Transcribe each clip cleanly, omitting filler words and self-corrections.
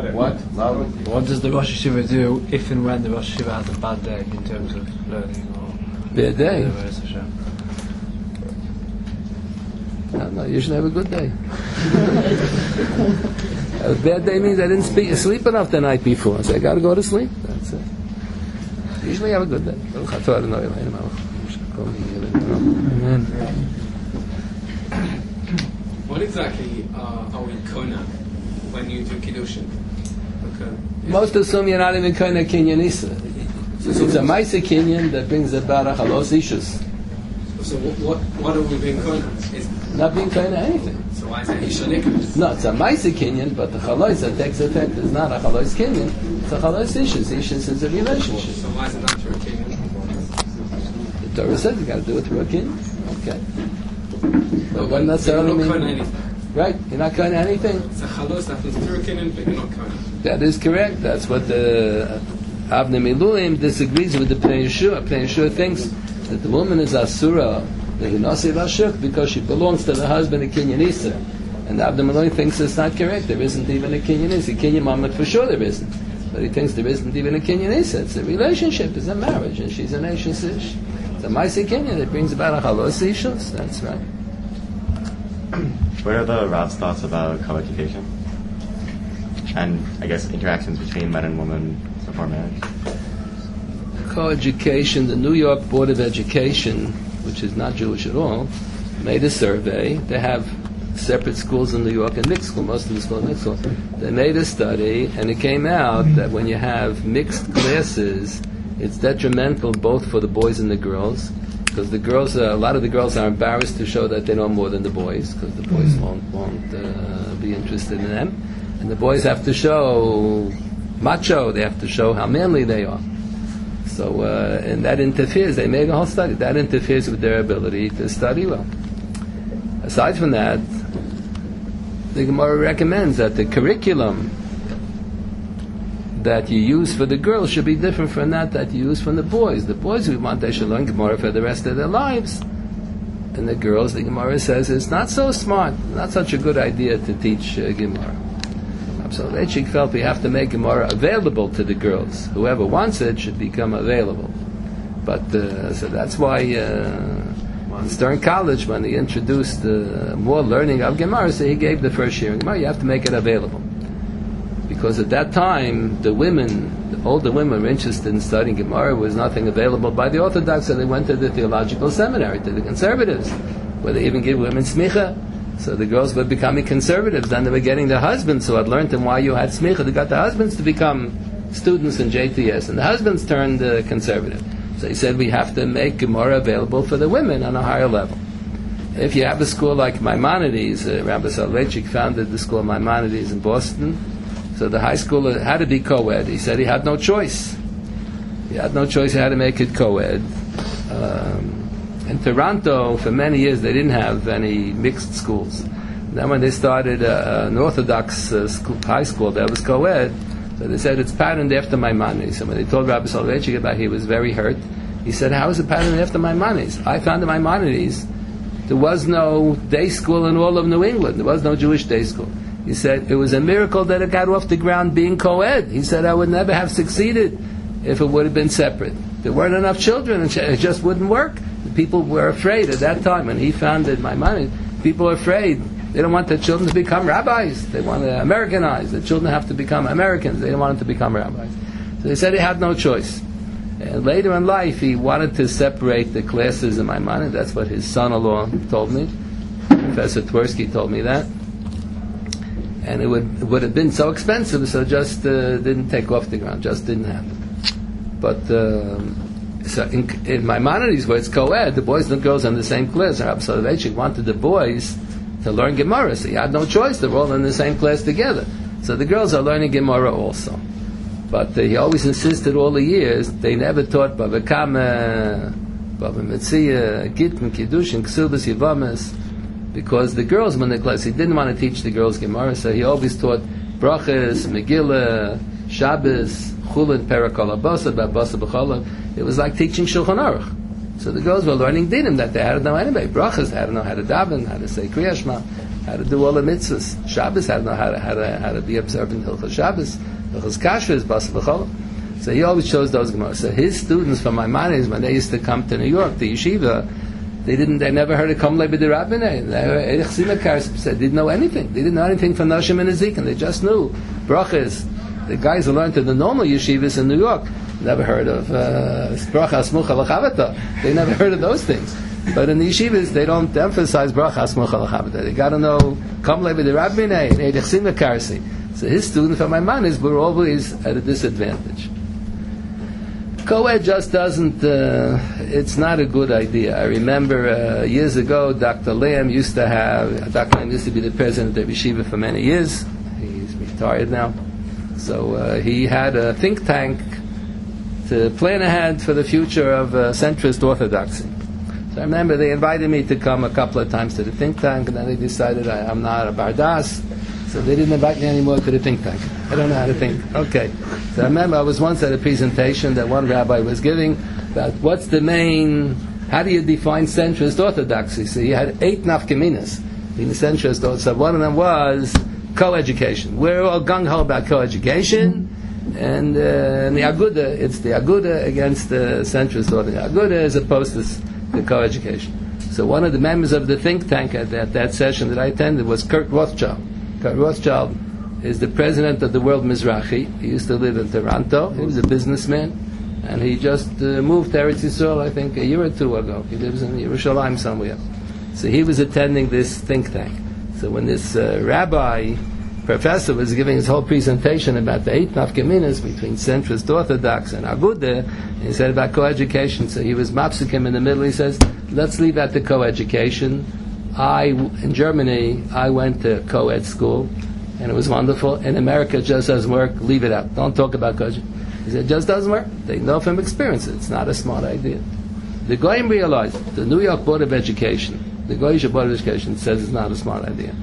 What does the Rosh Hashiva do if and when the Rosh Hashiva has a bad day in terms of learning or bad day? No, you should have a good day. A bad day means I didn't sleep enough the night before, so I got to go to sleep. That's it. Usually have a good day. Amen. What exactly are we kona when you do kiddushin? Okay. Most assume you're not even kona kinyan isa. It's a ma'aser kinyan that brings about a chalos issues. So what are we being kona? Not being kona anything. So why is it ishanik? No, it's a ma'aser kinyan, but the chalos that takes effect is not a chalos kinyan. It's a chalos issues. Issues is a relationship. So why is it not through a kinyan? The Torah says you got to do it through a kinyan. Okay. But what necessarily means? Right, you're not kona anything. It's a chalos that is through a kinyan, but you're not kona. That is correct. That's what the Avnei Miluim disagrees with the Pnei Yeshua. Pnei Yeshua thinks that the woman is asura, the hinasi vashuk, because she belongs to the husband, a kinyan isa. And the Avnei Miluim thinks it's not correct. There isn't even a kinyan isa. Kinyan mamad for sure there isn't. But he thinks there isn't even a kinyan isa. It's a relationship. It's a marriage, and she's an Eishes Ish. It's a ma'aser kinyan that brings about a chalos ishus. That's right. What are the Rav's thoughts about co-education? And I guess interactions between men and women before marriage? Co-education, the New York Board of Education, which is not Jewish at all, made a survey. They have separate schools in New York and mixed school, most of the schools are mixed school. They made a study, and it came out that when you have mixed classes, it's detrimental both for the boys and the girls, because the girls, a lot of the girls are embarrassed to show that they know more than the boys, because the boys won't be interested in them. And the boys have to show macho, they have to show how manly they are. So, and that interferes, they make a whole study, that interferes with their ability to study well. Aside from that, the Gemara recommends that the curriculum that you use for the girls should be different from that you use from the boys. The boys, we want they should learn Gemara for the rest of their lives. And the girls, the Gemara says, it's not so smart, not such a good idea to teach Gemara. So Leitchik felt we have to make Gemara available to the girls. Whoever wants it should become available. But so that's why in Stern College, when they introduced more learning of Gemara, so he gave the first year in Gemara, you have to make it available. Because at that time, the older women were interested in studying Gemara, was nothing available by the Orthodox, so they went to the theological seminary, to the conservatives, where they even give women smicha. So the girls were becoming conservatives. Then they were getting their husbands who had learned them why you had smicha. They got the husbands to become students in JTS, and the husbands turned conservative. So he said we have to make Gemara available for the women on a higher level. If you have a school like Maimonides, Rabbi Soloveitchik founded the school of Maimonides in Boston. So the high school had to be co-ed. He said he had no choice. He had no choice. He had to make it co-ed. In Toronto, for many years, they didn't have any mixed schools. Then when they started an Orthodox high school that was co-ed, so they said it's patterned after Maimonides. So when they told Rabbi Soloveitchik about it, he was very hurt. He said, how is it patterned after Maimonides? I found in Maimonides there was no day school in all of New England. There was no Jewish day school. He said, it was a miracle that it got off the ground being co-ed. He said, I would never have succeeded if it would have been separate. There weren't enough children, and it just wouldn't work. People were afraid at that time, when he founded Maimonides, people were afraid. They don't want their children to become rabbis. They want to Americanize. The children have to become Americans. They don't want them to become rabbis. So they said he had no choice. And later in life, he wanted to separate the classes in Maimonides. That's what his son-in-law told me. Professor Twersky told me that. And it would have been so expensive, so just didn't take off the ground, just didn't happen. But so in Maimonides, where it's co-ed, the boys and the girls are in the same class. Rabbi Soloveitchik wanted the boys to learn Gemara, so he had no choice. They're all in the same class together. So the girls are learning Gemara also. But he always insisted all the years, they never taught Bava Kama, Bava Metzia, Gittin, Kiddushin, Ksubas, Yivamas, because the girls were in the class. He didn't want to teach the girls Gemara, so he always taught Brachas, Megillah, Shabbos, Chulin, Perakol Abasa, Babasa B'Cholov. It was like teaching Shulchan Aruch. So the girls were learning dinim that they had to know anyway. Brachas, they had to know how to daven, how to say Kriya Shema. how to do all the mitzvahs. Shabbos, how to know how to be observant Hilchos Shabbos, Hilchos Kashrus, Bas V'Cholim. So he always chose those Gemaras. So his students from Maimonides, when they used to come to New York, the yeshiva, they never heard of Komlei B'Derabinei. They didn't know anything. They didn't know anything from Nashim and Ezekiel. They just knew brachas. The guys who learned in the normal yeshivas in New York never heard of bracha smucha l'chavata. They never heard of those things. But in the yeshivas, they don't emphasize bracha smucha l'chavata. They got to know Komlei B'Derabinei and Eidich Sima Karsi. So his students from Maimonides were always at a disadvantage. Co-ed just doesn't, it's not a good idea. I remember years ago, Dr. Lamb used to be the president of Yeshiva for many years. He's retired now. So he had a think tank to plan ahead for the future of centrist orthodoxy. So I remember they invited me to come a couple of times to the think tank, and then they decided I'm not a bardas, so they didn't invite me anymore to the think tank. I don't know how to think. Okay. So I remember I was once at a presentation that one rabbi was giving about how do you define centrist orthodoxy? So he had 8 nafkaminas in the centrist orthodoxy. So one of them was co-education. We're all gung-ho about co-education, and the Aguda, it's the Aguda against the centrist orthodoxy. Aguda as opposed to the co-education. So one of the members of the think tank at that session that I attended was Kurt Rothschild. Kurt Rothschild is the president of the World Mizrahi. He used to live in Toronto. He was a businessman, and he just moved to Eretz Yisrael, I think, a year or two ago. He lives in Yerushalayim somewhere. So he was attending this think tank. So when this professor was giving his whole presentation about the 8 nafkaminas between centrist Orthodox and Aguda, he said about co-education. So he was mapsikim in the middle. He says, let's leave out the co-education. In Germany, I went to co-ed school, and it was wonderful. In America, it just doesn't work. Leave it out. Don't talk about co-ed. He said, it just doesn't work. They know from experience it's not a smart idea. The Goyim realized, the New York Board of Education, the Goyish Board of Education says it's not a smart idea.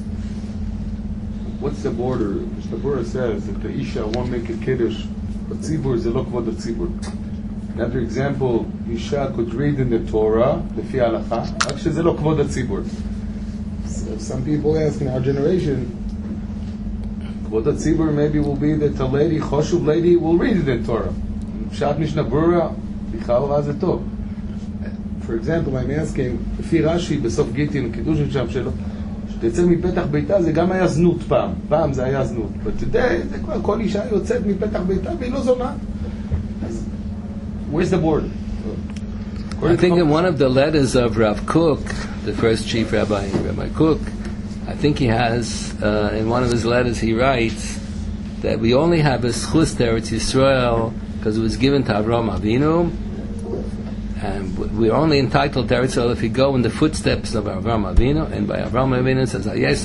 What's the border? The border says that the Isha won't make a kiddush, but Tzibur is a lokvod of Tzibur. Another example, Isha could read in the Torah, the Fi Halacha, actually it's a lokvod of Tzibur. So some people ask in our generation, Kvod Tzibur maybe will be that a lady, Choshuv lady, will read it in Torah. Pshat Mishnah Berurah, Bichal Razetov. For example, I'm asking, לפי רש"י, בסוף גיטין, קידוש שם שלו, שתצא מפתח ביתה, זה גם היה זנות פעם. פעם זה היה זנות. But today, זה כבר כל אישה יוצאת מפתח ביתה, והיא לא זונה. Where's the border? I think in one of the letters of Rav Kook, the first chief rabbi, Rabbi Kook, I think he has, in one of his letters, he writes that we only have a schus to Eretz Yisrael because it was given to Avraham Avinu, and we're only entitled to Eretz Yisrael if we go in the footsteps of Avraham Avinu, and by Avraham Avinu it says,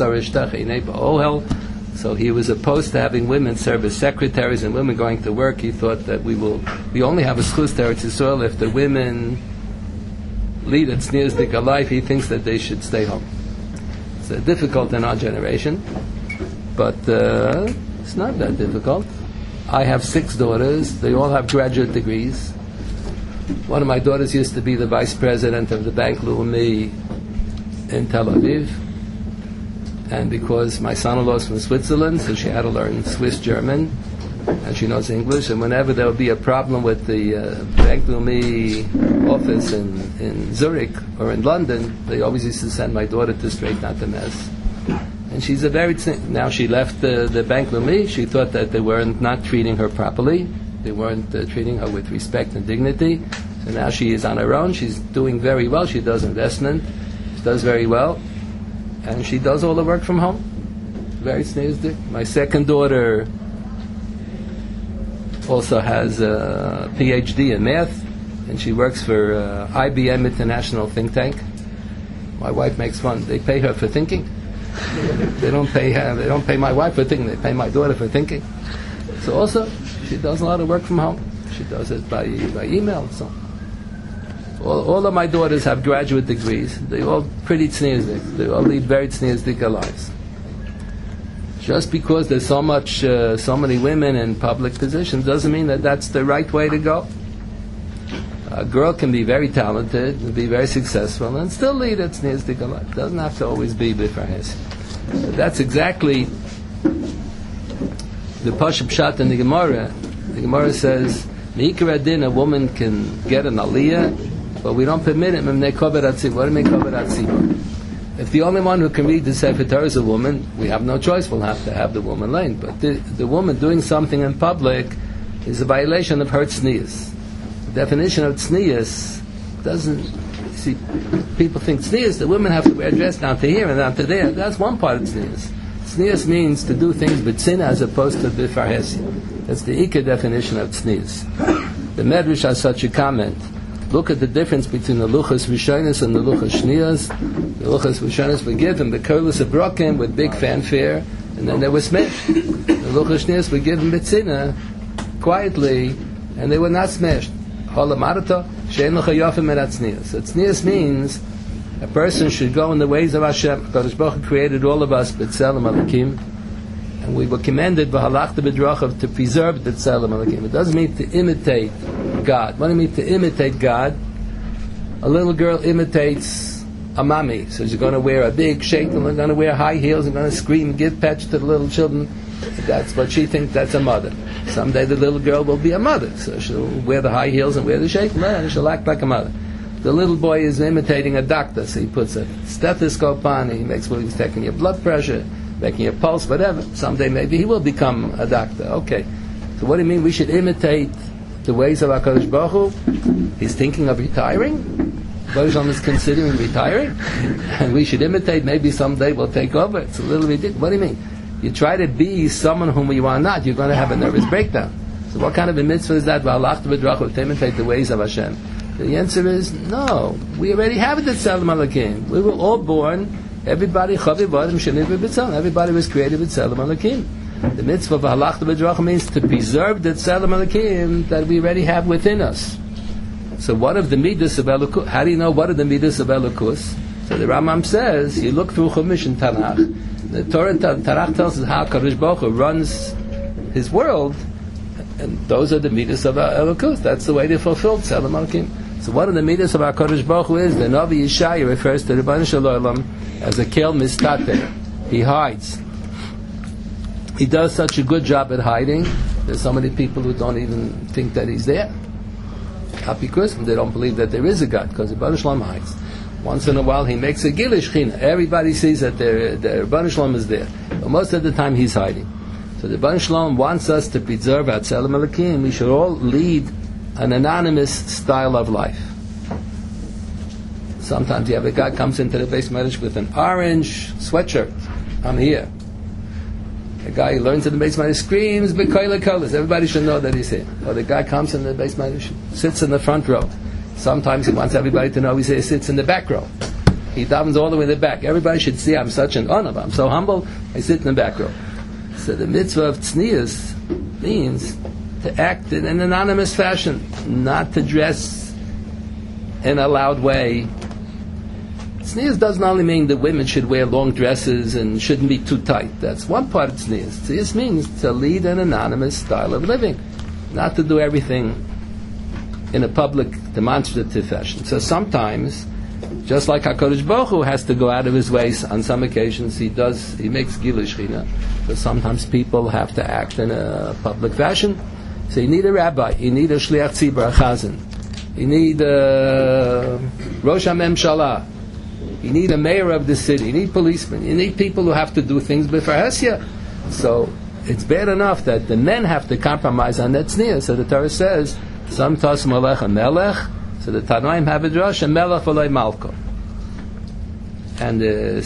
so he was opposed to having women serve as secretaries and women going to work. He thought that we only have a schus to Eretz Yisrael if the women lead a tzniusdik life. He thinks that they should stay home. It's difficult in our generation, but it's not that difficult. I have 6 daughters. They all have graduate degrees. One of my daughters used to be the vice president of the Bank Leumi in Tel Aviv, and because my son-in-law is from Switzerland, so she had to learn Swiss German, and she knows English, and whenever there would be a problem with the Bank Leumi office in Zurich or in London, they always used to send my daughter to straighten out the mess. And she's now she left the Bank Leumi. She thought that they were not treating her properly. They weren't treating her with respect and dignity. So now she is on her own. She's doing very well. She does investment. She does very well. And she does all the work from home. Very snazdik. My second daughter also has a PhD in math, and she works for IBM International Think Tank. My wife makes fun. They pay her for thinking. They don't pay my wife for thinking. They pay my daughter for thinking. So also, she does a lot of work from home. She does it by email. So all of my daughters have graduate degrees. They're all pretty tzniusdik. They all lead very tzniusdik lives. Just because there's so many women in public positions doesn't mean that that's the right way to go. A girl can be very talented, and be very successful, and still lead a tzniusdik life. It doesn't have to always be b'farhes. That's exactly the Pashup Pshat in the Gemara. The Gemara says, Me'ikar adin, a woman can get an aliyah, but we don't permit it. What do you mean kover atzibur? If the only one who can read the Sefer Torah is a woman, we have no choice. We'll have to have the woman learn. But the woman doing something in public is a violation of her tznius. The definition of tznius doesn't. See, people think tznius, the women have to wear a dress down to here and down to there. That's one part of tznius. Tznius means to do things b'tzina as opposed to b'farhesia. That's the ikar definition of tznius. The Medrash has such a comment. Look at the difference between the luchas rishonos and the luchas shniyos. The luchas rishonos were given the kurlas of broken with big fanfare, and then they were smashed. The luchas shniyos were given b'tzina, quietly, and they were not smashed. Holamarata she'en lucha yofim et tznius. So tznius means a person should go in the ways of Hashem. Kadosh Baruch Hu created all of us b'tzelem Elokim, and we were commanded b'halachta b'drachav to preserve the tzelem Elokim. It doesn't mean to imitate God. What do you mean to imitate God? A little girl imitates a mommy. So she's going to wear a big shekel, and going to wear high heels, and going to scream and give pets to the little children. That's what she thinks, that's a mother. Someday the little girl will be a mother. So she'll wear the high heels and wear the shekel, and she'll act like a mother. The little boy is imitating a doctor, so he puts a stethoscope on, he makes sure he's taking your blood pressure, making your pulse, whatever. Someday maybe he will become a doctor. Okay. So what do you mean we should imitate the ways of HaKadosh Baruch Hu? He's thinking of retiring. Baruch Shalom is considering retiring, and we should imitate. Maybe someday we'll take over. It's a little ridiculous. What do you mean? You try to be someone whom you are not, you're going to have a nervous breakdown. So what kind of a mitzvah is that? To imitate the ways of Hashem. The answer is no. We already have the Tzelem Elokim. We were all born. Everybody Everybody was created with Tzelem Elokim. The mitzvah of halachta b'dracha means to preserve the tzelem elokim that we already have within us. So what of the midas of elokus? How do you know what are the midas of elokus? So the Rambam says, you look through Chumash and Tanakh. The Torah Tanakh tells us how Kadosh Baruch Hu runs His world, and those are the midas of elokus. That's the way they fulfill tzelem elokim. So what are the midas of our Kadosh Baruch Hu is? The Navi Yeshaya refers to the Rebbeinu Shalom as a kel mistater. He hides. He does such a good job at hiding. There's so many people who don't even think that he's there. Because they don't believe that there is a God, because the Rebbeinu Shalom hides. Once in a while he makes a Gilui Shechina. Everybody sees that the Rebbeinu Shalom is there. But most of the time he's hiding. So the Rebbeinu Shalom wants us to preserve our Tzelem Elokim. We should all lead an anonymous style of life. Sometimes you have a guy comes into the Beis Medrash with an orange sweatshirt. I'm here. A guy who learns in the Beis Medrash screams b'koyle kolos. Everybody should know that he's here. Or the guy comes in the Beis Medrash, sits in the front row. Sometimes he wants everybody to know he sits in the back row. He davens all the way in the back. Everybody should see I'm such an honor. I'm so humble. I sit in the back row. So the mitzvah of tznius means to act in an anonymous fashion, not to dress in a loud way. Tznius doesn't only mean that women should wear long dresses and shouldn't be too tight. That's one part of tznius. Tznius means to lead an anonymous style of living, not to do everything in a public, demonstrative fashion. So sometimes, just like HaKadosh Baruch Hu has to go out of his way, on some occasions he makes Gilui Shechina, but sometimes people have to act in a public fashion. So you need a rabbi, you need a shliach tzibur, a chazan, you need a Rosh HaMemshalah, you need a mayor of the city, you need policemen, you need people who have to do things b'farhesia. So it's bad enough that the men have to compromise on that tznius. So the Torah says, Sam tas malech a melech, so the Tanoim have a drush, a melech v'loi malko. And the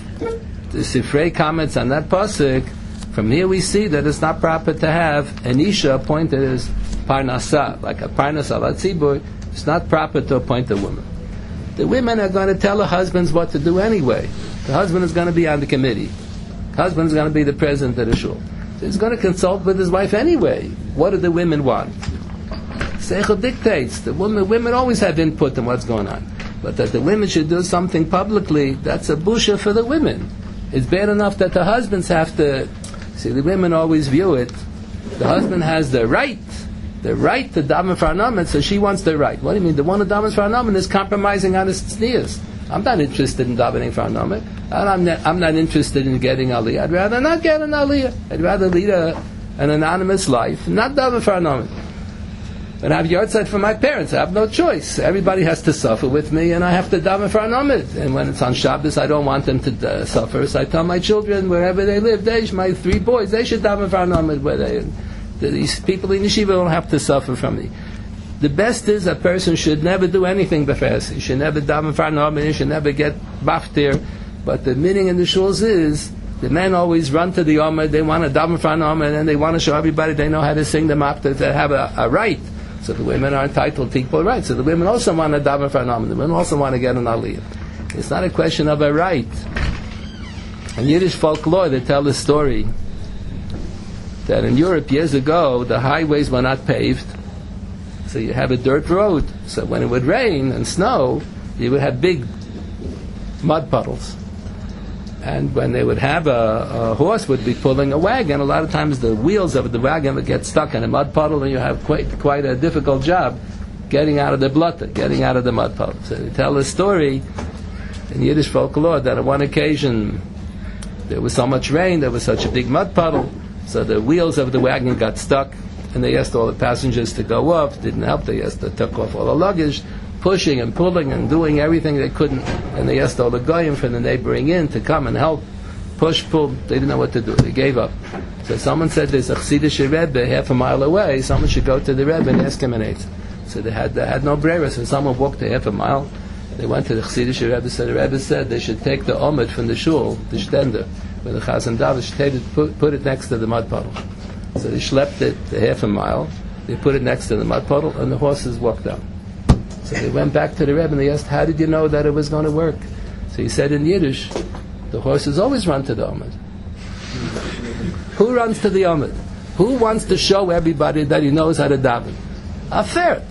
Sifrei comments on that pasuk. From here we see that it's not proper to have an isha appointed as parnasa, like a parnasa latzibur. It's not proper to appoint a woman. The women are going to tell the husbands what to do anyway. The husband is going to be on the committee. The husband is going to be the president of the shul. So he's going to consult with his wife anyway. What do the women want? Seichel dictates. The women always have input in what's going on. But that the women should do something publicly, that's a busha for the women. It's bad enough that the husbands have to... See, the women always view it. The husband has the right the right to daven for Anamen, so she wants the right. What do you mean? The one who davens for Anamen is compromising on his tznius. I'm not interested in davening for Anamen, and I'm not interested in getting Aliyah. I'd rather not get an Aliyah. I'd rather lead an anonymous life, not daven for Anamen. And I have yahrzeit for my parents. I have no choice. Everybody has to suffer with me, and I have to daven for Anamen. And when it's on Shabbos, I don't want them to suffer. So I tell my children, wherever they live, my 3 boys, they should daven for Anamen. These people in yeshiva don't have to suffer from me. The best is a person should never do anything befes. He should never daven for Anamen. He should never get baftir. But the meaning in the shuls is the men always run to the Amud. They want to daven for Anamen, and they want to show everybody they know how to sing the mapta, to have a right. So the women are entitled to equal rights. So the women also want to daven for Anamen. The women also want to get an Aliyah. It's not a question of a right. In Yiddish folklore, they tell the story that in Europe years ago, the highways were not paved. So you have a dirt road. So when it would rain and snow, you would have big mud puddles. And when they would have a horse would be pulling a wagon, a lot of times the wheels of the wagon would get stuck in a mud puddle, and you have quite a difficult job getting out of the blotter, getting out of the mud puddle. So they tell a story in Yiddish folklore that on one occasion there was so much rain, there was such a big mud puddle, so the wheels of the wagon got stuck, and they asked all the passengers to go up. Didn't help. They took off all the luggage, pushing and pulling and doing everything they couldn't, and they asked all the goyim from the neighboring inn to come and help, push, pull. They didn't know what to do. They gave up. So someone said there's a Chassidish Rebbe half a mile away. Someone should go to the Rebbe and ask him an eight. So they had no brera. So someone walked a half a mile. They went to the Chassidish Rebbe. So the Rebbe said they should take the omid from the shul, the shtender, where the Chazan David should take it, put it next to the mud puddle. So they schlepped it a half a mile. They put it next to the mud puddle, and the horses walked out. So they went back to the Rebbe and they asked, how did you know that it was going to work? So he said in Yiddish, the horses always run to the Omid. Who runs to the Omid? Who wants to show everybody that he knows how to daven? A third.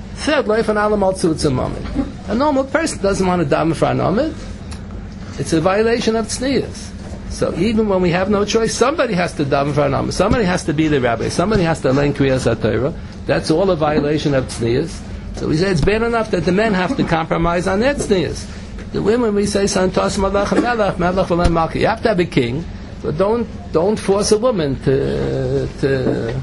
A normal person doesn't want to daven for an Omid. It's a violation of tznius. So even when we have no choice, somebody has to daven for an Omid. Somebody has to be the rabbi. Somebody has to learn Kriyas HaTorah. That's all a violation of tznius. So we say it's bad enough that the men have to compromise on their tznius. The women, we say, Santos Malach Melach, Melach V'len Malchi. You have to have a king, but don't force a woman to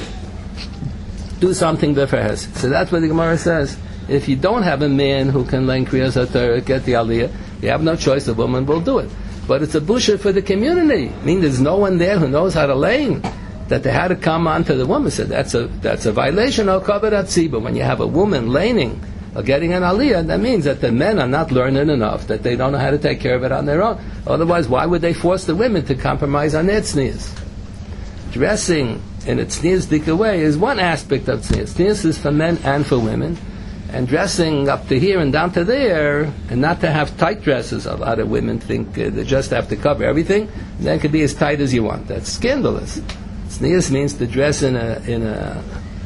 do something with her. So that's what the Gemara says. If you don't have a man who can learn Kriyas HaTorah, get the Aliyah, you have no choice, the woman will do it. But it's a busha for the community. I mean, there's no one there who knows how to learn, that they had to come on to the woman. So that's a violation of Kavod HaTzibur. When you have a woman laning or getting an Aliyah, that means that the men are not learning enough, that they don't know how to take care of it on their own. Otherwise, why would they force the women to compromise on their tznius? Dressing in a tznius-dika way is one aspect of tznius. Tznius is for men and for women. And dressing up to here and down to there, and not to have tight dresses. A lot of women think they just have to cover everything, and then it could be as tight as you want. That's scandalous. Tznius means to dress in a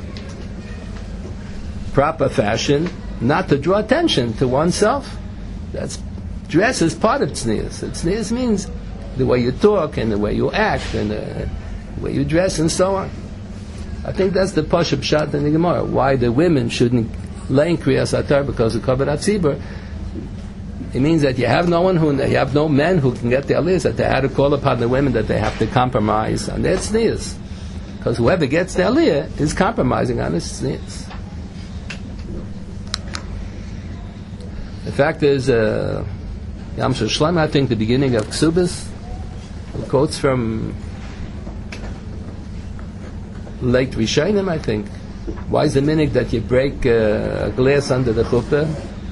proper fashion, not to draw attention to oneself. That's dress is part of tznius. Tznius means the way you talk and the way you act and the way you dress and so on. I think that's the Pashup Pshat in the Gemara. Why the women shouldn't learn Kriyas HaTorah because of Kavod HaTzibur. It means that you have no men who can get the aliyahs, that they had to call upon the women, that they have to compromise on their tznius. Because whoever gets the aliyah is compromising on his tznius. In fact, there's Yam Shel Shlomo, I think, the beginning of Ksubis, quotes from late Rishonim, I think. Why is the minhag that you break a glass under the chuppah?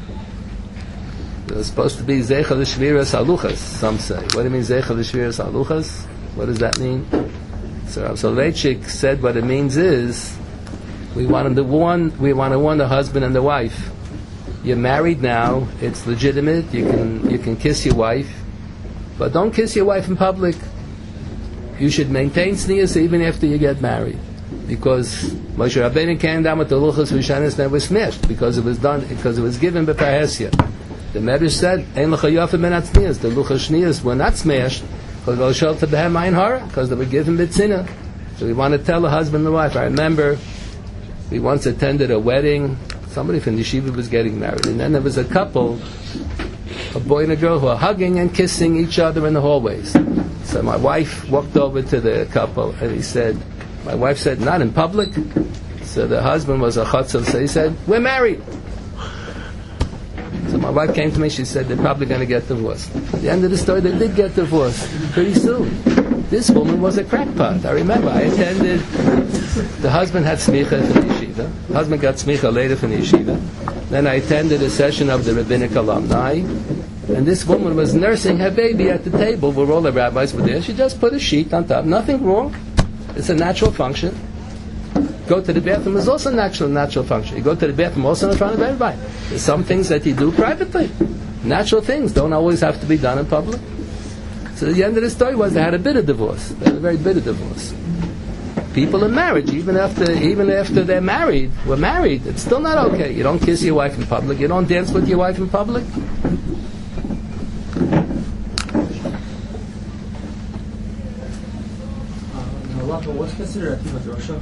It's supposed to be Zeicha L'Shviras Haluchas, some say. What do you mean Zeicha L'Shviras Haluchas? What does that mean? So Soloveitchik said what it means is we want to warn the husband and the wife. You're married now, it's legitimate, you can kiss your wife, but don't kiss your wife in public. You should maintain tznius even after you get married. Because Moshe Rabbeinu came down with the Luchos Rishonos never smashed, because it was given by Parhesia. The Medrash said, Ein L'cha Yofa Ben HaTznius. The Luchos Shniyos were not smashed because they were given B'tzina. So we want to tell the husband and the wife. I remember We once attended a wedding. Somebody from yeshiva was getting married, and then there was a couple, a boy and a girl, who were hugging and kissing each other in the hallways. So my wife walked over to the couple, and my wife said, "Not in public." So the husband was a chotzav, so he said, "We're married." So my wife came to me, she said, "They're probably going to get divorced." At the end of the story, they did get divorced pretty soon. This woman was a crackpot. I remember I attended, the husband had smicha from the yeshiva. The husband got smicha later from the yeshiva. Then I attended a session of the rabbinic alumni, and this woman was nursing her baby at the table where all the rabbis were there. She just put a sheet on top. Nothing wrong. It's a natural function. Go to the bathroom is also a natural function. You go to the bathroom also in front of everybody. There's some things that you do privately. Natural things don't always have to be done in public. So the end of the story was they had a bitter divorce. They had a very bitter divorce. People in marriage, even after they're married, were married, it's still not okay. You don't kiss your wife in public. You don't dance with your wife in public. What's considered Atifat Rosha?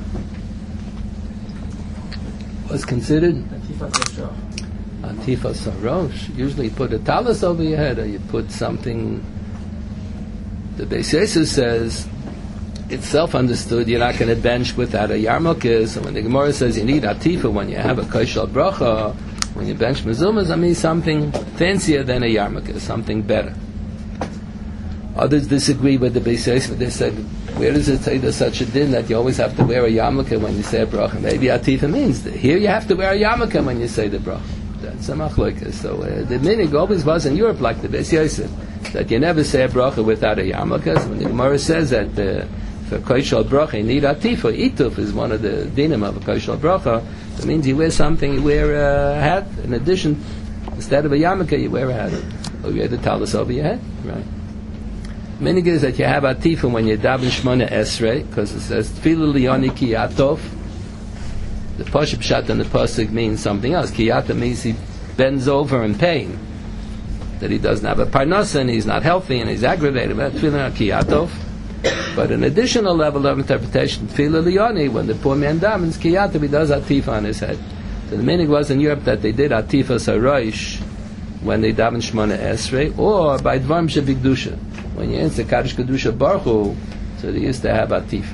What's considered? Atifat Rosha. Atifat Sarosh. Usually you put a talis over your head, or you put something. The Beis Yosef says it's self-understood. You're not going to bench without a yarmulke. So when the Gemara says you need atifa when you have a koshel bracha, when you bench mezumas, I mean something fancier than a yarmulke, something better. Others disagree with the Beis Yosef. They said, where does it say there's such a din that you always have to wear a yarmulke when you say a bracha? Maybe atifa means that here you have to wear a yarmulke when you say the bracha. That's a machlokes. So the minig always was in Europe like the Beis Yosef, that you never say a bracha without a yarmulke. So when the Gemara says that for koshel bracha you need atifa, ituf is one of the dinim of a koshel bracha. That means you wear something, you wear a hat. In addition, instead of a yarmulke, you wear a hat, or you wear the talis over your head, right? Minig is that you have atifa when you daven Shmona Esrei, because it says Tfilu liyoni ki atov. The pasuk pshat and the pasuk means something else. Kiyata means he bends over in pain, that he doesn't have a parnasa and he's not healthy and he's aggravated. But Tfilu kiyatov. But an additional level of interpretation, Tfilu liyoni, when the poor man davens kiyata, he does atifa on his head. So the meaning was in Europe that they did atifa sarosh when they daven Shmona Esrei, or by dvarim shebigdusha. When you answer Kaddish Kedusha Baruch Hu, so they used to have atifa.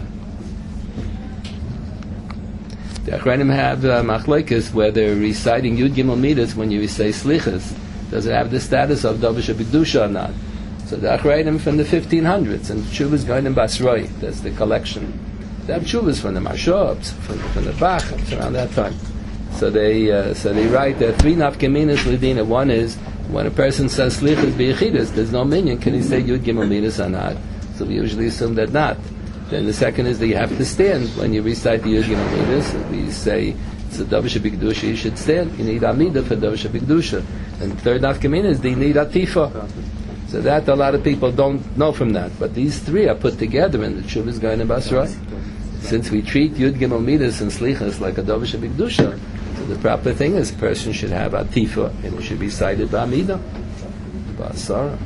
The Achronim have machlokes whether reciting Yud Gimel Midas when you say Slichas, does it have the status of Davish B'Kedusha or not? So the Achronim from the 1500s, and Tshuvas going in Basroi, that's the collection. They have Tshuvas from the Marshobs, from the Bach, around that time. So they write there 3 nafkaminas l'dina. One is when a person says Slichas b'Yechidus, there's no minyan, can he say Yud Gimel Midas or not? So we usually assume that not. Then the second is that you have to stand when you recite the Yud Gimel Midas. We say it's a Davish B'Kedusha, you should stand. You need Amida for Davish B'Kedusha. And the third nafkamina is that you need Atifa. So that a lot of people don't know from that. But these three are put together in the Tshuvas Gaon in Basra. Since we treat Yud Gimel Midas and Slichas like a Davish B'Kedusha, so the proper thing is a person should have Atifa and it should be cited by Amida. Basara.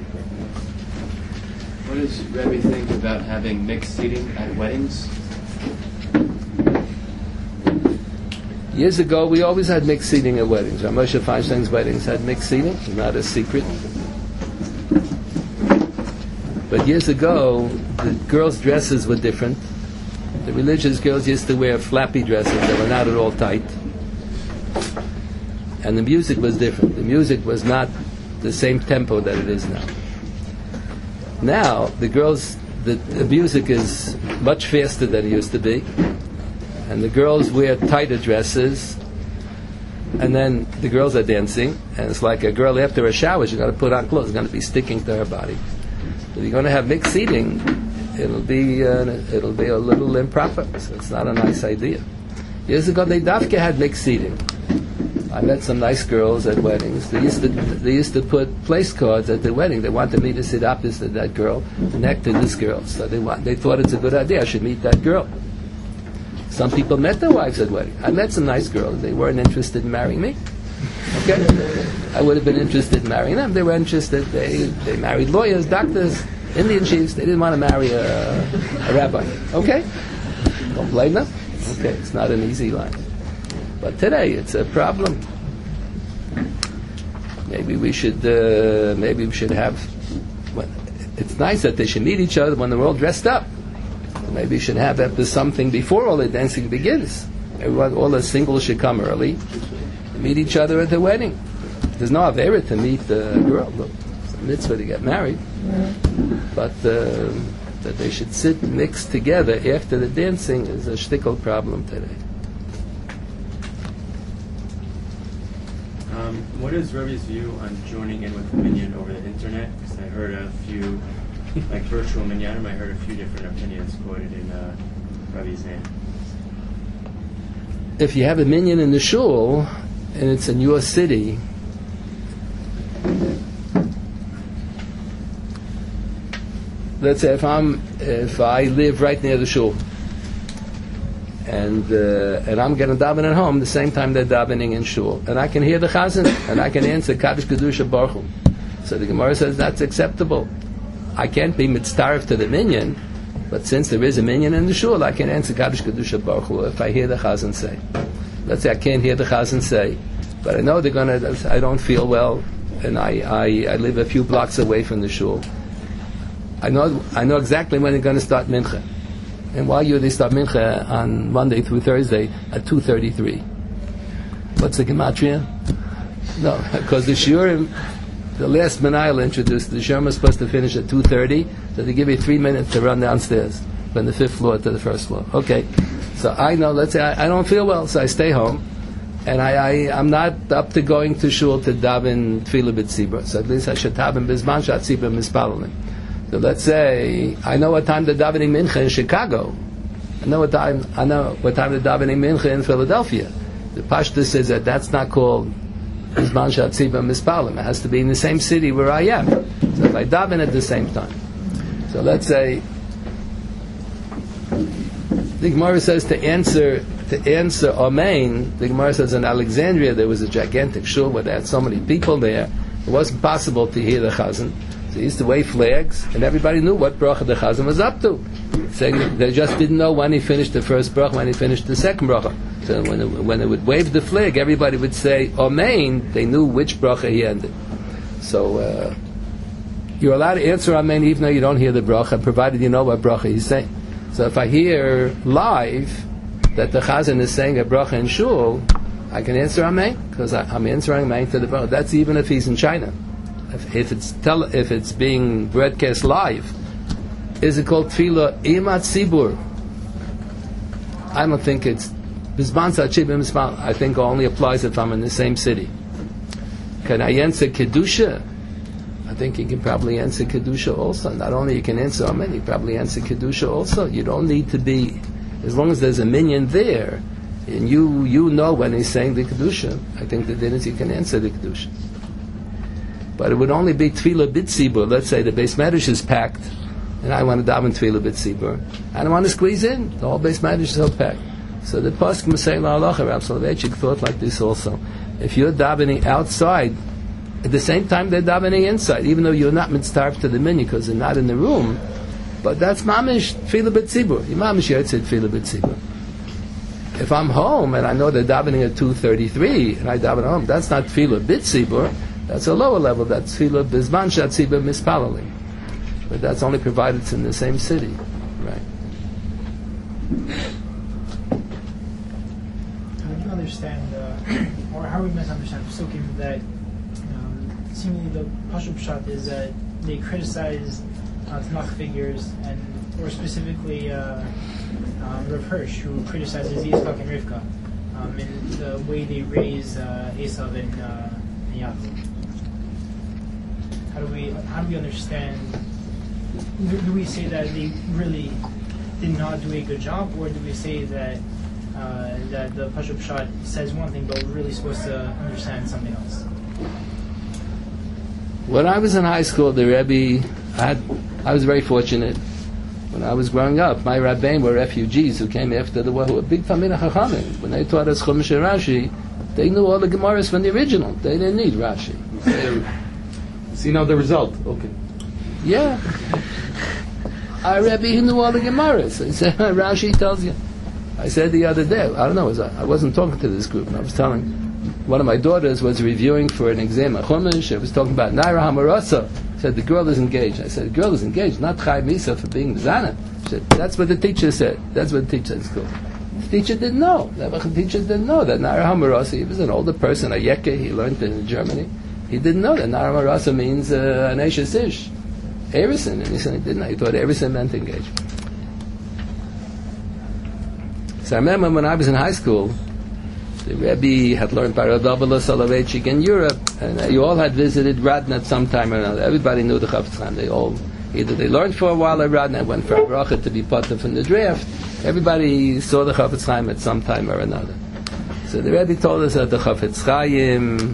What does Rebbe think about having mixed seating at weddings? Years ago, we always had mixed seating at weddings. Moshe Feinstein's weddings had mixed seating. It's not a secret. But years ago, the girls' dresses were different. The religious girls used to wear flappy dresses that were not at all tight. And the music was different. The music was not the same tempo that it is now. Now, the music is much faster than it used to be. And the girls wear tighter dresses. And then the girls are dancing. And it's like a girl after a shower, she's got to put on clothes. It's going to be sticking to her body. If you're going to have mixed seating, it'll be a little improper. So it's not a nice idea. Years ago, they dafke had mixed seating. I met some nice girls at weddings. They used to put place cards at the wedding. They wanted me to sit opposite that girl, next to this girl. So they thought it's a good idea. I should meet that girl. Some people met their wives at weddings. I met some nice girls. They weren't interested in marrying me. Okay, I would have been interested in marrying them. They were interested. They married lawyers, doctors, Indian chiefs. They didn't want to marry a rabbi. Okay, don't blame them. Okay, it's not an easy life. But today it's a problem. Maybe we should have. Well, it's nice that they should meet each other when they're all dressed up. Maybe we should have something before all the dancing begins. All the singles should come early and meet each other at the wedding. There's no avera to meet the girl. Look, it's a mitzvah to get married. But that they should sit mixed together after the dancing is a shtickle problem today. What is Rebbe's view on joining in with the minyan over the internet? Because I heard a few, like virtual minyanim, I heard a few different opinions quoted in Rebbe's name. If you have a minyan in the shul and it's in your city, let's say if I live right near the shul and I'm going to daven at home the same time they're davening in shul, and I can hear the chazan and I can answer Kaddish Kedusha Baruch Hu. So the Gemara says that's acceptable. I can't be mitztaref to the minyan, but since there is a minyan in the shul, I can answer Kaddish Kedusha Baruch Hu if I hear the chazan say. Let's say I can't hear the chazan say, but I know I don't feel well, and I live a few blocks away from the shul. I know exactly when they're going to start mincha. And why they start mincha on Monday through Thursday at 2:33? What's the gematria? No, because the shiurim, the last menayel introduced, the shiurim is supposed to finish at 2:30, so they give you 3 minutes to run downstairs from the 5th floor to the 1st floor. Okay, so I know, let's say I don't feel well, so I stay home, and I'm not up to going to shul to daven tefillah b'tzibur, so at least I should daven bizman shat tzibur mispalalim. So let's say I know what time the davening mincha in Chicago. I know what time the davening mincha in Philadelphia. The Pashta says that that's not called Bizman Shat Tzibur Mispalim. It has to be in the same city where I am. So if I daven at the same time. So let's say the Gemara says to answer Amen. The Gemara says in Alexandria there was a gigantic shul where they had so many people there. It wasn't possible to hear the chazan. So they used to wave flags, and everybody knew what bracha the chazan was up to. Saying they just didn't know when he finished the first bracha, when he finished the second bracha. So when they would wave the flag, everybody would say Amen. They knew which bracha he ended. So you're allowed to answer Amen even though you don't hear the bracha, provided you know what bracha he's saying. So if I hear live that the chazan is saying a bracha in shul, I can answer Amen because I'm answering Amen to the bracha. That's even if he's in China. If it's being broadcast live, is it called tefillah imat tzibur? I don't think it's bizman sachib mismal. I think it only applies if I'm in the same city. Can I answer kedusha? I think you can probably answer kedusha also. Not only you can answer amen, you probably answer kedusha also. You don't need to be, as long as there's a minyan there, and you know when he's saying the kedusha. I think the din is you can answer the kedusha. But it would only be tefillah b'tzibur. Let's say the Beis Medrash is packed, and I want to daven tefillah b'tzibur. I don't want to squeeze in. The whole Beis Medrash is so packed. So the Pasuk Masei La'alacha, Rav Soloveitchik thought like this also. If you're davening outside, at the same time they're davening inside, even though you're not mitzvah to the minyan because they're not in the room, but that's mamish tefillah b'tzibur. You mamish yotzei tefillah b'tzibur. If I'm home and I know they're davening at 2:33 and I daven at home, that's not tefillah b'tzibur. That's a lower level. That's tefillah bizman shat tzibur mispalalim. But that's only provided it's in the same city, right? How do you understand, or how we misunderstand psukim that seemingly the Pashut Pshat is that they criticize Tanakh figures, and or specifically Rav Hirsch, who criticizes Yitzchak and Rivka in the way they raise Esav and Yaakov. How do we understand? Do we say that they really did not do a good job, or do we say that that the Pashut Pshat says one thing, but we're really supposed to understand something else? When I was in high school, the Rebbe, I was very fortunate. When I was growing up, my Rabbeim were refugees who came after the war, who were big Talmidei Chachamim. When they taught us Chumash and Rashi, they knew all the Gemaras from the original. They didn't need Rashi. See now the result. Okay. Yeah. Our Rebbe, he knew all the Gemaras. He said, Rashi tells you. I said the other day, I don't know, I wasn't talking to this group, and I was telling, one of my daughters was reviewing for an exam at Chumash. I was talking about Naira Hamarasa. Said the girl is engaged. I said the girl is engaged, not Chai Misa for being Mizana. She said that's what the teacher said. That's what the teacher said in school. The teacher didn't know. The teacher didn't know that Naira Hamarasa. He was an older person, a Yeke. He learned in Germany. He didn't know that Naira Hamarasa means an Eishes Ish, Erison. And he said he didn't know. He thought Erison meant engaged. So I remember when I was in high school, the Rebbe had learned Paradabala Soloveitchik in Europe, and you all had visited Radna at some time or another. Everybody knew the Chafetz Chaim. They all, either they learned for a while at Radna, went for a bracha to be part of in the draft. Everybody saw the Chafetz Chaim at some time or another. So the Rebbe told us that the Chafetz Chaim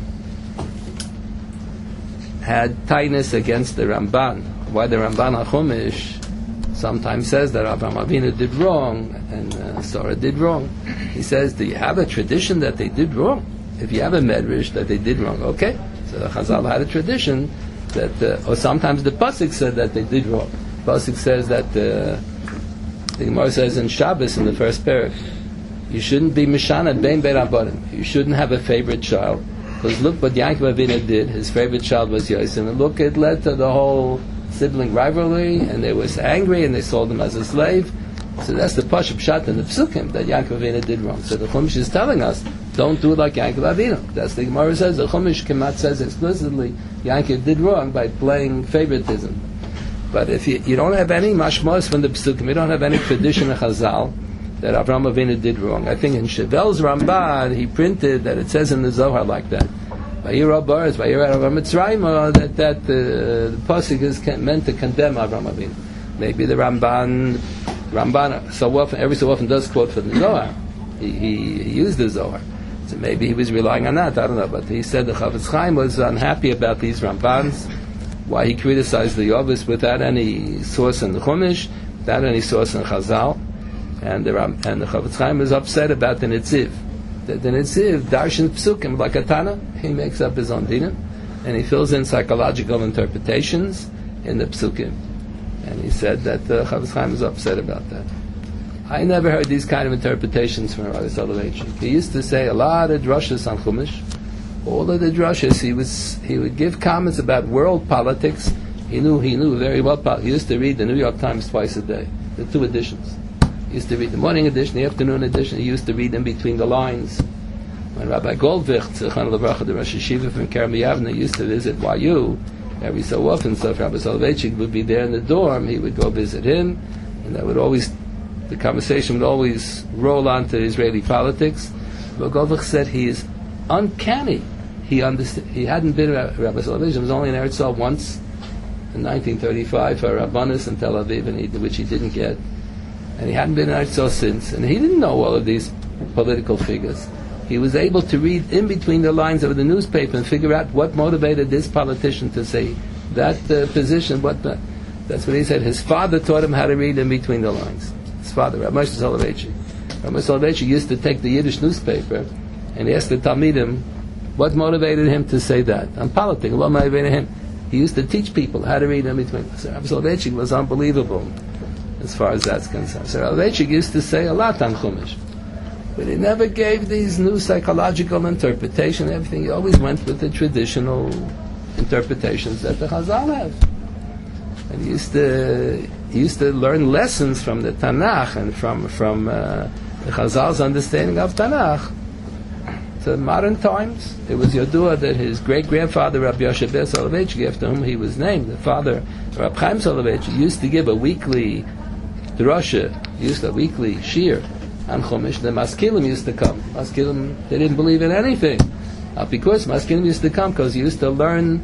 had tightness against the Ramban. Why the Ramban HaChumash sometimes says that Avraham Avinu did wrong and Sarah did wrong. He says, do you have a tradition that they did wrong? If you have a medrash that they did wrong, okay. So the Chazal had a tradition that, or sometimes the Pasuk said that they did wrong. Pasuk says that the Gemara says in Shabbos in the first parak, you shouldn't be Mishana Bein Beirabanim. You shouldn't have a favorite child. Because look what Yaakov Avinu did. His favorite child was Yosef. And look, it led to the whole sibling rivalry, and they was angry, and they sold him as a slave. So that's the Pashup Pshat in the Psukim that Yaakov Avinu did wrong. So the Chumash is telling us, don't do it like Yaakov Avinu. That's the Gemara says. The Chumash Kemat says explicitly, Yaakov did wrong by playing favoritism. But if you don't have any mashmos from the Psukim, you don't have any tradition of Chazal that Avraham Avinu did wrong. I think in Chevel's Ramban he printed that it says in the Zohar like that. Vayira Baris, Vayira Avraham Mitzrayim, that the pasuk is meant to condemn Avraham Avinu. Maybe the Ramban every so often does quote from the Zohar. He used the Zohar, so maybe he was relying on that. I don't know, but he said the Chafetz Chaim was unhappy about these Rambans. Why he criticized the Yovis without any source in the Chumash, without any source in Chazal, and the Chafetz Chaim was upset about the Netziv. The Netziv darshan psukim like a Tana. He makes up his own dinim, and he fills in psychological interpretations in the psukim. And he said that the Chafetz Chaim was upset about that. I never heard these kind of interpretations from Rabbi Soloveitchik. He used to say a lot of drushes on Chumash. All of the drushes, he would give comments about world politics. He knew very well. He used to read the New York Times twice a day, the two editions. He used to read the morning edition, the afternoon edition. He used to read in between the lines. When Rabbi Goldvicht, Zechon Levracha, the Rosh Yeshiva from Kerem Yavne, used to visit YU every so often, so if Rabbi Soloveitchik would be there in the dorm, he would go visit him, and the conversation would always roll on to Israeli politics. Rabbi Goldvicht said he is uncanny. He hadn't been Rabbi Soloveitchik. He was only in Eretz Yisrael once in 1935 for Rabbanis in Tel Aviv, which he didn't get. And he hadn't been in Eretz Yisrael since. And he didn't know all of these political figures. He was able to read in between the lines of the newspaper and figure out what motivated this politician to say that position. That's what he said. His father taught him how to read in between the lines. His father, Rabbi Moshe Soloveitchik. Rabbi Soloveitchik used to take the Yiddish newspaper and he asked the Talmidim what motivated him to say that. On politics, what motivated him? He used to teach people how to read in between. So Rabbi Soloveitchik was unbelievable as far as that's concerned. So Rabbi Soloveitchik used to say a lot on Chumash. But he never gave these new psychological interpretation, everything. He always went with the traditional interpretations that the Chazal have. And he used to learn lessons from the Tanakh and from the Chazal's understanding of Tanakh. To modern times, it was Yodua that his great-grandfather, Rabbi Yoshe Ber Soloveitchik, after whom he was named, the father, Rabbi Chaim Soloveitchik, used to give a weekly drasha, used a weekly shir on Chumash. The Maskilim used to come. Maskilim, they didn't believe in anything. Because Maskilim used to come because he used to learn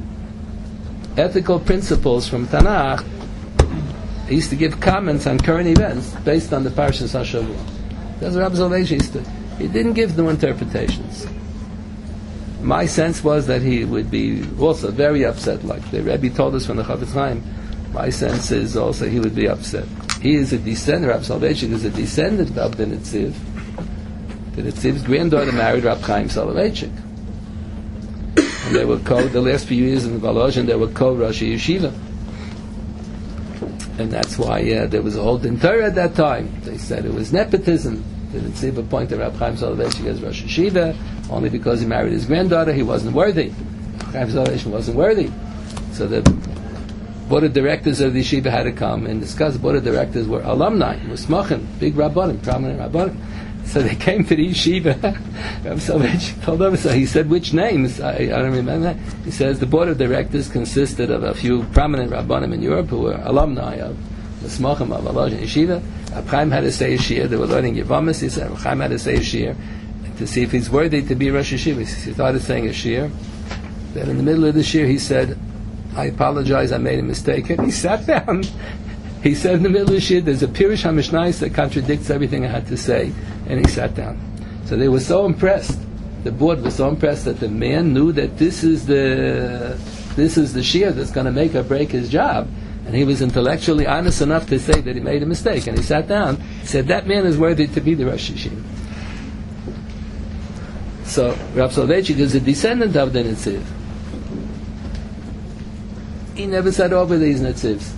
ethical principles from Tanakh. He used to give comments on current events based on the Parshas HaShavua. That's what Rabbi Soloveitchik used to. He didn't give new interpretations. My sense was that he would be also very upset, like the Rebbe told us from the Chafetz Chaim. My sense is also he would be upset. He is a descendant, Rabbi Soloveitchik is a descendant of the Netziv. The Netziv's granddaughter married Rabbi Chaim Soloveitchik. And they were the last few years in Volozhin, they were co-Rosh Yeshiva. And that's why there was a whole din Torah at that time. They said it was nepotism. The Netziv appointed Rab Chaim Soloveitchik as Rosh Yeshiva only because he married his granddaughter. He wasn't worthy. Chaim Soloveitchik wasn't worthy. So the board of directors of the yeshiva had to come and discuss. The board of directors were alumni, Musmachim, big rabbanim, prominent rabbanim. So they came to the yeshiva. Rabbi Soloveitchik told them, so he said, which names? I don't remember that. He says the board of directors consisted of a few prominent rabbanim in Europe who were alumni of Musmachim of Aloj Yeshiva. Rab Chaim had to say a shir. They were learning Yevamis. He said Rab Chaim had to say a shir to see if he's worthy to be Rosh Yeshiva. He started saying a shir. Then in the middle of the shir he said, I apologize, I made a mistake. And he sat down. He said in the middle of the shir, there's a Pirush HaMishnayos that contradicts everything I had to say. And he sat down. So they were so impressed. The board was so impressed that the man knew that this is the shir that's going to make or break his job. And he was intellectually honest enough to say that he made a mistake. And he sat down. He said, that man is worthy to be the Rosh Yeshiva. So Rab Soloveitchik is a descendant of the Netziv. He never said over these Netzivs.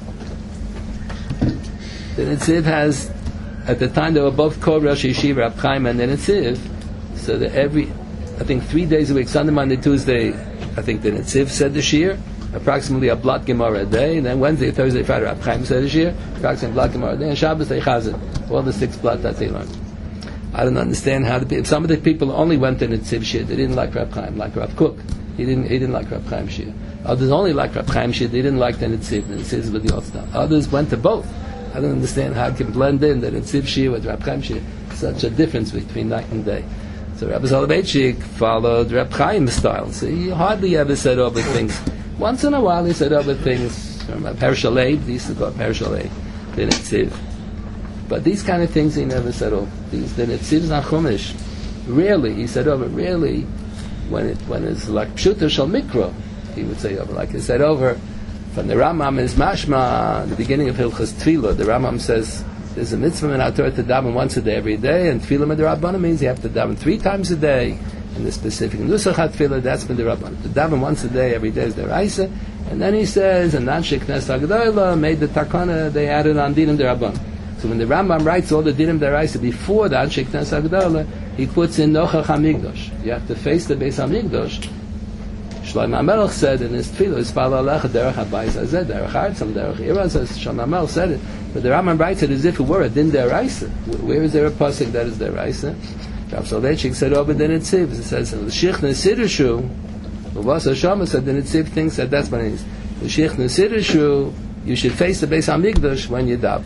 The Netziv has, at the time they were both called Rosh Yeshiva, Rab Chaim and the Netziv, so that I think 3 days a week, Sunday, Monday, Tuesday, I think the Netziv said the shir, approximately a blot Gemara a day, and then Wednesday, Thursday, Friday, Rab Chaim said the shir, approximately a blot Gemara a day, and Shabbos they chazan, all the 6 blot that they learned. I don't understand how some of the people only went to Netziv shir, they didn't like Rab Chaim, like Rab Kook, he didn't like Rab Chaim shir. Others only liked Rab Chaim shir, they didn't like the Netziv with the old stuff. Others went to both. I don't understand how it can blend in the Netziv shir with Rab Chaim shir, such a difference between night and day. So Rabbi Soloveitchik followed Rab Chaim's style, so he hardly ever said over things. Once in a while he said over things from Perushalei, they used to call it Perushalei, the Netziv. But these kind of things he never said over. The Netziv's not Chumash. Rarely, he said over, rarely, when it's like Pshuta Shal Mikro, he would say over, like he said over, from the Rambam is Mashma, the beginning of Hilchos Tefillah, the Rambam says, there's a mitzvah in our Torah to daven once a day every day, and Tefillah Midrabanan means you have to daven 3 times a day, and the specific Nusach HaTefillah, that's Midrabanan. To daven once a day every day is the Raisa, and then he says, and Anshe Knesset HaGedolah made the Takana, they added on Dinim Derabanan. So when the Rambam writes all the Dinim Deraisa before the Anshe Knesset HaGedolah, he puts in Nochach HaMikdosh. You have to face the Beis HaMikdosh. Shlomo HaMelech said in his Tefillah, Yispal Alecha Derech HaBayis Hazeh, Derech Artzam, Derech Irazah. Shlomo HaMelech said it, but the Rambam writes it as if it were a Din Deraisa. Where is there a pasuk that is Deraisa? Rav Soloveitchik said over the Netziv. It says L'shich Nesidushu. Uvas Hashem said the Netziv thinks that that's what it is. L'shich Nesidushu. You should face the Beis Hamikdash when you daven.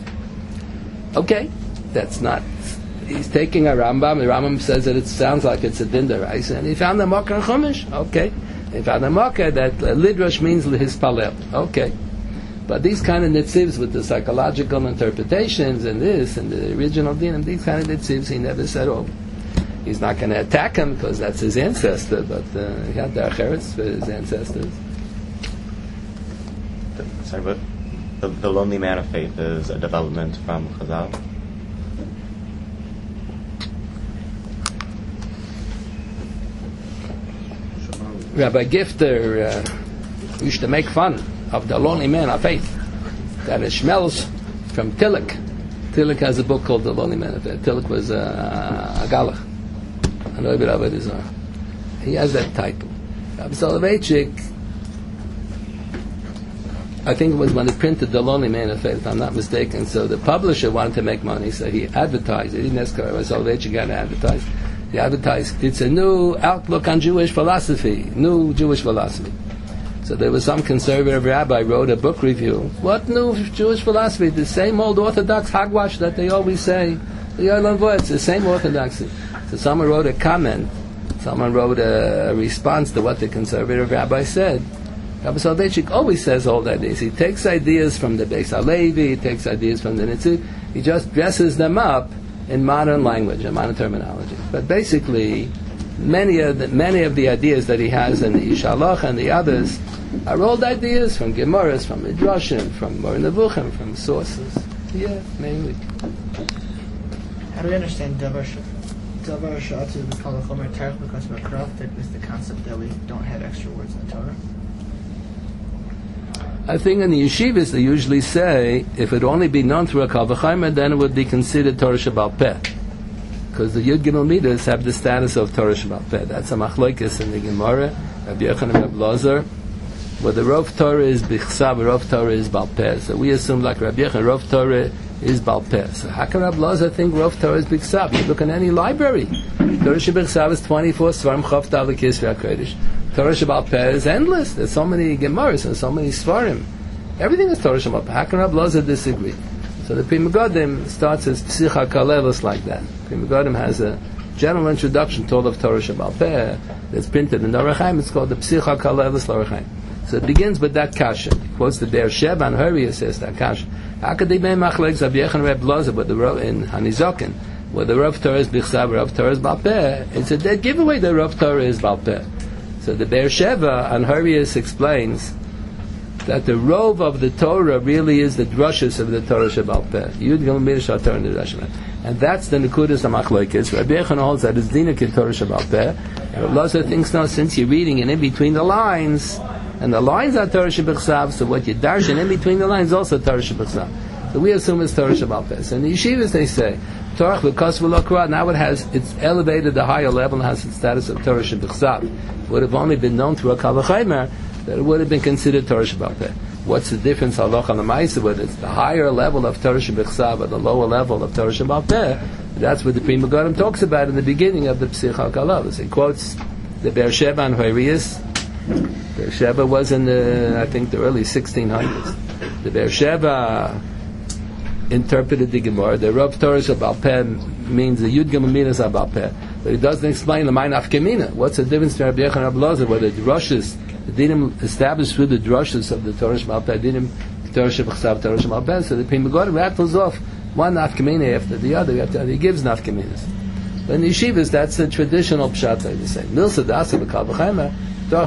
Okay, that's not. He's taking a Rambam. The Rambam says that it sounds like it's a Din Deraisa, and he found a Makar Chumash. Okay. He found a Makar that Lidrash means L'hispalel. Okay. But these kind of Netzivs with the psychological interpretations and this and the original Din, these kind of Netzivs he never said over. He's not going to attack him because that's his ancestor, but he had the Acheretz for his ancestors. Sorry, but the lonely man of faith is a development from Chazal? Rabbi Gifter used to make fun of the lonely man of faith. That it smells from Tillich. Tillich has a book called The Lonely Man of Faith. Tillich was a Galach. I know about it. He has that title. Rabbi Soloveitchik, I think it was when they printed The Lonely Man of Faith, if I'm not mistaken. So the publisher wanted to make money, so he advertised. He didn't ask Rabbi Soloveitchik got to advertise. He advertised, it's a new outlook on Jewish philosophy, new Jewish philosophy. So there was some conservative rabbi wrote a book review. What new Jewish philosophy? The same old Orthodox hogwash that they always say. It's the same orthodoxy. So someone wrote a comment. Someone wrote a response to what the conservative rabbi said. Rabbi Soloveitchik always says all that is. He takes ideas from the Beis HaLevi, he takes ideas from the Netziv, he just dresses them up in modern language and modern terminology. But basically, many of the ideas that he has in the Ishalach and the others are old ideas from Gemaras, from Midrashim, from Moreh Nevuchim, from sources. Yeah, mainly. How do we understand Davar Sha'atu B'Kal Chomer Tarech B'Kas B'Kraf? That is the concept that we don't have extra words in the Torah. I think in the yeshivas they usually say if it only be known through a Kal V'Chomer, then it would be considered Torah Sheba'al Peh, because the Yud Gimel Midas have the status of Torah Sheba'al Peh. That's a machlokes in the Gemara, Rabbi Yochanan and Rabbi Lazar, where the Rov Torah is Bichsav, Rov Torah is Ba'al Peh. So we assume like Rabbi Yochanan, Rov Torah is Ba'al Peh. So how can Rabbi Lazar think Rov Torah is Bichsav? You look in any library. Torah Sheba'al is 24 Svarim Chavta L'Kisvei HaKodesh. Torah Sheba'al Peh is endless. There's so many Gemaras and so many Svarim. Everything is Torah Sheba'al Peh. How can Rabbi Lazar disagree? So the Pri Megadim starts as Psich HaKalelos like that. Pri Megadim has a general introduction to all of Torah Sheba'al Peh that's printed in the Orach Chaim. It's called the Psich HaKalelos L'Orach Chaim. So it begins with that kasha. He quotes the Be'er Sheva and Hurriya says that kasha. How could they be machlekes Rabbi Yochanan and Rabbi Lazar in Hanizokin, where the Rav Torah is Bichsav, Rav Torah is Ba'al Peh? It's a dead giveaway that Rav Torah is Ba'al Peh. So the Be'er Sheva and Hurriya explains that the rove of the Torah really is the drushes of the Torah Sheba'al Peh. Yud Gimel Midas Torah and the Drashim. And that's the Nekudas HaMachlokes. Rabbi Yochanan holds that it's Dinak in Torah Sheba'al Peh. And Rabbi Lazar thinks, no, since you're reading and in between the lines, and the lines are Torah Shebechsav, so what you darshan in between the lines is also Torah Shebechsav. So we assume it's Torah Sheba'al Peh. So in the yeshivas they say, Torah V'Kos V'Lo, now it's elevated the higher level and has the status of Torah Shebechsav. It would have only been known through a Kal V'Chomer, that it would have been considered Torah Sheba'al Peh. What's the difference, halacha l'maisa, whether it's the higher level of Torah Shebechsav or the lower level of Torah Sheba'al Peh? That's what the Pri Megadim talks about in the beginning of the Psich HaKalelos. He quotes the Be'er Sheva and Hurriya. Be'er Sheva was in the, I think, the early 1600s. The Be'er Sheva interpreted the Gemara. The Rav Torah Sheba'al Peh means the Yud Gimel Midas Ba'al Peh. But he doesn't explain the Mayin Afkemina. What's the difference between Rabbi Yochanan and Rabbi Lazar, whether the drushes, the dinim established through the drushes of the Torah Sheba'al Peh, dinim Torah Shebechsav, Torah Sheba'al Peh. So the Pri Megadim rattles off one Nafkemina after the other. He gives Nafkeminas. But in the yeshivas, that's the traditional pshat. They say Milsa Dasa B'Kal V'Chomer. Now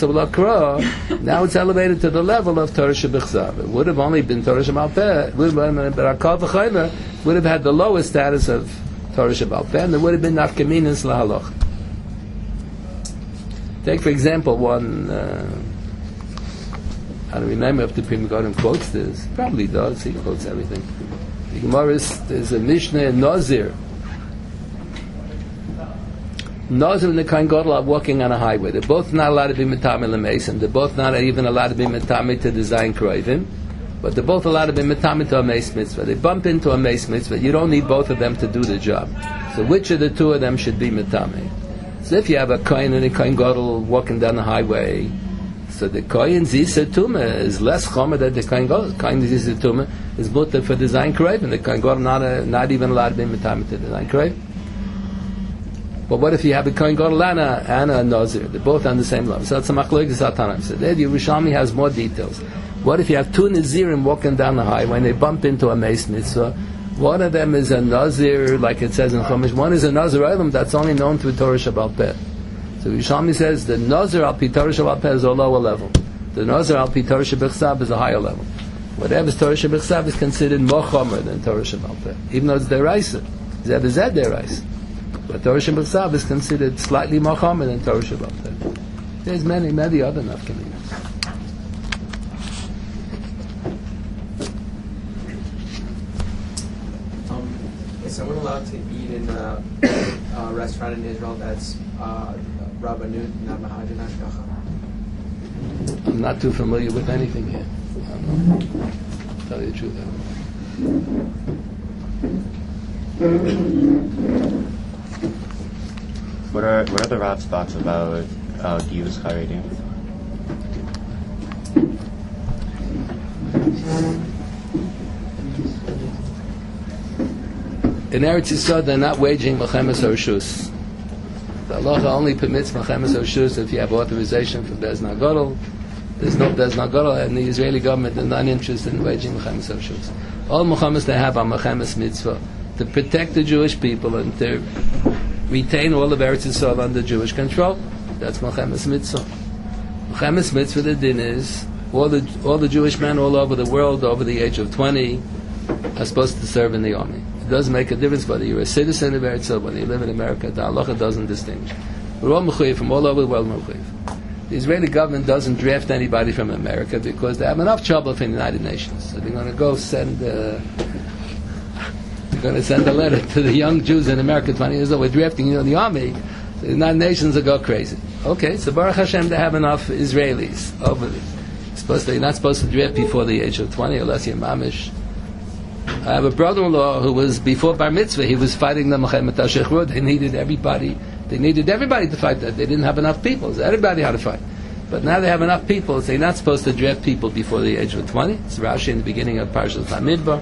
it's elevated to the level of Torah Shebechsav. It would have only been Torah Sheba'al Peh, but Kal V'Chomer would have had the lowest status of Torah Sheba'al Peh, and there would have been Nafkeminas L'Halach. Take for example one, I don't remember if the Pri Megadim quotes this, probably does, he quotes everything. The Gemara there's a Mishnah in Nazir. Nazir and the Kohen Gadol are walking on a highway. They're both not allowed to be Metame L'Mason. They're both not even allowed to be Metame to design Kroivim. But they're both allowed to be Metame to a Meis Mitzvah. They bump into a Meis Mitzvah. You don't need both of them to do the job. So which of the two of them should be Metame? So if you have a Kohen and a Kohen Gadol walking down the highway, so the Kohen Zisa Tumah is less Chomer than the Kohen Gadol. Kohen Zisa Tumah is mutter for design Kroivim. The Kohen Gadol not even allowed to be Metame to design Kroivim. But what if you have a Kohen Gadol and a Nazir? They're both on the same level. So it's a machlokes Atanim. So there the Yerushalmi has more details. What if you have two Nazirim walking down the highway and they bump into a Meis Mitzvah? One of them is a Nazir, like it says in Chumash. One is a Nazir Olam that's only known through Torah Sheba'al Peh. So Yerushalmi says the Nazir al Pi Torah Sheba'al Peh is a lower level. The Nazir al Pi Torah Shebechsav is a higher level. Whatever is Torah Shebechsav is considered more chomer than Torah Sheba'al Peh, even though it's deraisa. Zeh v'zeh deraisa. But Torah Shebechsav is considered slightly more chomer than Torah Sheba'al Peh. There's many other nafkaminas. Is someone allowed to eat in a restaurant in Israel that's Rabbanut, not Mahajin Hashgacha? I'm not too familiar with anything here. To tell you the truth. What are the Rav's thoughts about Giyus Charedim? In Eretz Yisrael, they're not waging Mechemes Harshus. The halacha only permits Mechemes Harshus if you have authorization from Bezdin HaGadol. There's no Bezdin HaGadol, and the Israeli government is not interested in waging Mechemes Harshus. All Mechemes they have are Mechemes Mitzvah, to protect the Jewish people and to retain all of Eretz Yisrael under Jewish control. That's Mechemes Mitzvah. Mechemes Mitzvah, the din is, all the Jewish men all over the world over the age of 20 are supposed to serve in the army. It doesn't make a difference whether you're a citizen of Eretz Yisrael, whether you live in America. The halacha doesn't distinguish. We're all mechuyev from all over the world. Mechuyev. the Israeli government doesn't draft anybody from America because they have enough trouble from the United Nations. So they're going to go send a letter to the young Jews in America, 20 years old. We're drafting you in the army. The United Nations will go crazy. Okay, so Baruch Hashem, they have enough Israelis over there. You're not supposed to draft before the age of 20 unless you're mamish. I have a brother-in-law who was before Bar Mitzvah. He was fighting the Mechemet HaShechrut. They needed everybody to fight that. They didn't have enough people, so everybody had to fight. But now they have enough people, so they're not supposed to draft people before the age of 20. It's Rashi in the beginning of Parashat Bamidbar.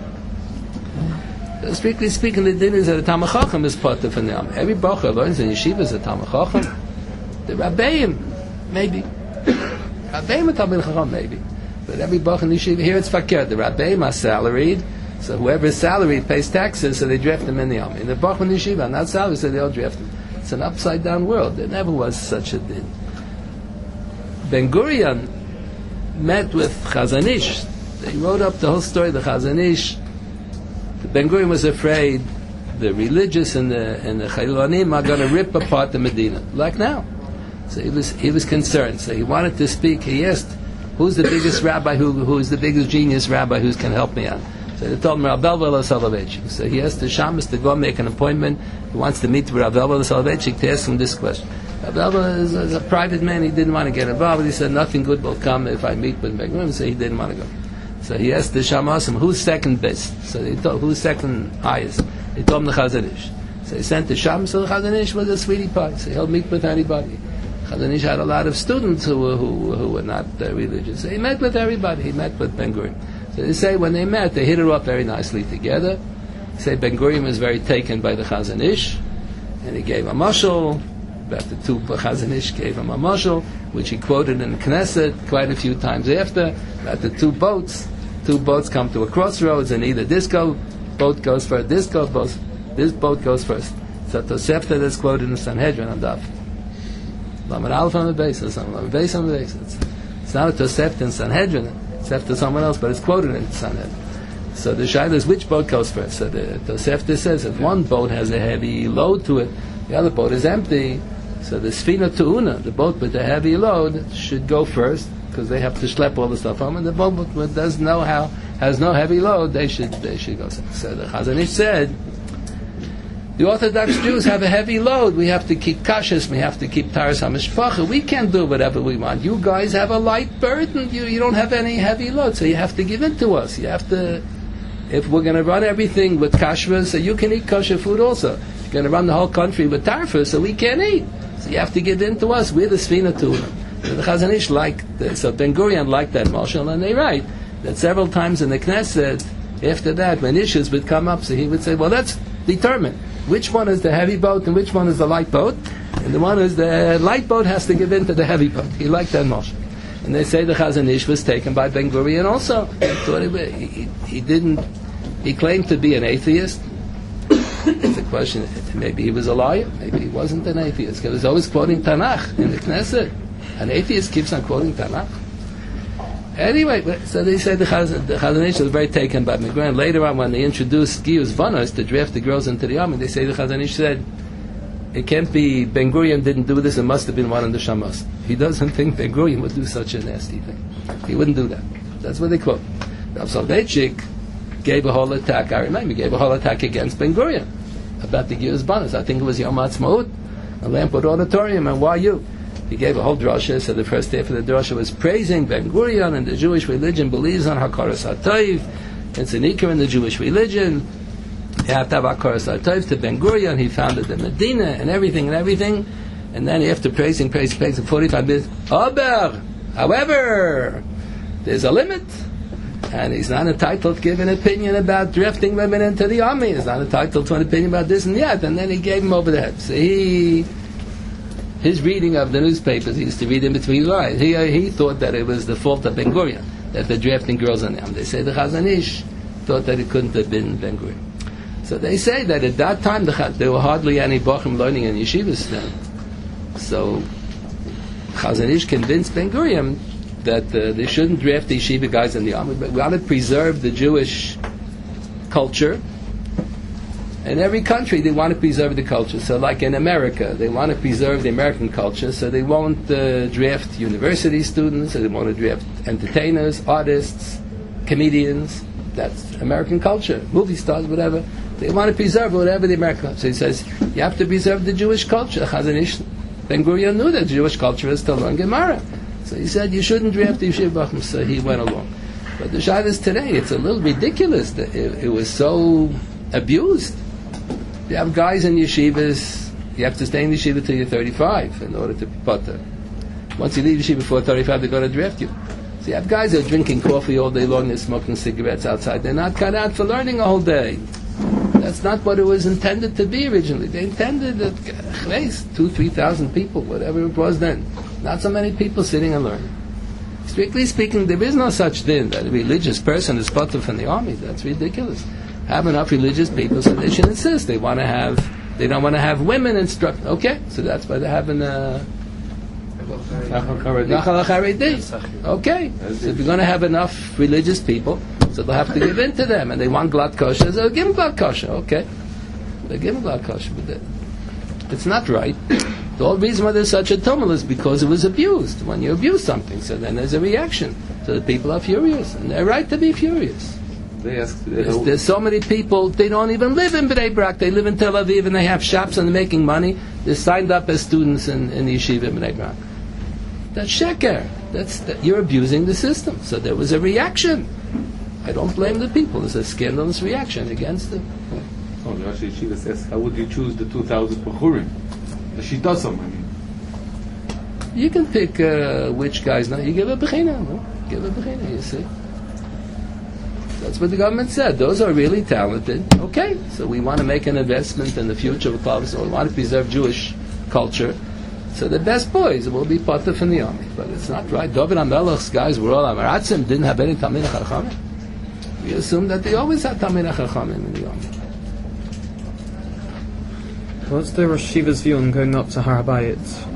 Strictly speaking, the din is that a Talmid Chacham is part of the Am. Every Bacher learns in yeshiva is a Talmid Chacham. The Rabbeim, maybe. Rabbeim are Talmid Chacham, maybe. But every Bacher in yeshiva, here it's fakir. The Rabbeim are salaried, so whoever is salaried pays taxes, so they draft them in the Am. In the Bacher in yeshiva, not salaried, so they all draft them. It's an upside-down world. There never was such a din. Ben Gurion met with Chazon Ish. They wrote up the whole story of the Chazon Ish. Ben Gurion was afraid the religious and the Chaylonim are going to rip apart the Medina, like now. So he was concerned. So he wanted to speak. He asked, "Who's the biggest rabbi? Who's the biggest genius rabbi who can help me out?" So they told him Rav Elvel Soloveitchik. So he asked the Shabbos to go make an appointment. He wants to meet with Rav Elvel Soloveitchik to ask him this question. Rav Elvel is a private man. He didn't want to get involved. He said nothing good will come if I meet with Ben Gurion. So he didn't want to go. So he asked the Shamasim, who's second best? So they told, who's second highest? They told him the Chazon Ish. So he sent the Shamasim, so the Chazon Ish was a sweetie pie. So he'll meet with anybody. Chazon Ish had a lot of students who were not religious. So he met with everybody. He met with Ben Gurion. So they say when they met, they hit it off very nicely together. They say Ben Gurion was very taken by the Chazon Ish, and he gave a mashal. About the two Chazon Ish gave him a mashal, which he quoted in Knesset quite a few times after. About the two boats come to a crossroads, and either this boat goes first, this boat goes first. So Tosefta that's quoted in Sanhedrin on Daf. Lamed Aleph on the basis, Lamed Beis on the basis. It's not a Tosefta in Sanhedrin, it's after someone else, but it's quoted in Sanhedrin. So the shaila is which boat goes first. So the Tosefta says if one boat has a heavy load to it, the other boat is empty. So the Sfina Tu'una, the boat with the heavy load, should go first, because they have to schlep all the stuff home, and the boat that has no heavy load, they should go. So the Chazon Ish said, the Orthodox Jews have a heavy load. We have to keep kashrus. We have to keep taras hamishpacha. We can't do whatever we want. You guys have a light burden. You don't have any heavy load, so you have to give in to us. You have to. If we're going to run everything with kashrus, so you can eat kosher food also. You're going to run the whole country with tarfa, so we can't eat. So you have to give in to us. We're the Sfina Tu'una. So the Chazon Ish so Ben Gurion liked that mashal, and they write that several times in the Knesset, after that, when issues would come up, so he would say, well, let's determine which one is the heavy boat and which one is the light boat, and the one is the light boat has to give in to the heavy boat. He liked that mashal. And they say the Chazon Ish was taken by Ben Gurion also. He claimed to be an atheist. It's a question, maybe he was a liar, maybe he wasn't an atheist. He was always quoting Tanakh in the Knesset. An atheist keeps on quoting Tanakh. Anyway, so they said the Chazon Ish was very taken by Ben Gurion. Later on, when they introduced Giyus Vanos to draft the girls into the army, they say the Chazon Ish said, it can't be, Ben Gurion didn't do this, it must have been one of the Shamas. He doesn't think Ben Gurion would do such a nasty thing. He wouldn't do that. That's what they quote. Rav Soloveitchik gave a whole attack, I remember, he gave a whole attack against Ben Gurion about the Giyus Vanos. I think it was Yom Ha'atzmaut, a Lampwood Auditorium, and why you? He gave a whole drasha, so the first half of the drasha was praising Ben Gurion, and the Jewish religion believes on Hakaras HaTov. It's an ikar in the Jewish religion. You have to have Hakaras HaTov to Ben Gurion. He founded the Medina and everything. And then after praising 45 minutes, however, there's a limit. And he's not entitled to give an opinion about drafting women into the army. He's not entitled to an opinion about this and that. And then he gave him over the head. So his reading of the newspapers, he used to read in between lines. He thought that it was the fault of Ben Gurion, that they're drafting girls on them. They say the Chazon Ish thought that it couldn't have been Ben Gurion. So they say that at that time there were hardly any Bochum learning in yeshivas then. So Chazon Ish convinced Ben Gurion that they shouldn't draft the yeshiva guys in the army, but we ought to preserve the Jewish culture In every country, they want to preserve the culture. So, like in America, they want to preserve the American culture, so they won't draft university students, so they want to draft entertainers, artists, comedians. That's American culture. Movie stars, whatever. They want to preserve whatever the American culture. So he says, you have to preserve the Jewish culture. Chazon Ish Ben Gurion knew that Jewish culture is to learn Gemara. So he said, you shouldn't draft the Yeshiva Bachim. So he went along. But the Shad is today, it's a little ridiculous that it was so abused. You have guys in yeshivas, you have to stay in yeshiva till you're 35 in order to be potter. Once you leave yeshiva before 35, they're going to draft you. So you have guys that are drinking coffee all day long, they're smoking cigarettes outside. They're not cut out for learning all day. That's not what it was intended to be originally. They intended that 2,000-3,000 people, whatever it was then. Not so many people sitting and learning. Strictly speaking, there is no such thing that a religious person is potter from the army. That's ridiculous. Have enough religious people so they should insist. They don't want to have women instruct. Okay, so that's why they're having Nachal HaCharedi. Okay, so if you're going to have enough religious people, so they'll have to give in to them, and they want glad kosher, so they'll give them glad kosher. Okay, they give them glad kosher, but it's not right. The whole reason why there's such a tumult is because it was abused. When you abuse something, so then there's a reaction. So the people are furious, and they're right to be furious. There's so many people, they don't even live in Bnei Brak, they live in Tel Aviv and they have shops and they're making money. They're signed up as students in the yeshiva in Bnei Brak. That's sheker. You're abusing the system. So there was a reaction. I don't blame the people. There's a scandalous reaction against them. Oh, the Rosh Yeshiva says, how would you choose the 2,000 Bechurim? The Shitosam, I mean. You can pick which guys. Now you give a bechina. No? Give a bechina, you see. That's what the government said. Those are really talented. Okay, so we want to make an investment in the future of Klal Yisrael. We want to preserve Jewish culture. So the best boys will be potter from the army. But it's not right. David HaMelech's guys were all Amaratzim, didn't have any Talmidei Chachamim. We assume that they always had Talmidei Chachamim in the army. What's the Rosh Yeshiva's view on going up to Har HaBayit?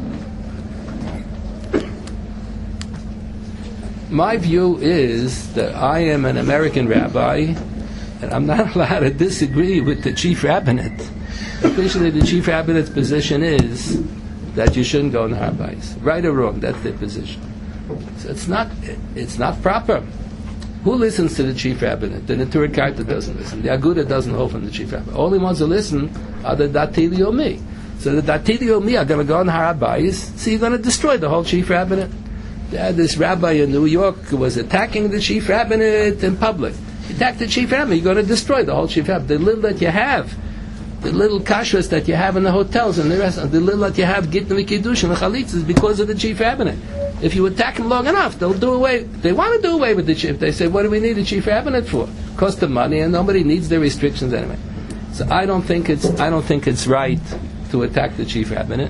My view is that I am an American rabbi, and I'm not allowed to disagree with the chief rabbinate. Officially, the chief rabbinate's position is that you shouldn't go in Har HaBayit. Right or wrong, that's their position. So it's not proper. Who listens to the chief rabbinate? The Neturei Karta doesn't listen. The Aguda doesn't hold from the chief rabbinate. Only ones who listen are the Datili Yomi. So the Datili Yomi are going to go in Har HaBayit, so you're going to destroy the whole chief rabbinate. This rabbi in New York who was attacking the chief rabbinate in public. He attacked the chief rabbinate, you're going to destroy the whole chief rabbinate. The little that you have, the little kashrus that you have in the hotels and the restaurants, the little that you have gittin v'kiddushin and chalitz is because of the chief rabbinate. If you attack him long enough, they'll do away. They want to do away with the chief. They say, what do we need the chief rabbinate for? Cost of money, and nobody needs the restrictions anyway. So I don't think it's right to attack the chief rabbinate.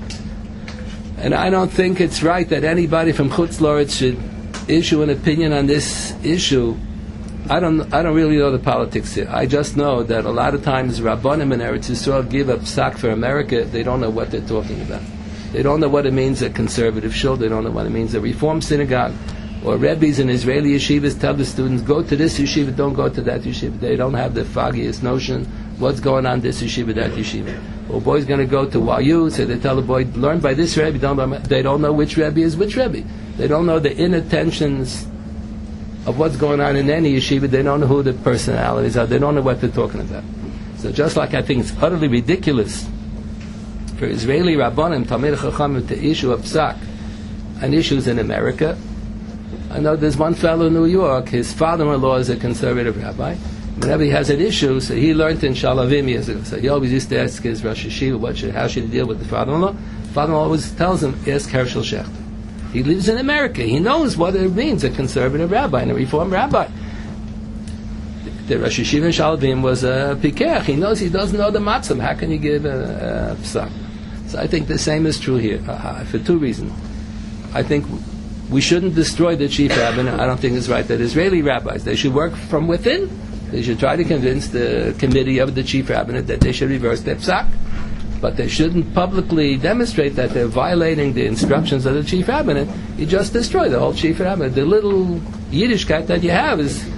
And I don't think it's right that anybody from Chutz La'aretz should issue an opinion on this issue. I don't really know the politics here. I just know that a lot of times Rabbanim in Eretz Yisrael give a psak for America. They don't know what they're talking about. They don't know what it means a conservative shul. They don't know what it means a reform synagogue. Or Rebbes in Israeli yeshivas tell the students, go to this yeshiva, don't go to that yeshiva. They don't have the foggiest notion what's going on this yeshiva, that yeshiva. Or boy's going to go to YU, so they tell the boy, learn by this Rebbe, they don't know which Rebbe is which Rebbe. They don't know the inner tensions of what's going on in any yeshiva. They don't know who the personalities are. They don't know what they're talking about. So just like I think it's utterly ridiculous for Israeli Rabbanim, Talmidei Chachamim, to issue a psak on issues in America. I know there's one fellow in New York, his father-in-law is a conservative rabbi. Whenever he has an issue, so he learned in Shalavim years ago. So he always used to ask his Rosh Yeshiva, how should he deal with the father-in-law? The father-in-law always tells him, ask Herschel Schachter. He lives in America. He knows what it means, a conservative rabbi and a reform rabbi. The Rosh Yeshiva in Shalavim was a pikech. He knows he doesn't know the matzah. How can you give a psak? So I think the same is true here, for two reasons. I think we shouldn't destroy the chief rabbinate. I don't think it's right that Israeli rabbis, they should work from within. They should try to convince the committee of the chief rabbinate that they should reverse their psak. But they shouldn't publicly demonstrate that they're violating the instructions of the chief rabbinate. You just destroy the whole chief rabbinate. The little Yiddishkeit that you have is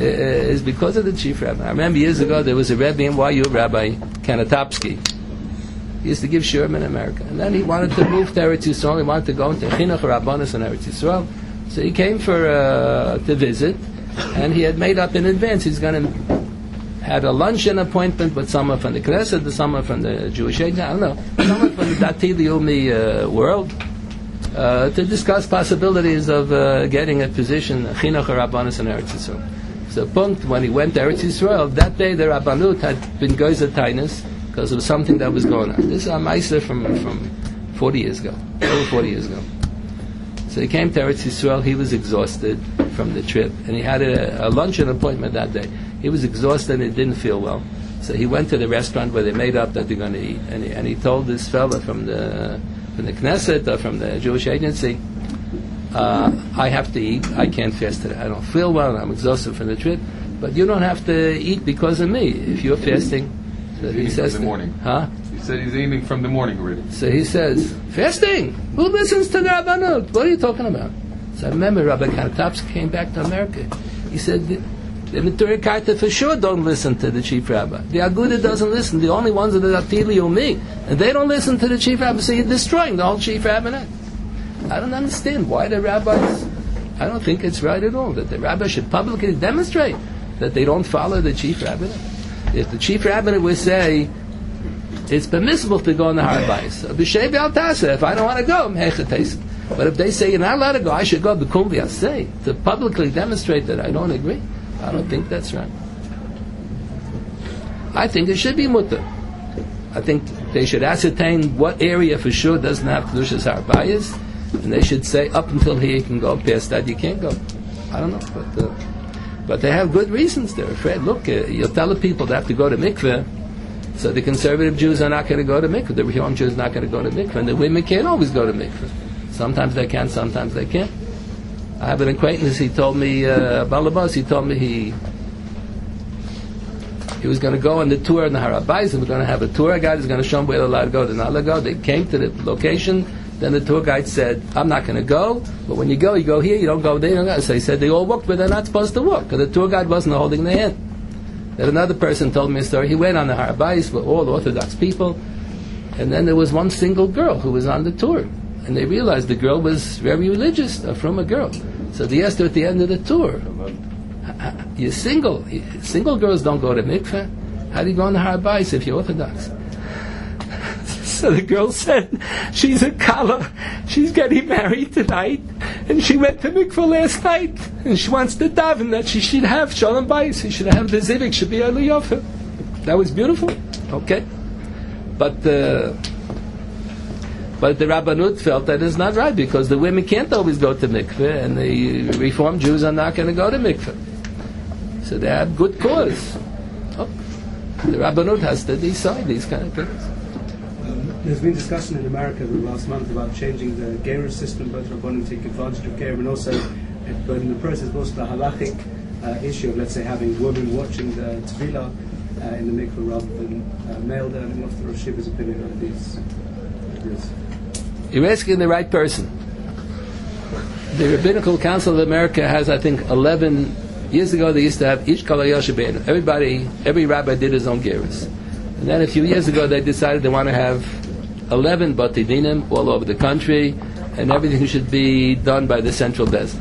is because of the chief rabbi. I remember years ago there was a Rebbe in YU, Rabbi Kanatopsky. He used to give shiurim in America. And then he wanted to move to Eretz Yisrael. He wanted to go into Chinuch Rabbanos in Eretz Yisrael. So he came to visit, and he had made up in advance he's going to have a luncheon appointment with someone from the Knesset, someone from the Jewish Agency, I don't know, someone from the Dati Leumi world, to discuss possibilities of getting a position, Chinuch Rabbanos in Eretz Yisrael. So, when he went to Eretz Yisrael, that day the Rabbanut had been Geizer Tainus because of something that was going on. This is a Meiser from 40 years ago, over 40 years ago. So he came to Eretz Yisrael, he was exhausted from the trip, and he had a luncheon appointment that day. He was exhausted and he didn't feel well. So he went to the restaurant where they made up that they're going to eat, and he told this fella from the Knesset or from the Jewish Agency, I have to eat, I can't fast today. I don't feel well, I'm exhausted from the trip, but you don't have to eat because of me if you're fasting. So he says from the morning. Huh? He said he's aiming from the morning already. So he says, fasting? Who listens to the Rabbanut? What are you talking about? So I remember Rabbi Kanatopsky came back to America. He said, the Mitzvah Karta for sure don't listen to the chief rabbi. The Aguda doesn't listen. The only ones are the Atili Umi. And they don't listen to the chief rabbi, so you're destroying the whole chief rabbinate. I don't understand why the rabbis, I don't think it's right at all, that the rabbis should publicly demonstrate that they don't follow the chief rabbinate. If the chief rabbinate would say, it's permissible to go on the Har Bayis. If I don't want to go, I'm hechetes. But if they say you're not allowed to go, I should go b'kum v'yaseh, to publicly demonstrate that I don't agree. I don't think that's right. I think it should be mutter. I think they should ascertain what area for sure doesn't have Kedushas Har Bayis, and they should say up until here you can go, past that you can't go. I don't know, but they have good reasons. They're afraid. Look, you'll tell the people they have to go to mikveh, so the conservative Jews are not going to go to mikveh. The Reform Jews are not going to go to mikveh, and the women can't always go to mikveh. Sometimes they can, sometimes they can't. I have an acquaintance, he told me, Balabas, he told me he was going to go on the tour in the Har Bayis, and we're going to have a tour guide who's going to show them where they're allowed to go, they're not allowed to go. They came to the location, then the tour guide said, I'm not going to go, but when you go here, you don't go there, you don't go. So he said they all walked, but they're not supposed to walk, because the tour guide wasn't holding their hand. Then another person told me a story, he went on the Har Bayis with all Orthodox people, and then there was one single girl who was on the tour. And they realized the girl was very religious, from a girl. So they asked her at the end of the tour, you're single. Single girls don't go to mikveh. How do you go on the Har Bayis if you're Orthodox? So the girl said, she's a kala. She's getting married tonight. And she went to mikveh last night. And she wants to daven that she should have Shalom Bayis. She should have the zivik, should be Eliyahu. That was beautiful. Okay. But the Rabbanut felt that it's not right because the women can't always go to mikveh and the Reform Jews are not going to go to mikveh. So they have good cause. The Rabbanut has to decide these kind of things. There's been discussion in America last month about changing the Gerus system, both Rabbanim take advantage of Gerus and also, but in the process, also the halachic issue of, let's say, having women watching the Tefillah in the mikveh rather than male there. I mean, what's the Rosh Yeshiva's opinion on these? You're asking the right person. The Rabbinical Council of America has, I think, 11 years ago. They used to have each kala yoshebein. Every rabbi did his own gerus, and then a few years ago they decided they want to have 11 bati dinim all over the country, and everything should be done by the central bezdin.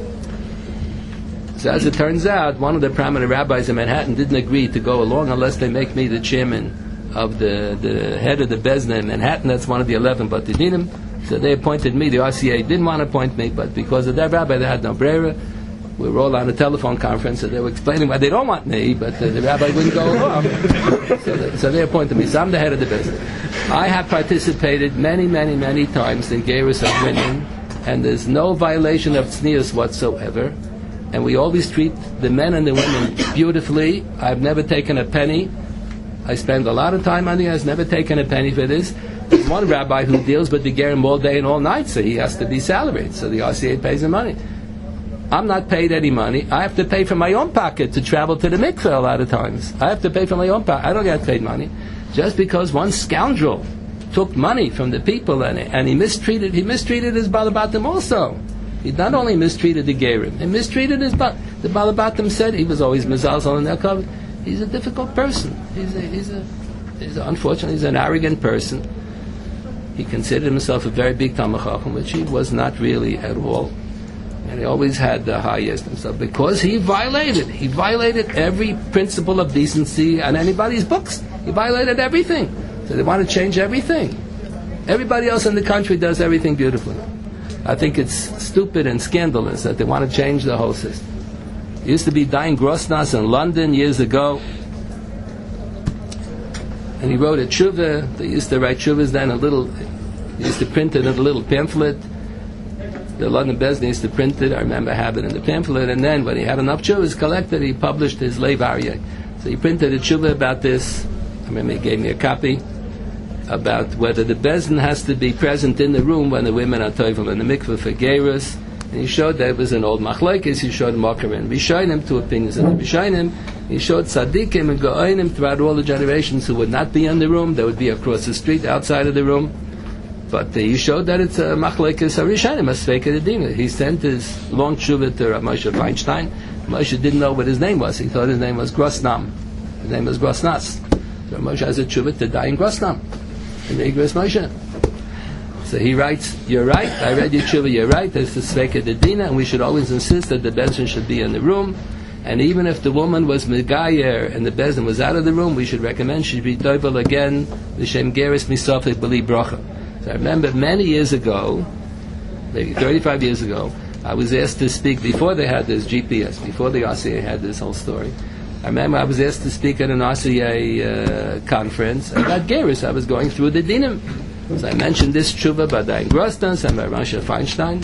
So as it turns out, one of the prominent rabbis in Manhattan didn't agree to go along unless they make me the chairman of the head of the bezdin in Manhattan. That's one of the 11 bati dinim. So they appointed me. The RCA didn't want to appoint me, but because of that rabbi, they had no brera. We were all on a telephone conference, and they were explaining why they don't want me, but the rabbi wouldn't go along. So they appointed me. So I'm the head of the bezdin. I have participated many, many, many times in gerus of women, and there's no violation of tznius whatsoever. And we always treat the men and the women beautifully. I've never taken a penny. I spend a lot of time on it. I've never taken a penny for this. There's one rabbi who deals with the gerim all day and all night, so he has to be salaried. So the RCA pays him money. I'm not paid any money. I have to pay from my own pocket to travel to the mikveh a lot of times. I have to pay from my own pocket. I don't get paid money. Just because one scoundrel took money from the people and he mistreated his balabatim also. He not only mistreated the Gerim, he mistreated his the Balabatim said he was always mezalzel in their cover. He's a difficult person. Unfortunately, he's an arrogant person. He considered himself a very big Talmid Chacham, which he was not really at all. And he always had the highest himself because he violated every principle of decency on anybody's books. He violated everything. So they want to change everything. Everybody else in the country does everything beautifully. I think it's stupid and scandalous that they want to change the whole system. It used to be Dayan Grosnas in London years ago, and he wrote a tshuva. They used to write tshuvas then they used to print it in a little pamphlet. The London Bezdin used to print it. I remember having it in the pamphlet, and then when he had enough tshuvas collected, he published his Leiv Aryeh. So he printed a tshuva about this. I remember he gave me a copy about whether the Bezdin has to be present in the room when the women are toivel in the mikveh for gerus. And he showed that it was an old machlokes. He showed Makar and Rishonim, two opinions of the Rishonim. He showed tzaddikim and go'onim throughout all the generations who would not be in the room. They would be across the street, outside of the room. But he showed that it's a machlokes harishonim, a sveika dedina. He sent his long tshuva to Rav Moshe Feinstein. Moshe didn't know what his name was. He thought his name was Grosnam. His name was Grosnas. So Moshe has a tshuva to Dayan Grosnam. And the Igros Moshe. So he writes, you're right, I read your tshuva, you're right, there's the sveika dedina, and we should always insist that the Bezdin should be in the room. And even if the woman was megayer and the Bezdin was out of the room, we should recommend she be doivel again, l'shem geris misofik b'li bracha. So I remember many years ago, maybe 35 years ago, I was asked to speak, before they had this GPS, before the RCA had this whole story, I remember I was asked to speak at an RCA conference about gerus. I was going through the dinim. So I mentioned this tshuva by Dayan Grosnas and by Moshe Feinstein.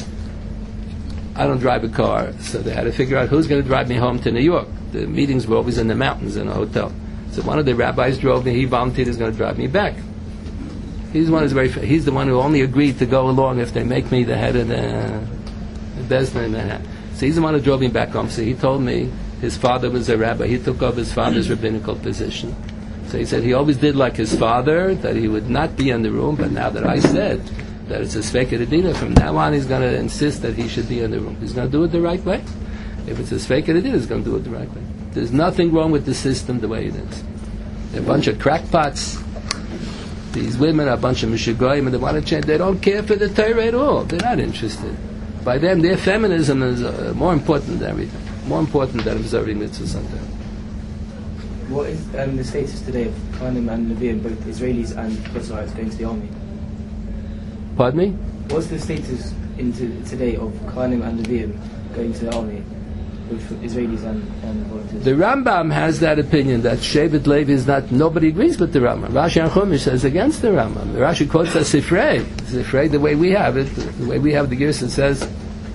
I don't drive a car, so they had to figure out who's going to drive me home to New York. The meetings were always in the mountains in a hotel. So one of the rabbis drove me. He volunteered he's going to drive me back. He's the one who only agreed to go along if they make me the head of the Bezdin. So he's the one who drove me back home. So he told me his father was a rabbi. He took over his father's rabbinical position. So he said he always did like his father, that he would not be in the room, but now that I said that it's a sveika dedina, from now on he's going to insist that he should be in the room. He's going to do it the right way. If it's a sveika dedina, he's going to do it the right way. There's nothing wrong with the system the way it is. They're a bunch of crackpots. These women are a bunch of mishigoyim, and they want to change. They don't care for the Torah at all. They're not interested. By them, their feminism is more important than everything. More important than observing mitzvahs on them. What is the status today of Kohanim and Leviim, both Israelis and Israelites, going to the army? Pardon me? What's the status today of Kohanim and Leviim going to the army, both Israelis and volunteers? The Rambam has that opinion that Shevet Levi is not. Nobody agrees with the Rambam. Rashi and Chumash says against the Rambam. The Rashi quotes a Sifrei. Sifrei, the way we have it, the way we have the Gerus, it says.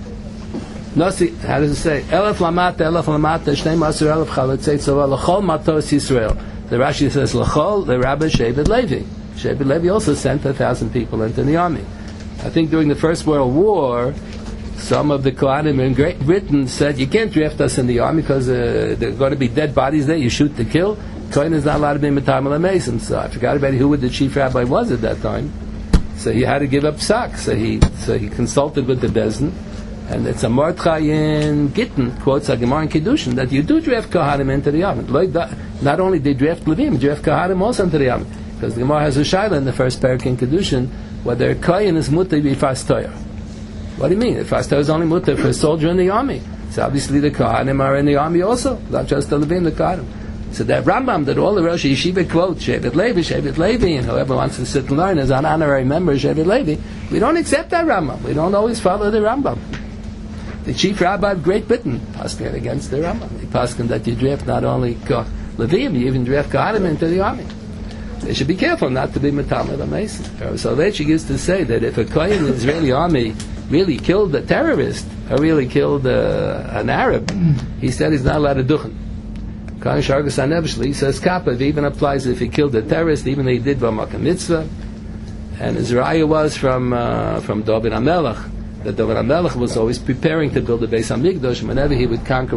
Nosi, how does it say? Elef lamata, shnei masur elef chalatzei tzova, l'chol matos Yisrael. The Rashi says, l'chol, the Rabbi Shevet Levi. Shevet Levi also sent 1,000 people into the army. I think during the First World War, some of the Kohanim in Great Britain said, you can't draft us in the army because there are going to be dead bodies there, you shoot to kill. Kohen is not allowed to be Metamel Mason. So I forgot about who the chief rabbi was at that time. So he had to give up psak. So he consulted with the Bezdin. And it's a Mordechai in Gittin, quotes a Gemara in Kiddushin, that you do draft Kohanim into the army. Not only did you draft Levim, you draft Kohanim also into the army. Because the Gemara has a shaila in the first parak in Kiddushin, whether a Kohen is mutter b'fas Torah. What do you mean? If fas Torah is only mutter for a soldier in the army. So obviously the Kohanim are in the army also, not just the Levim, the Kohanim. So that Rambam, that all the Rosh Yeshiva quote, Shevet Levi, and whoever wants to sit and learn is an honorary member of Shevet Levi, we don't accept that Rambam. We don't always follow the Rambam. The chief rabbi of Great Britain paskined against the Rambam. He paskined that you draft not only Levim, you even draft Kohanim into the army. They should be careful not to be Metamel Mason. So Leitchik used to say that if a Kohen in the Israeli army really killed a terrorist, or really killed an Arab, he said he's not allowed to duchen. Kohen Shargus HaNevshli says Kappa, it even applies if he killed a terrorist, even though he did B'makam Mitzvah. And his raya was from David HaMelech, that David HaMelech was always preparing to build the Beis HaMikdash. Whenever he would conquer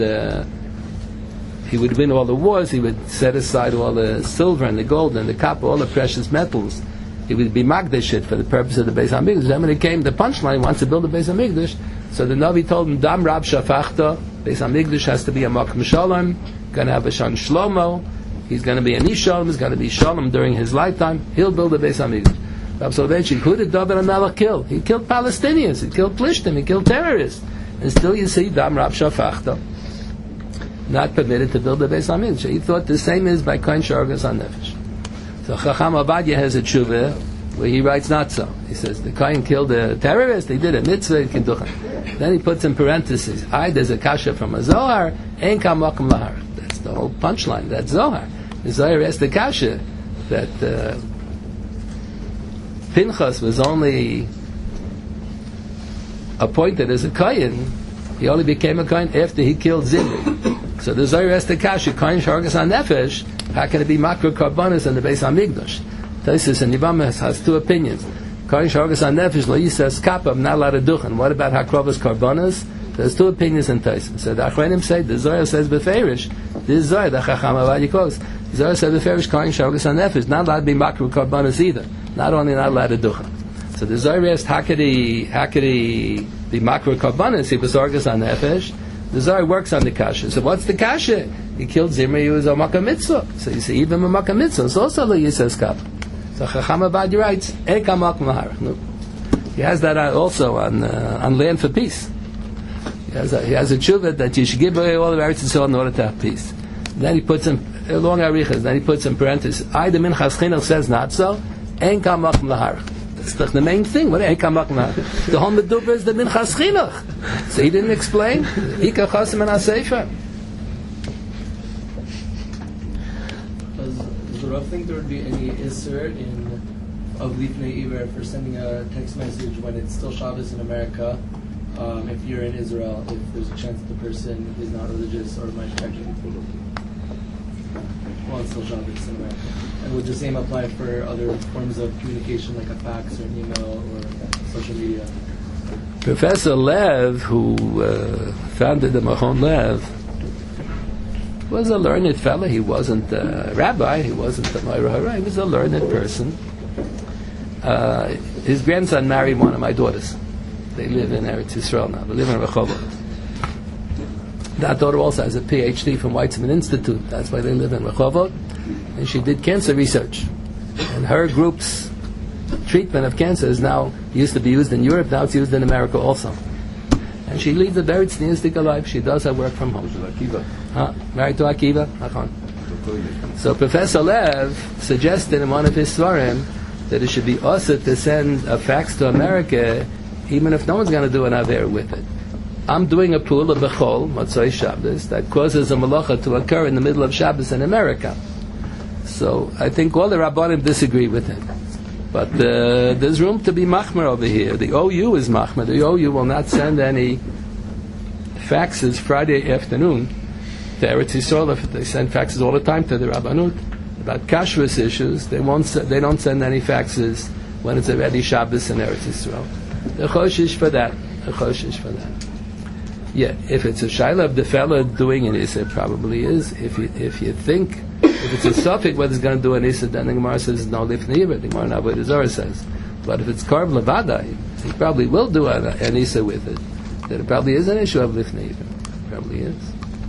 he would win all the wars, he would set aside all the silver and the gold and the copper, all the precious metals, he would be Magdash it for the purpose of the Beis HaMikdash. Then when it came, the punchline wants to build a Beis HaMikdash, so the Navi told him, Dam Rab Shafachta, Beis HaMikdash has to be a Makom Shalom, going to have a Shan Shlomo, he's going to be an Ish Shalom, he's going to be Shalom during his lifetime, he'll build a Beis HaMikdash. Rab Soloveitchik, who did David HaMelech kill? He killed Palestinians, he killed Plishtim, he killed terrorists. And still you see Dam Rab Shafachta not permitted to build a Beis HaMikdash. He thought the same is by Kohen Shargas on Nefesh. So Chacham Ovadia has a tshuva where he writes not so. He says the Kohen killed a terrorist, he did a mitzvah in Kidduchan. Then he puts in parentheses, there's a kasha from a Zohar, Ein Kam Makom Lahar. That's the whole punchline, that's Zohar. The Zohar has the kasha that Pinchas was only appointed as a Kohen, he only became a Kohen after he killed Zimri. So the Zohar has the kasha, Kohen Shargas on Nefesh, how can it be Makro Karbanis and the Beis HaMikdash? Taisus and Yevamos has two opinions. Kohen Shargas on Nefesh, Lo Yisas Kappa, not allowed to duchen. What about Hakrovas Karbanis? There's two opinions in Taisus. So the Achronim say, the Zohar says Beferish, this Zohar, the Chacham Ovadia quotes, the Zohar says Beferish, Kohen Shargas on Nefesh, not allowed to be Makro Karbanis either. Not only not allowed to duchen. So the Zohar asked, how could he be Makro Karbanis? He was Shargas on Nefesh. The Zohar works on the kasha. So what's the kasha? He killed Zimri, he was a Makkah Mitzvah. So you see, even a Makkah Mitzvah, it's also the Yisas Kap. So Chacham Ovadia writes, Eka Makom Lahar. He has that also on Land for Peace. He has a tshuva that you should give away all the Eretz Yisrael in order to have peace. Then he puts in, long arichas, then he puts in parentheses, the Minchas Chinuch says not so, Eka Makom Lahar. That's the main thing. What Eka Makom Lahar? The whole Meduber is the Minchas Chinuch. So he didn't explain. Ika Chosim and HaSefer. Does the Rav think there would be any Isser of Lifnei Iver for sending a text message when it's still Shabbos in America, if you're in Israel, if there's a chance that the person is not religious or might check it while it's still Shabbos in America? And would the same apply for other forms of communication like a fax or an email or social media? Professor Lev, who founded the Machon Lev, was a learned fellow. He wasn't a rabbi, he wasn't a Moira Hara, he was a learned person. His grandson married one of my daughters. They live in Eretz Yisrael now. They live in Rehovot. That daughter also has a PhD from Weizmann Institute. That's why they live in Rehovot. And she did cancer research. And her group's treatment of cancer is now, used to be used in Europe, now it's used in America also. And she leads a very tzniustic life. She does her work from home. Married to Akiva. So Professor Lev suggested in one of his svarim that it should be also to send a fax to America, even if no one's going to do an aver with it. I'm doing a pool of Bechol, Motzoi Shabbos, that causes a malacha to occur in the middle of Shabbos in America. So I think all the Rabbanim disagree with him. But there's room to be machmer over here. The OU is machmer. The OU will not send any faxes Friday afternoon to Eretz Yisrael. If they send faxes all the time to the Rabbanut about kashrus issues, they don't send any faxes when it's already Shabbos in Eretz Yisrael. The choshish for that. Yeah, if it's a shaila of the fellow doing an issa, it probably is. If you think, if it's a suffix whether it's going to do an issa, then the Gemara says no lifnei iver. The Gemara in Avodah Zarah says. But if it's karb levada, he probably will do an issa with it. That it probably is an issue of lifnei iver. Probably is.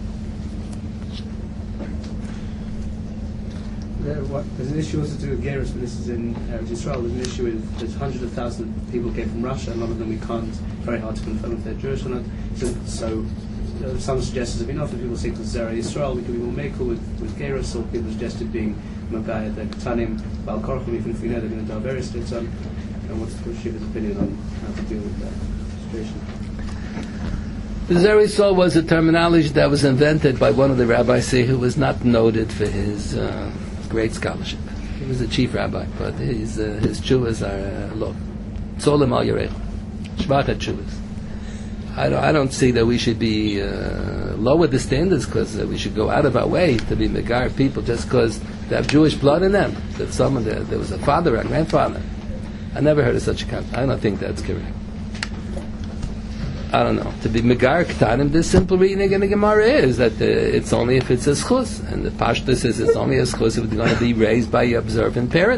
There's an issue also to do with Gerus, but this is in Israel. There's an issue with there's hundreds of thousands of people came from Russia. A lot of them we can't. Very hard to confirm if they're Jewish or not. So some suggestions have been offered. People say to Zera Yisrael we could be more makel with Gerus, or people suggested being Magaya the Ktanim Bal Korchim, even if we know they're going to do various bits on. And what's the Shiva's opinion on how to deal with that situation? Zera Yisrael was a terminology that was invented by one of the rabbis who was not noted for his great scholarship. He was a chief rabbi, but his tshuvas are low. Tzolim al Yerech, Shvachat tshuvas. I don't see that we should be lower the standards because we should go out of our way to be megar people just because they have Jewish blood in them. That someone there was a father, a grandfather. I never heard of such a concept. I don't think that's correct. I don't know. To be megar ktanim, the simple reading in the Gemara is that it's only if it's a schus, and the pashtus is it's only a schus if it's going to be raised by observant parents.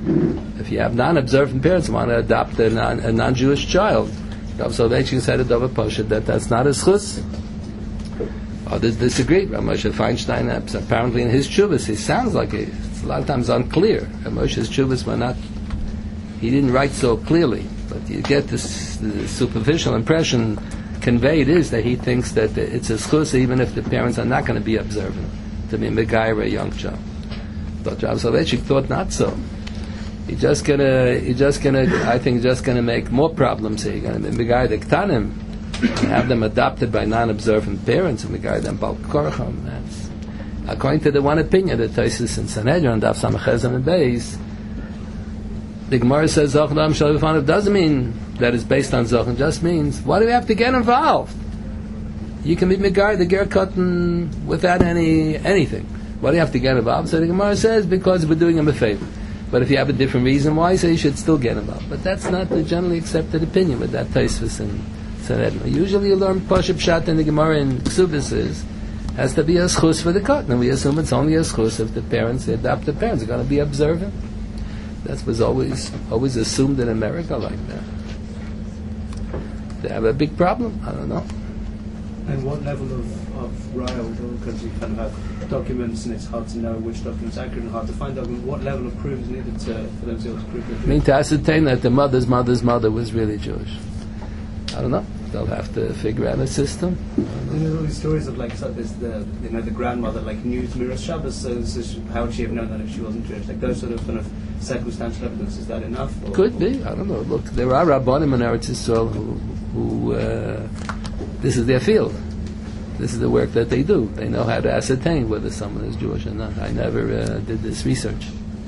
If you have non-observant parents who want to adopt a non-Jewish child, Rav Soloveitchik said a Dover Poshet that that's not a schus. Others disagree. Rav Moshe Feinstein, apparently in his tshuvas, he sounds like it's a lot of times unclear. Rav Moshe's tshuvas were not, he didn't write so clearly, but you get this the superficial impression conveyed is that he thinks that it's a schus even if the parents are not going to be observant, to be megayer a young child. But Rav Soloveitchik thought not so. He's just gonna make more problems here. He's gonna be megayer the ktanim, and have them adopted by non-observant parents, and megayer them bal koracham. That's according to the one opinion that Tosfos in Sanhedrin, Daf Samachezem and Beis. The Gemara says Zochadam Shalvifanav doesn't mean that it's based on Zochad. Just means why do we have to get involved? You can be megayer the ger katan without anything. Why do you have to get involved? So the Gemara says because we're doing him a favor. But if you have a different reason why, so you should still get involved. But that's not the generally accepted opinion with that Tosfos and Sanhedrin. Usually you learn Pashup Pshat in the Gemara in Ksubis has to be a schus for the katan, and we assume it's only a schus if the adopted parents are going to be observant. That was always assumed in America like that. They have a big problem. I don't know. And what level of raya, because you kind of have documents and it's hard to know which documents are accurate and hard to find documents, what level of proof is needed for them to be able to prove it? I mean, to ascertain that the mother's mother was really Jewish. I don't know. They'll have to figure out a system. There's all these stories of like, so there's the grandmother like knew Miras Shabbos, so how would she have known that if she wasn't Jewish? Like those sort of kind of circumstantial evidence, is that enough? Could be. I don't know. Look, there are Rabbanim in Eretz Yisrael who this is their field. This is the work that they do. They know how to ascertain whether someone is Jewish or not. I never did this research.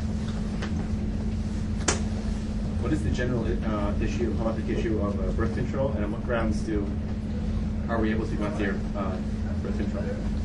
What is the general halachic issue of birth control, and on what grounds are we able to consider birth control?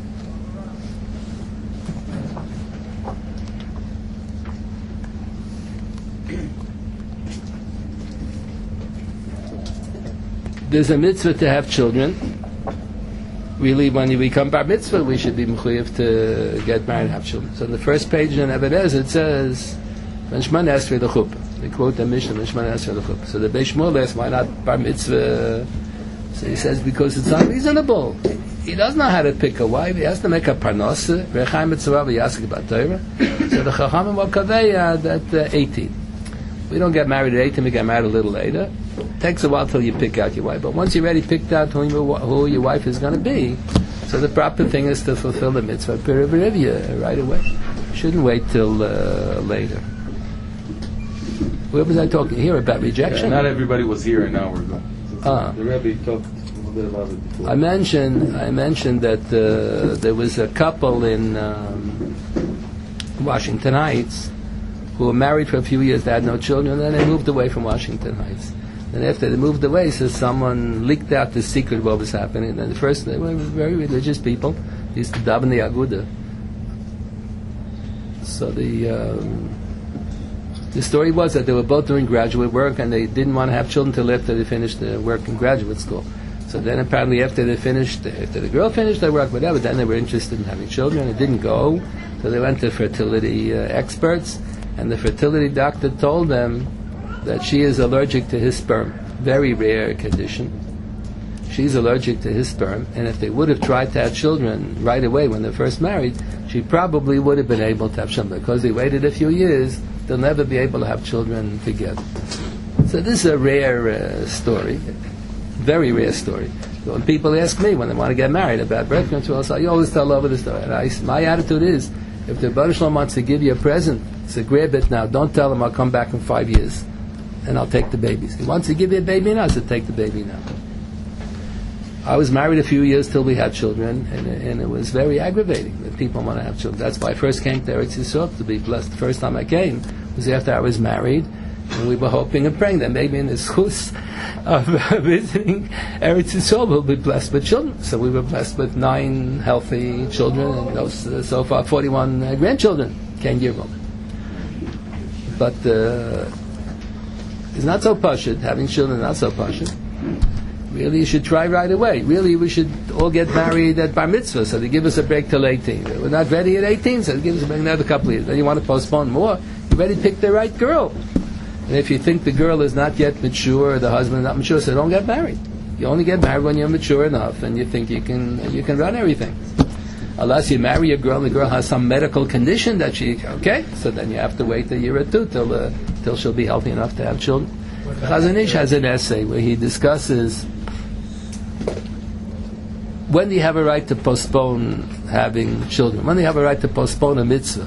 There's a mitzvah to have children. Really, when you become bar mitzvah, we should be mechuyev to get married and have children. So on the first page in Eved Ezer, it says, "When Shman Esrei l'chuppah." They quote the Mishnah, "When Shman Esrei l'chuppah." So the Beis Shmuel asks, "Why not bar mitzvah?" So he says, "Because it's unreasonable. He doesn't know how to pick a wife. He has to make a parnasa. Rechaim mitzvah v'yasik about Torah." So the Chachamim will kaveya that 18. We don't get married at 18. We get married a little later. It takes a while till you pick out your wife, but once you've already picked out who your wife is going to be, so the proper thing is to fulfill the mitzvah perivivya right away. Shouldn't wait till later. Where was I talking here about rejection? Yeah, not everybody was here, and now we're going. The Rebbe talked a little bit about it before. I mentioned that there was a couple in Washington Heights who were married for a few years. They had no children, and then they moved away from Washington Heights. And after they moved away, so someone leaked out the secret of what was happening. And they were very religious people. They used to daven the Aguda. So the story was that they were both doing graduate work, and they didn't want to have children until after they finished their work in graduate school. So then apparently after the girl finished their work, whatever, then they were interested in having children. It didn't go. So they went to fertility experts, and the fertility doctor told them that she is allergic to his sperm. Very rare condition. She's allergic to his sperm, and if they would have tried to have children right away when they're first married, she probably would have been able to have children. Because they waited a few years, they'll never be able to have children together. So this is a rare story. Very rare story. So when people ask me when they want to get married about birth control, I say, you always tell over the story. And my attitude is, if the Baruch Shalom wants to give you a present, so grab it now. Don't tell him I'll come back in 5 years and I'll take the babies. He wants to give you a baby now, so take the baby now. I was married a few years till we had children, and it was very aggravating that people want to have children. That's why I first came to Eretz Yisrael to be blessed. The first time I came was after I was married, and we were hoping and praying that maybe in the schus of visiting Eretz Yisrael we'll be blessed with children. So we were blessed with 9 healthy children, and so far 41 grandchildren came year old. But it's not so pashut. Having children is not so pashut. Really, you should try right away. Really, we should all get married at bar mitzvah, so they give us a break till 18. We're not ready at 18, so they give us a break another couple of years. Then you want to postpone more, You already picked the right girl. And if you think the girl is not yet mature, or the husband is not mature, so don't get married. You only get married when you're mature enough and you think you can run everything. Unless you marry a girl and the girl has some medical condition that so then you have to wait a year or two till she'll be healthy enough to have children. Chazon Ish has an essay where he discusses when do you have a right to postpone having children? When do you have a right to postpone a mitzvah?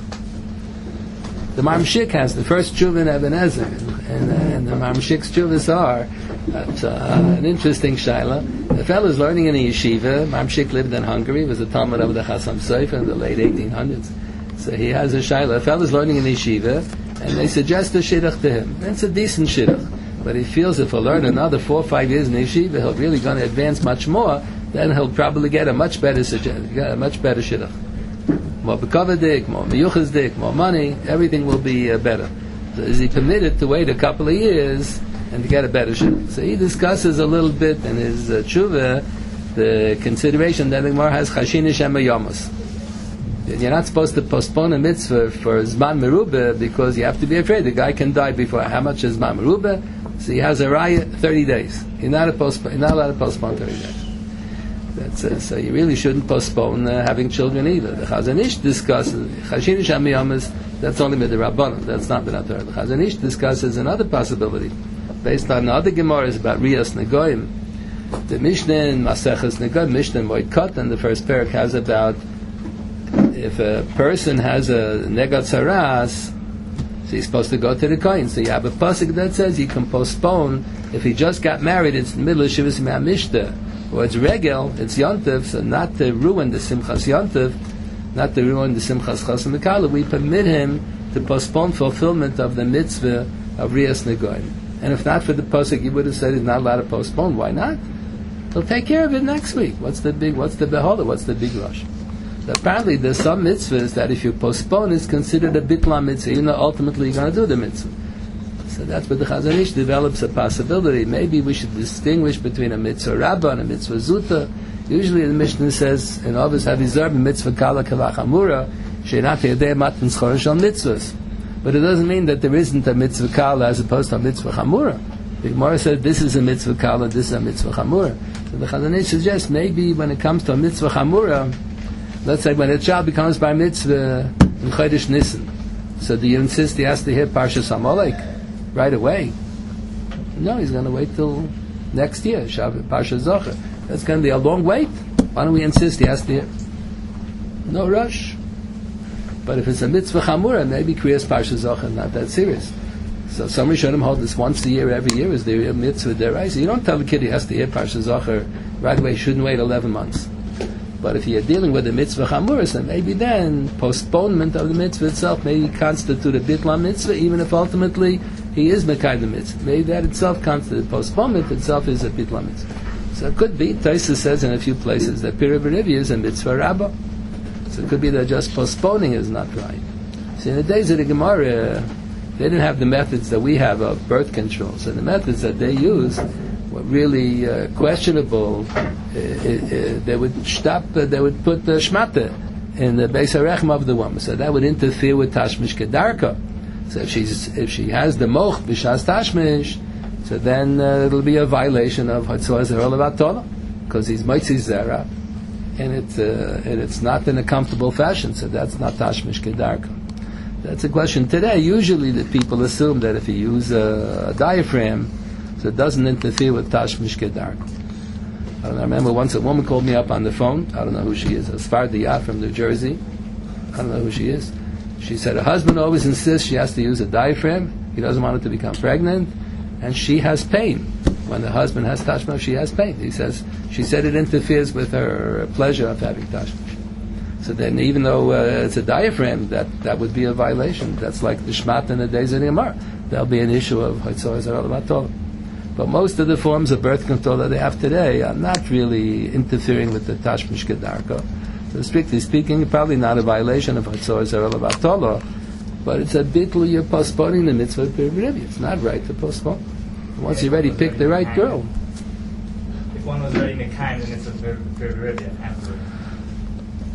The Maramshik has the first tshuva in Eben Ezer, and the Maramshik's tshuvas are an interesting shaila. The fellow is learning in a yeshiva. Maramshik lived in Hungary, was a Talmud of the Chassam Sofer in the late 1800s. So he has a shaila. The fellow is learning in a yeshiva, and they suggest a shidduch to him. It's a decent shidduch, but he feels if he'll learn another 4 or 5 years in the yeshiva, he'll really going to advance much more. Then he'll probably get a much better shidduch. More bekavadik, more miyuchazdik, more money, everything will be better. So is he committed to wait a couple of years and to get a better shidduch? So he discusses a little bit in his tshuva the consideration that the Gemara has chashin Hashem yamas. You're not supposed to postpone a mitzvah for Zman Merubah because you have to be afraid the guy can die before. How much is Zman Merubah? So he has a raya 30 days. You're not allowed to postpone 30 days. So you really shouldn't postpone having children either. The Chazon Ish discusses Chashin Hashem yamas. That's only with the Rabbanon. That's not with the Torah. The Chazon Ish discusses another possibility based on other Gemaras about Riyas Negoim. The Mishnah in Maseches Negoim, Mishnah Moed Katan, the first parak has about if a person has a Negat Saras, so he's supposed to go to the Kohen. So you have a pasuk that says he can postpone if he just got married. It's in the middle of Shivas Mishta, or it's Regel, it's Yontif. So not to ruin the Simchas Yontif, not to ruin the Simchas Chasam Mikala, we permit him to postpone fulfillment of the mitzvah of Riyas Negoim. And if not for the pasuk, he would have said he's not allowed to postpone. Why not? He'll take care of it next week. What's the beholder? What's the big rush? So apparently there's some mitzvahs that if you postpone it's considered a bitla mitzvah, even though ultimately you're going to do the mitzvah. So that's what the Chazon Ish develops a possibility. Maybe we should distinguish between a mitzvah rabbah and a mitzvah zuta. Usually the Mishnah says, in Ovis Havizar, mitzvah kala kalachamura, she'nat yedei matan schor shal mitzvahs. But it doesn't mean that there isn't a mitzvah kala as opposed to a mitzvah chamura. The Gemara said this is a mitzvah kala, this is a mitzvah chamura. So the Chazon Ish suggests maybe when it comes to a mitzvah chamura, let's say when a child becomes bar mitzvah in Chodesh Nisan, so do you insist he has to hear Parshas Amalek right away? No, he's going to wait till next year, Parshas Zocher. That's going to be a long wait. Why don't we insist he has to hear? No rush. But if it's a mitzvah chamura, maybe Kriyas Parshas Zocher not that serious. So some Rishonim hold this once a year, every year is the mitzvah deraisa. You don't tell the kid he has to hear Parshas Zocher right away. He shouldn't wait 11 months. But if you're dealing with a mitzvah chamurus, then maybe then postponement of the mitzvah itself may constitute a bitla mitzvah, even if ultimately he is mekayim the mitzvah. Maybe that itself constitutes postponement itself is a bitla mitzvah. So it could be. Taisa says in a few places that Piri B'Rivi is a mitzvah rabbah. So it could be that just postponing is not right. So in the days of the Gemara, they didn't have the methods that we have of birth control. So the methods that they use were really questionable. They would stop. They would put the shmata in the beis harechem of the woman, so that would interfere with tashmish kedarka. So if she has the moch b'shas tashmish, so then it'll be a violation of hatzor zera levatala, because he's moitzi zera, and it's not in a comfortable fashion. So that's not tashmish kedarka. That's a question today. Usually, the people assume that if you use a diaphragm, so it doesn't interfere with tashmish kedarka. I remember once a woman called me up on the phone. I don't know who she is. A Sfardiyah from New Jersey. I don't know who she is. She said her husband always insists she has to use a diaphragm. He doesn't want her to become pregnant. And she has pain. When the husband has tashmish, she has pain. She said it interferes with her pleasure of having tashmish. So then even though it's a diaphragm, that would be a violation. That's like the shmat in the days of the Gemara. There'll be an issue of hatzor zera levatala. But most of the forms of birth control that they have today are not really interfering with the tashmish kedarka. So strictly speaking, probably not a violation of hatzor zera levatala, but it's a bittul, you're postponing the mitzvah of Piri B'Rivi. It's not right to postpone. Once you already picked the right girl. If one was already mekayim, then it's a Piri B'Rivi afterwards.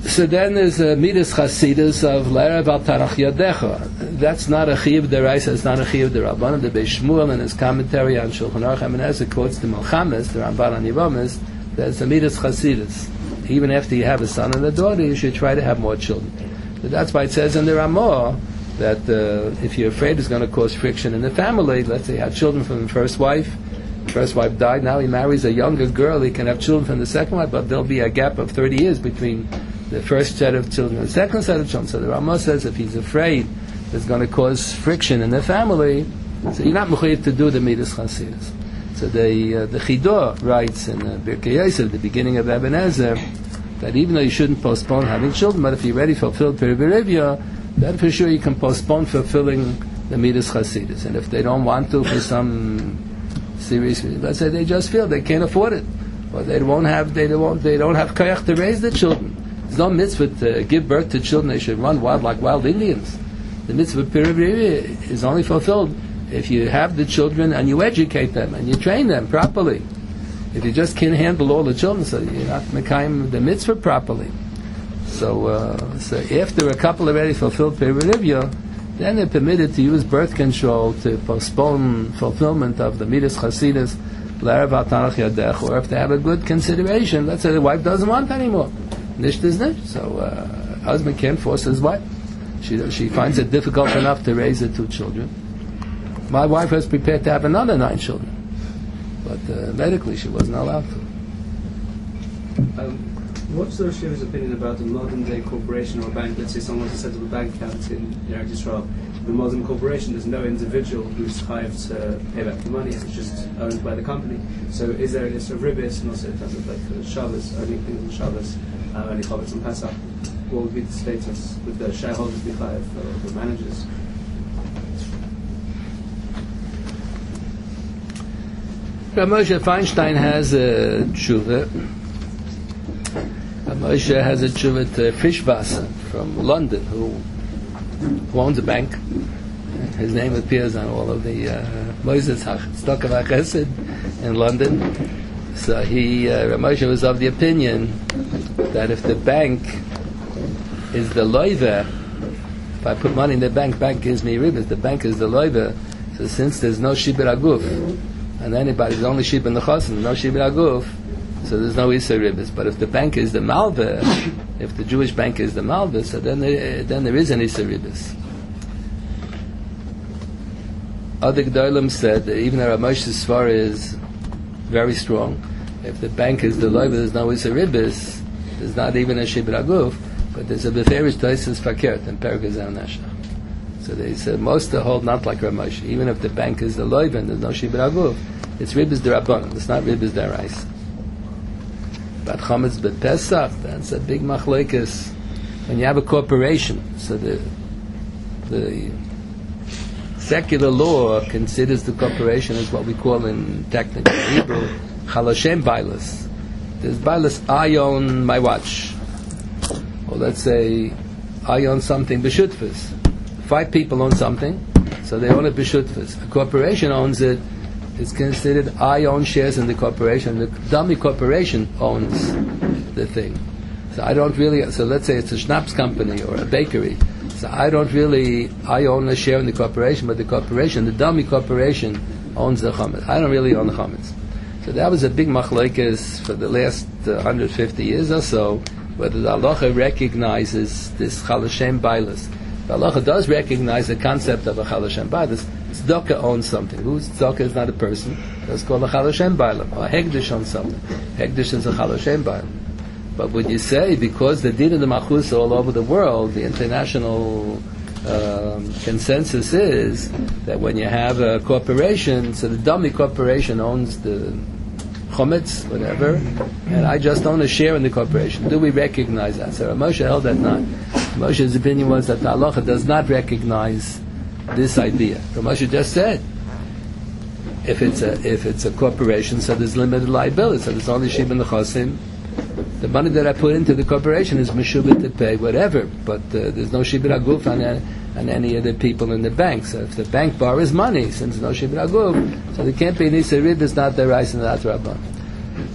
So then there's a Midas Chasidus of Le'erev al Tarach Yadecha. That's not a Chiyuv Deraisa, it's not a Chiyuv Derabanan. The Beis Shmuel in his commentary on Shulchan Aruch HaMenezer quotes the Melchames, the Ramban on Yevomis, that's a Midas Chasidus. Even after you have a son and a daughter, you should try to have more children. But that's why it says in the Ramah that if you're afraid it's going to cause friction in the family, let's say he had children from the first wife died, now he marries a younger girl, he can have children from the second wife, but there'll be a gap of 30 years between the first set of children and the second set of children. So the Ramah says if he's afraid it's going to cause friction in the family, so you're not mechuyev to do the Midas Chasidus. So the Chidor writes in Birkei Yosef, the beginning of Eben Ezer, that even though you shouldn't postpone having children, but if you already fulfilled Peribirivya, then for sure you can postpone fulfilling the Midas Chasidus. And if they don't want to for some serious reason, let's say they just feel they can't afford it, or they don't have koyach to raise the children. There's no mitzvah to give birth to children; they should run wild like wild Indians. The mitzvah Peribirivya is only fulfilled if you have the children and you educate them and you train them properly. If you just can't handle all the children, so you're not mekayim the mitzvah properly. So after a couple already fulfilled Peribirivya, then they're permitted to use birth control to postpone fulfillment of the Midas Chasidus, L'erev al Tarach Yadech, or if they have a good consideration, let's say the wife doesn't want anymore. Nish is nish. So husband can't force his wife. She finds it difficult enough to raise her 2 children. My wife was prepared to have another 9 children, but medically she wasn't allowed to. What's the Shiv's opinion about the modern day corporation or bank? Let's say someone wants to set up a bank account in Eretz Yisrael. The modern corporation, there's no individual who's chayav to pay back the money, it's just owned by the company. So is there a list of ribbis, and also in terms of like Shabbos, only things on Shabbos, only Chavetz on Pesach? What would be the status? Would the shareholders be chayav, or the managers? Moshe Feinstein has a tshuva. Moshe has a tshuva to Fischwasser from London, who owns a bank. His name appears on all of the Moses Tzedakah Chesed in London. So Moshe was of the opinion that if the bank is the loiver, if I put money in the bank gives me ribbis, the bank is the loiver. So since there's no shibir aguf, and anybody's only shib in the chosin, no shibir aguf, so there's no Isser ribbis. But if the bank is the malveh, if the Jewish bank is the malveh, so then there is an Isser ribbis. Other G'dolim said that even though Moshe's Svar is very strong, if the bank is the loiv, there's no Isser ribbis, there's not even a shibir aguf, but there's a beferish toises fakert in Pergazal Nashach. So they said most hold not like Ramosh. Even if the bank is the loiv and there's no shibir aguf, it's ribbis derabbanan. It's not ribbis derais. But chametz b'Pesach, that's a big machlekes. When you have a corporation, so the secular law considers the corporation as what we call in technical Hebrew chalashem bailas. There's bailas, I own my watch, or let's say I own something b'shutfus. 5 people own something, so they own it b'shutfus. A corporation owns it. It's considered I own shares in the corporation. The dummy corporation owns the thing. So I don't really. So let's say it's a schnapps company or a bakery. So I own a share in the corporation, but the corporation, the dummy corporation, owns the chametz. I don't really own the chametz. So that was a big machlekes for the last 150 years or so, whether the halacha recognizes this chalashem bailas. The halacha does recognize the concept of a chalashem bailas. Tzedakah owns something. Who's tzedakah is not a person. That's called a chalashem bailam. Or a hegdish owns something. Hegdish is a chalashem bailam. But would you say, because the din of the machus all over the world, the international consensus is that when you have a corporation, so the dummy corporation owns the chometz, whatever, and I just own a share in the corporation. Do we recognize that? So Moshe held that not. Moshe's opinion was that the halacha does not recognize this idea. Moshe just said, if it's a corporation, so there's limited liability, so there's only shib in the chosim. The money that I put into the corporation is meshubit to pay whatever, but there's no shibir aguf on any of the people in the bank. So if the bank borrows money, since there's no shibir aguf, so there can't be an isser ribbis, not the rice and not rabban.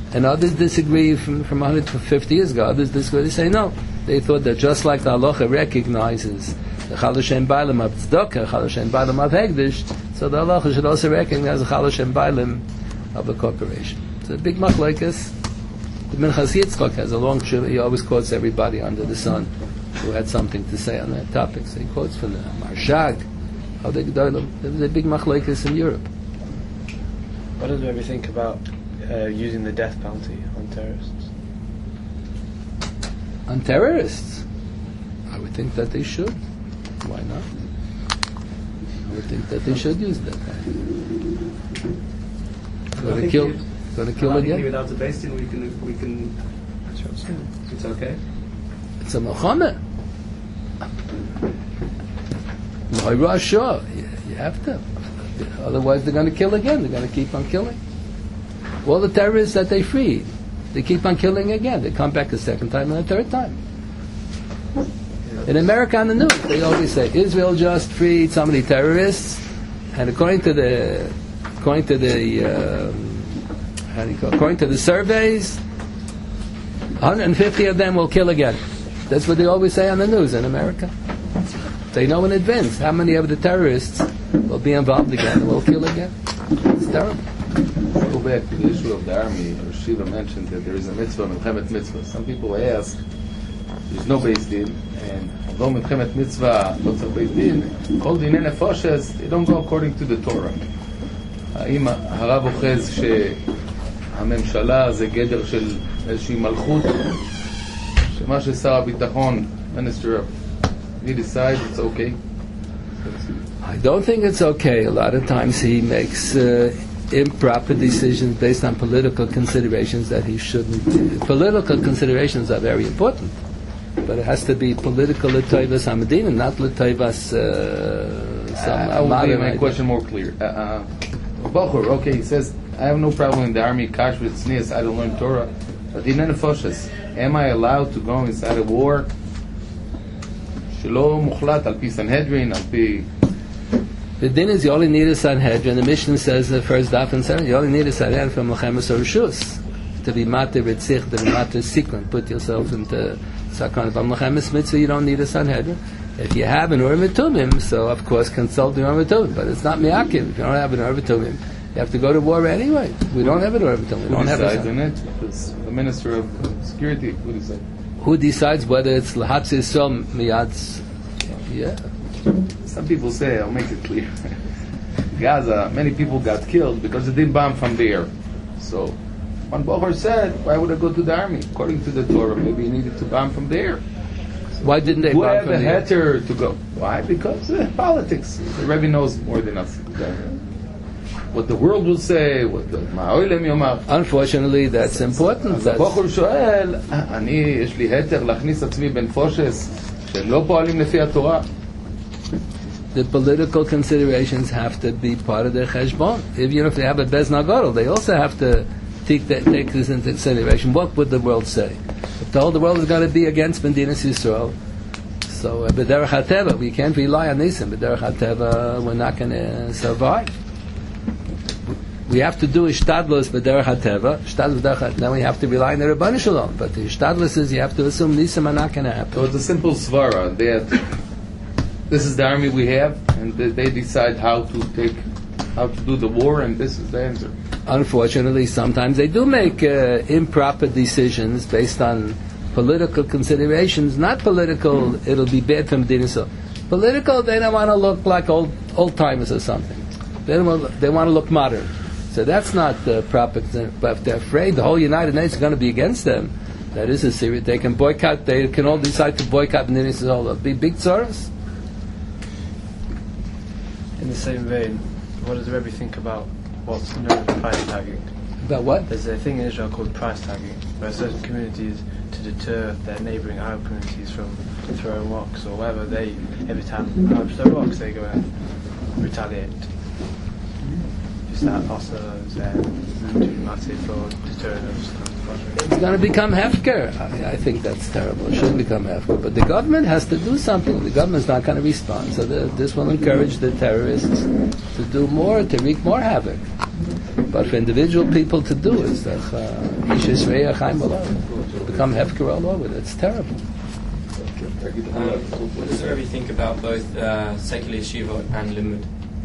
And others disagree from 150 years ago. Others disagree. They say no. They thought that just like the halacha recognizes the Chal Hashem Bailam of Tzedakah, Chal Hashem Bailam of Hegdish, so the halacha should also recognize the Chal Hashem Bailam of a corporation. It's a big machlokes. The Minchas Yitzchak has a long shir. He always quotes everybody under the sun who had something to say on that topic. So he quotes from the Marshag, Hadei Gedolim. There was a big machlokes in Europe. What do you think about using the death penalty on terrorists? On terrorists? I would think that they should. Why not? I would think that they should use that. Going to kill again? Without the base we can. It's okay. It's a Muhammad. Sure, you have to. Otherwise, they're going to kill again. They're going to keep on killing. All the terrorists that they freed, they keep on killing again. They come back a second time and a third time. In America, on the news, they always say Israel just freed so many terrorists, and according to the surveys, 150 of them will kill again. That's what they always say on the news in America. They know in advance how many of the terrorists will be involved again and will kill again. It's terrible. Go back to the issue of the army. Shiva mentioned that there is a mitzvah, Milchemet mitzvah. Some people ask, there's no Beis Din, and although Milchemet mitzvah, lots of Beis Din, all the Dinei Nefoshes, they don't go according to the Torah. האם הרב אוחז שהממשלה זה גדר של איזושהי מלכות, שמה ששר הביטחון, Minister of, he decides it's okay? I don't think it's okay. A lot of times he makes improper decisions based on political considerations that he shouldn't. Political considerations are very important, but it has to be political l'toivas hamadina, not l'toivas some. I will make my question more clear. Bochur, okay, he says, I have no problem in the army, kashrut, tznius, I don't learn Torah, but Dinei Nefoshes, am I allowed to go inside a war? Shelo muchlat al pi Sanhedrin, al pi. The din is you only need a Sanhedrin. The Mishnah says the first daf and Sanhedrin, you only need a Sanhedrin from Milchemes or Rishus to be mater ritzich, to be mater sikon, put yourself into sakon. From Milchemes mitzvah, you don't need a Sanhedrin. If you have an Urim Tumim, so of course consult the Urim Tumim, but it's not miyakim. If you don't have an Urim Tumim, you have to go to war anyway. We don't have an Urim Tumim. Who decides on it? It's the Minister of Security. Who decides? Who decides whether it's Lahatz Yisrael Miyadz? Yeah. Some people say, I'll make it clear. Gaza, many people got killed because they didn't bomb from the air. So, when Bochur said, why would I go to the army? According to the Torah, maybe he needed to bomb from the air. Why didn't they bomb from the air? Who had to go? Why? Because politics. The Rebbe knows more than us. What the world will say, what the Ma'oilem Yomar. Unfortunately, that's important. Bochur שואל, אני, יש לי היתר להכניס עצמי בנפושס שלא פועלים לפי התורה. The political considerations have to be part of their cheshbon. Even if they have a Bez Nagadol, they also have to take this into consideration. What would the world say? If the whole world is going to be against Medinas Yisrael, so B'derech HaTeva, we can't rely on Nisim. B'derech HaTeva, we're not going to survive. We have to do Ishtadlus B'derech HaTeva. Then we have to rely on the Rabbanu Shalom. But the Ishtadlus is you have to assume Nisim are not going to happen. So it's a simple svara that this is the army we have, and they decide how to do the war, and this is the answer. Unfortunately, sometimes they do make improper decisions based on political considerations. Not political, it'll be bad for Medina. Political, they don't want to look like old timers or something. They want to look modern. So that's not proper. But if they're afraid the whole United Nations is going to be against them, that is a serious. They can boycott. They can all decide to boycott Medina. It'll be big tzaras. In the same vein, what does the Rebbe think about what's known as price tagging? About what? There's a thing in Israel called price tagging, where certain communities, to deter their neighbouring Arab communities from throwing rocks or whatever, every time Arabs throw rocks, they go and retaliate. Is that also massive for deterring us? It's going to become hefker. I think that's terrible. It shouldn't become hefker. But the government has to do something. The government's not going to respond. So this will encourage the terrorists to do more, to wreak more havoc. But for individual people to do it, become hefker all over. It's terrible. What does Rabbi think about both secular yeshiva and limud?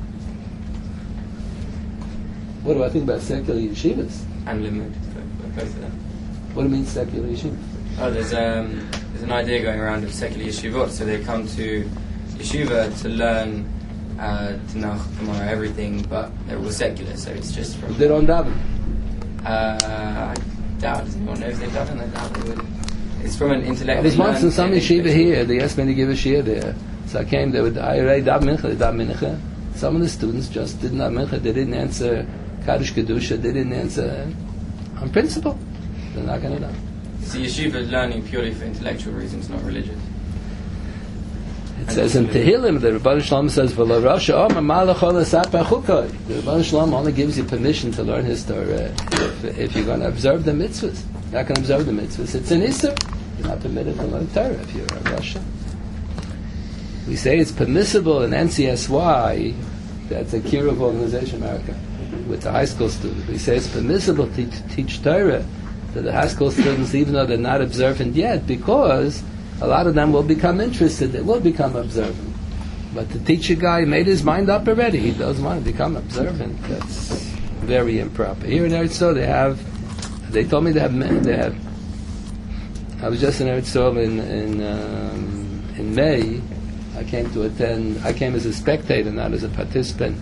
What do I think about secular yeshivas? And limud, both of them. What do you mean secular yeshiva? Oh, there's an idea going around of secular yeshivot, so they come to yeshiva to learn Tanakh, Gemara, everything, but they're all secular, so it's just from... They don't daven? I doubt, does anyone know if they daven? I doubt they would. It's from an intellectual... There's once in some yeshiva here, they asked me to give a shir there, so I came there with, I already daven mincha. Some of the students just didn't have mincha, they didn't answer Kaddish Kedusha, they didn't answer on principle. They're not going to know. So yeshiva is learning purely for intellectual reasons, not religious. It says in Tehillim, the Rebbeinu Shalom says, "V'lo Rasha Omer Malach Ola Sapa Chukoi." The Rebbeinu Shalom only gives you permission to learn His Torah if you're going to observe the mitzvahs. You're not going to observe the mitzvahs. It's an Isser. You're not permitted to learn Torah if you're a Rasha. We say it's permissible in NCSY. That's a Kiruv organization, America, with the high school students. We say it's permissible to teach Torah to the high school students, even though they're not observant yet, because a lot of them will become interested. They will become observant. But the teacher guy made his mind up already. He doesn't want to become observant. That's very improper. Here in Eretz Yisrael, they told me they have. I was just in Eretz Yisrael in May. I came to attend. I came as a spectator, not as a participant.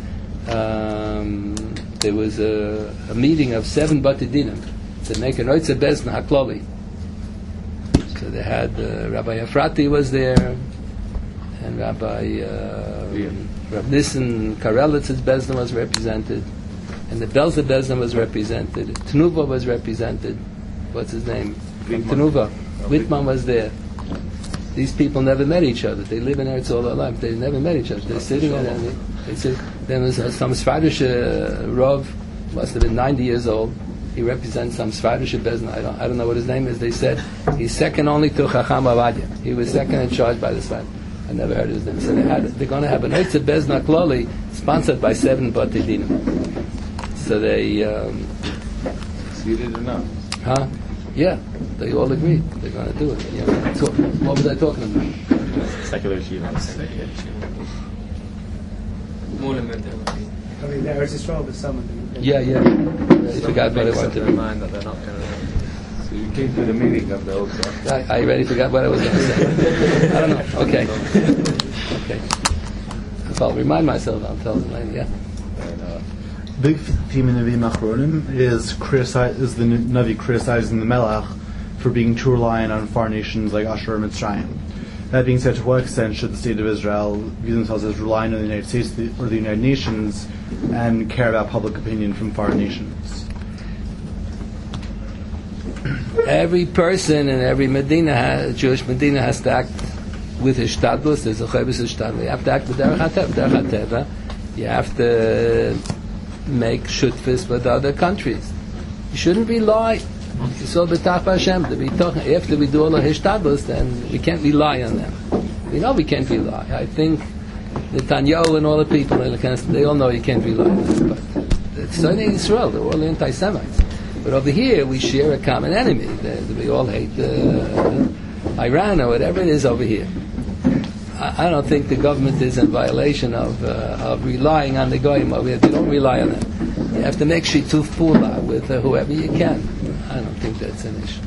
There was a meeting of 7 Batei Dinim to make an Oitzer Bezna Haklali. So they had Rabbi Efrati was there, and Rabbi Rav Nissen Karelitz's Bezna was represented, and the Belzer Bezna was represented. Tenuva was represented. What's his name? From Tenuva. Whitman was there. These people never met each other. They live in Eretz all their life. They never met each other. They're sitting there, and they sit. Then there's some Svadish Rav, must have been 90 years old. He represents some Svadish Bezna. I don't know what his name is. They said he's second only to Chacham Avadia. He was second in charge by the Svad. I never heard his name. So they're going to have an Oitzer Bezna Kloli sponsored by 7 Batei Dinim. So they... Succeeded enough. Huh? Yeah, they all agreed. They're going to do it. Yeah. So, what was I talking about? Secular yeshiva. More limud. I mean, there is Israel with some of them. Yeah. I forgot what I wanted to do. Mind that they're not going to. So you came to the meeting of the Osa. I already forgot what I was going to say. I don't know. Okay. If I'll remind myself, I'll tell them later. Yeah. Big theme in Nevi'im Achronim is the Navi criticizing the Melech for being too reliant on foreign nations like Ashur and Mitzrayim. That being said, to what extent should the state of Israel view themselves as relying on the United States or the United Nations and care about public opinion from foreign nations? Every person in every Medina, Jewish Medina, has to act with Hishtadlus. There's a Chavis Hishtadlus. You have to act with Derech HaTeva. You have to make shutfis with other countries. You shouldn't rely. So Hashem, after we do all the hishtadlus, then we can't rely on them. We know we can't rely. I think Netanyahu and all the people, they all know you can't rely on them. But it's only Israel, they're all anti-Semites. But over here, we share a common enemy. We all hate Iran or whatever it is over here. I don't think the government is in violation of relying on the goyim. They don't rely on them. You have to make shituf pula with whoever you can. I don't think that's an issue.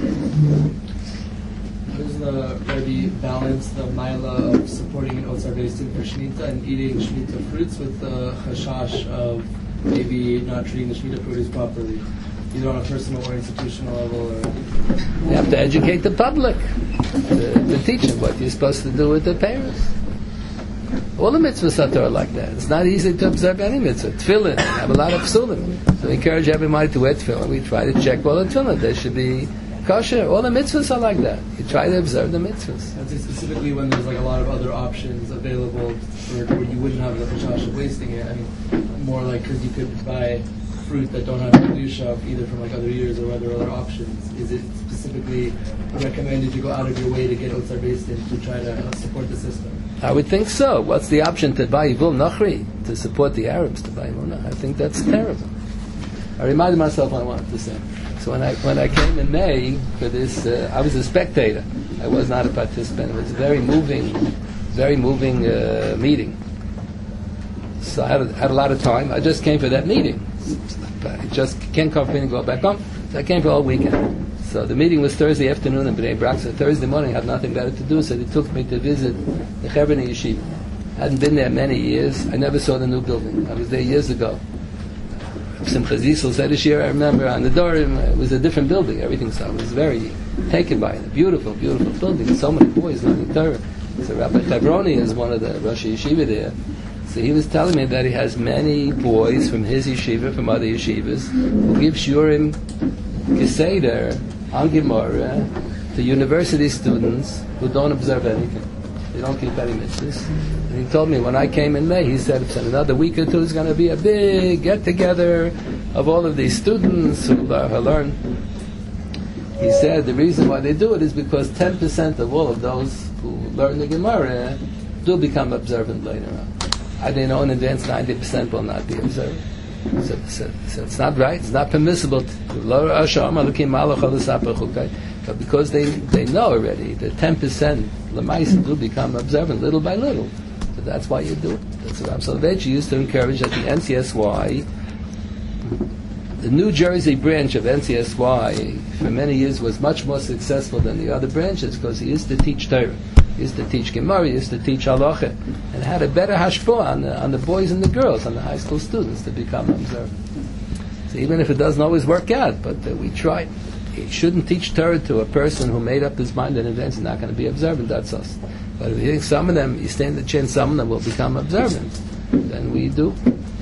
How does the Rebbe balance the mila of supporting an Otzar based for Shemitah and eating Shemitah fruits with the chashash of maybe not treating the Shemitah produce properly, either on a personal or institutional level? Or you have to educate the public, to teach them what you're supposed to do with the parents. All the mitzvahs are like that. It's not easy to observe any mitzvah. Tefillin, we have a lot of psulim. So we encourage everybody to wear tefillin. We try to check all the tefillin. They should be kosher. All the mitzvahs are like that. You try to observe the mitzvahs. I'd say specifically when there's like a lot of other options available where you wouldn't have the chashash of wasting it. I mean, more like because you could buy fruit that don't have kedusha either from like other years or other options. Is it specifically recommended to go out of your way to get Otzar based in to try to support the system? I would think so. What's the option to buy Yivul Nachri, to support the Arabs to buy Munah? I think that's terrible. I reminded myself what I wanted to say. So when I came in May for this, I was a spectator. I was not a participant. It was a very moving meeting. So I had a lot of time. I just came for that meeting. I just can't come for and go back home. So I came for all weekend. So the meeting was Thursday afternoon in Bnei Brak. So Thursday morning I had nothing better to do, so they took me to visit the Chevron Yeshiva. I hadn't been there many years. I never saw the new building. I was there years ago. Simcha Zisel said this year, I remember, on the door, it was a different building, everything. So I was very taken by it. A beautiful, beautiful building. So many boys learning Torah. So Rabbi Chavroni is one of the Rosh Yeshiva there. So he was telling me that he has many boys from his yeshiva, from other yeshivas, who give shiurim geseder on Gemara to university students who don't observe anything. They don't keep any mitzvahs. And he told me when I came in May, he said in another week or two there's going to be a big get-together of all of these students who learn. He said the reason why they do it is because 10% of all of those who learn the Gemara do become observant later on. I didn't know in advance 90% will not be observant. So it's not right, it's not permissible but because they know already that 10% Lamaisa do become observant little by little. So that's why you do it. That's what Rav Soloveitchik used to encourage at the NCSY. The New Jersey branch of NCSY for many years was much more successful than the other branches because he used to teach Torah. He used to teach Gemara, he used to teach Halacha, and had a better hashpah on the boys and the girls, on the high school students to become observant. So even if it doesn't always work out, but we try. You shouldn't teach Torah to a person who made up his mind in advance he's not going to be observant, that's us. But if you think some of them, you stand the chance some of them will become observant, then we do.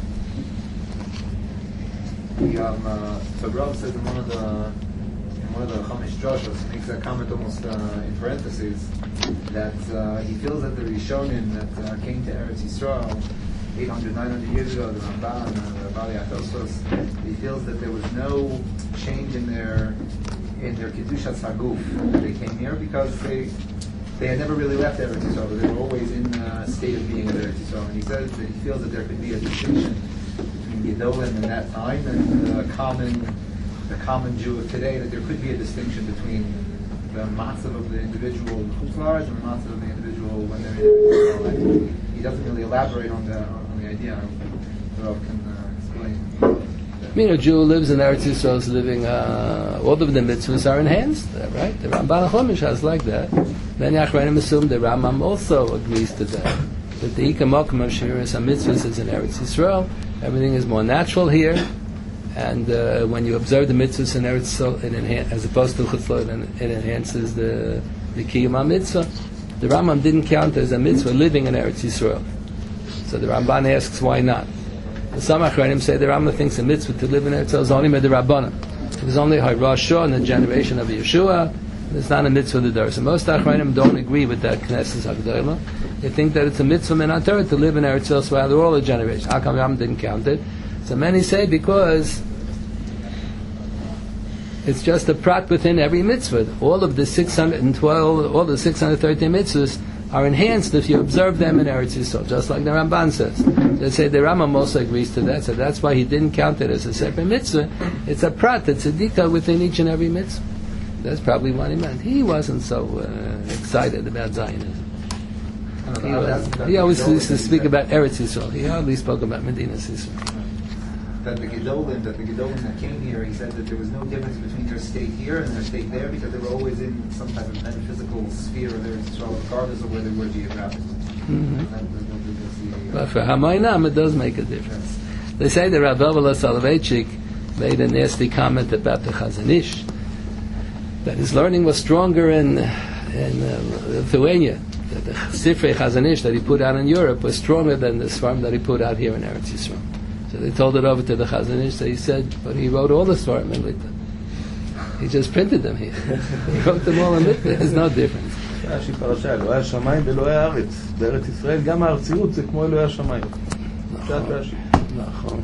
So Rav says in one of the Chamish Drashos makes a comment almost in parentheses that he feels that the Rishonim that came to Eretz Yisrael 800, 900 years ago, the Ramban and the Bali Atosos, he feels that there was no change in their Kedushas Haguf when they came here because they had never really left Eretz Yisrael, but they were always in a state of being at Eretz Yisrael. And he says that he feels that there could be a distinction between Gedolim in that time and the common Jew of today, that there could be a distinction between the matzav of the individual Chutzlaretz and the matzav of the individual when they're in Israel. He doesn't really elaborate on the idea. Rav can explain. A Jew who lives in Eretz Yisrael is living, all of the mitzvahs are enhanced, right? The Ramban HaChomish has like that. Then Yachranim assume the Rambam also agrees to that. That the Ikamokim of Shiras HaMitzvahs is in Eretz Yisrael. Everything is more natural here. And when you observe the mitzvahs in Eretz Yisrael, as opposed to Chutzlot, it enhances the Kiyum HaMitzvah. The Rambam didn't count as a mitzvah living in Eretz Yisrael. So the Ramban asks why not. Some Achronim say the Rambam thinks a mitzvah to live in Eretz Yisrael is only Medrabbanan. It was only Rosh Hashanah in the generation of Yeshua. It's not a mitzvah of the Dor. So most Achronim don't agree with that Knesset HaGedolah. They think that it's a mitzvah min HaTorah to live in Eretz Yisrael throughout all the generations. How come Rambam didn't count it? So many say because it's just a prat within every mitzvah. All of the 612, all the 613 mitzvahs are enhanced if you observe them in Eretz Yisrael, just like the Ramban says. They say the Rambam also agrees to that, so that's why he didn't count it as a separate mitzvah. It's a prat, it's a detail within each and every mitzvah. That's probably what he meant. He wasn't so excited about Zionism. He always used to speak about Eretz Yisrael. He hardly spoke about Medinas Yisrael. That the Gedolim that came here, he said that there was no difference between their state here and their state there because they were always in some type of metaphysical sphere of Eretz Yisrael, regardless of where they were geographically. But for Hamayinam, it does make a difference. They say that Rav Soloveitchik made a nasty comment about the Chazon Ish, that his learning was stronger in Lithuania, that the Sifrei Chazon Ish that he put out in Europe was stronger than the Svarim that he put out here in Eretz Yisrael. So they told it over to the Chazon Ish, so he said, but he wrote all the Svarim in Lithuania. He just printed them here. He wrote them all in Lithuania. There's no difference. רש"י פרשה, אלוהי השמיים ואלוהי הארץ. בארץ ישראל גם הארציות זה כמו אלוהי השמיים. פשט רש"י. נכון.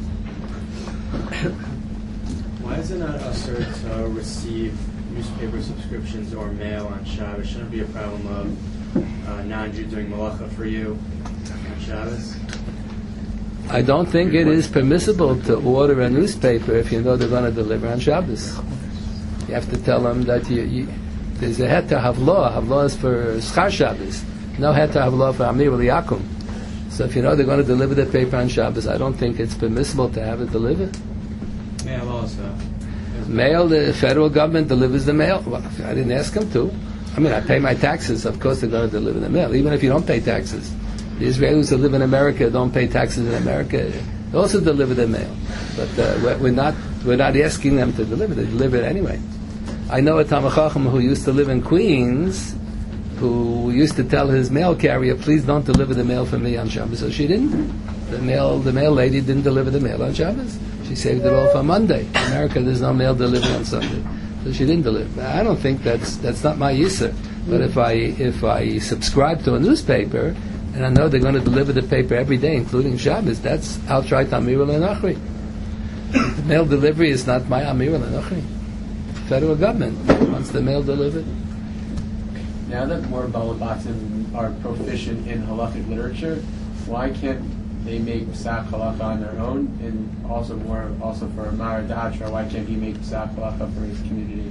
Why is it not usher to receive newspaper subscriptions or mail on Shabbos? Shouldn't it be a problem of non-Jew doing malacha for you on Shabbos? I don't think it is permissible to order a newspaper if you know they're going to deliver on Shabbos. You have to tell them that there's a het to have law. Have law is for Schar Shabbos. No het to have law for Amir Yakum. So if you know they're going to deliver the paper on Shabbos, I don't think it's permissible to have it delivered. Mail also. Mail, the federal government delivers the mail. Well, I didn't ask them to. I mean, I pay my taxes. Of course they're going to deliver the mail, even if you don't pay taxes. The Israelis who live in America don't pay taxes in America. They also deliver the mail. But we're not asking them to deliver. They deliver it anyway. I know a Talmid Chacham who used to live in Queens, who used to tell his mail carrier, please don't deliver the mail for me on Shabbos. So she didn't. The mail lady didn't deliver the mail on Shabbos. She saved it all for Monday. In America, there's no mail delivery on Sunday. So she didn't deliver. I don't think that's not my yisur. But if I subscribe to a newspaper, and I know they're going to deliver the paper every day, including Shabbos, that's outright Amir L'Nachri. The mail delivery is not my Amir L'Nachri. Federal government wants the mail delivered. Now that more Balabatim are proficient in halachic literature, why can't they make Psak Halacha on their own? And also for Mar Datra, why can't he make Psak Halacha for his community?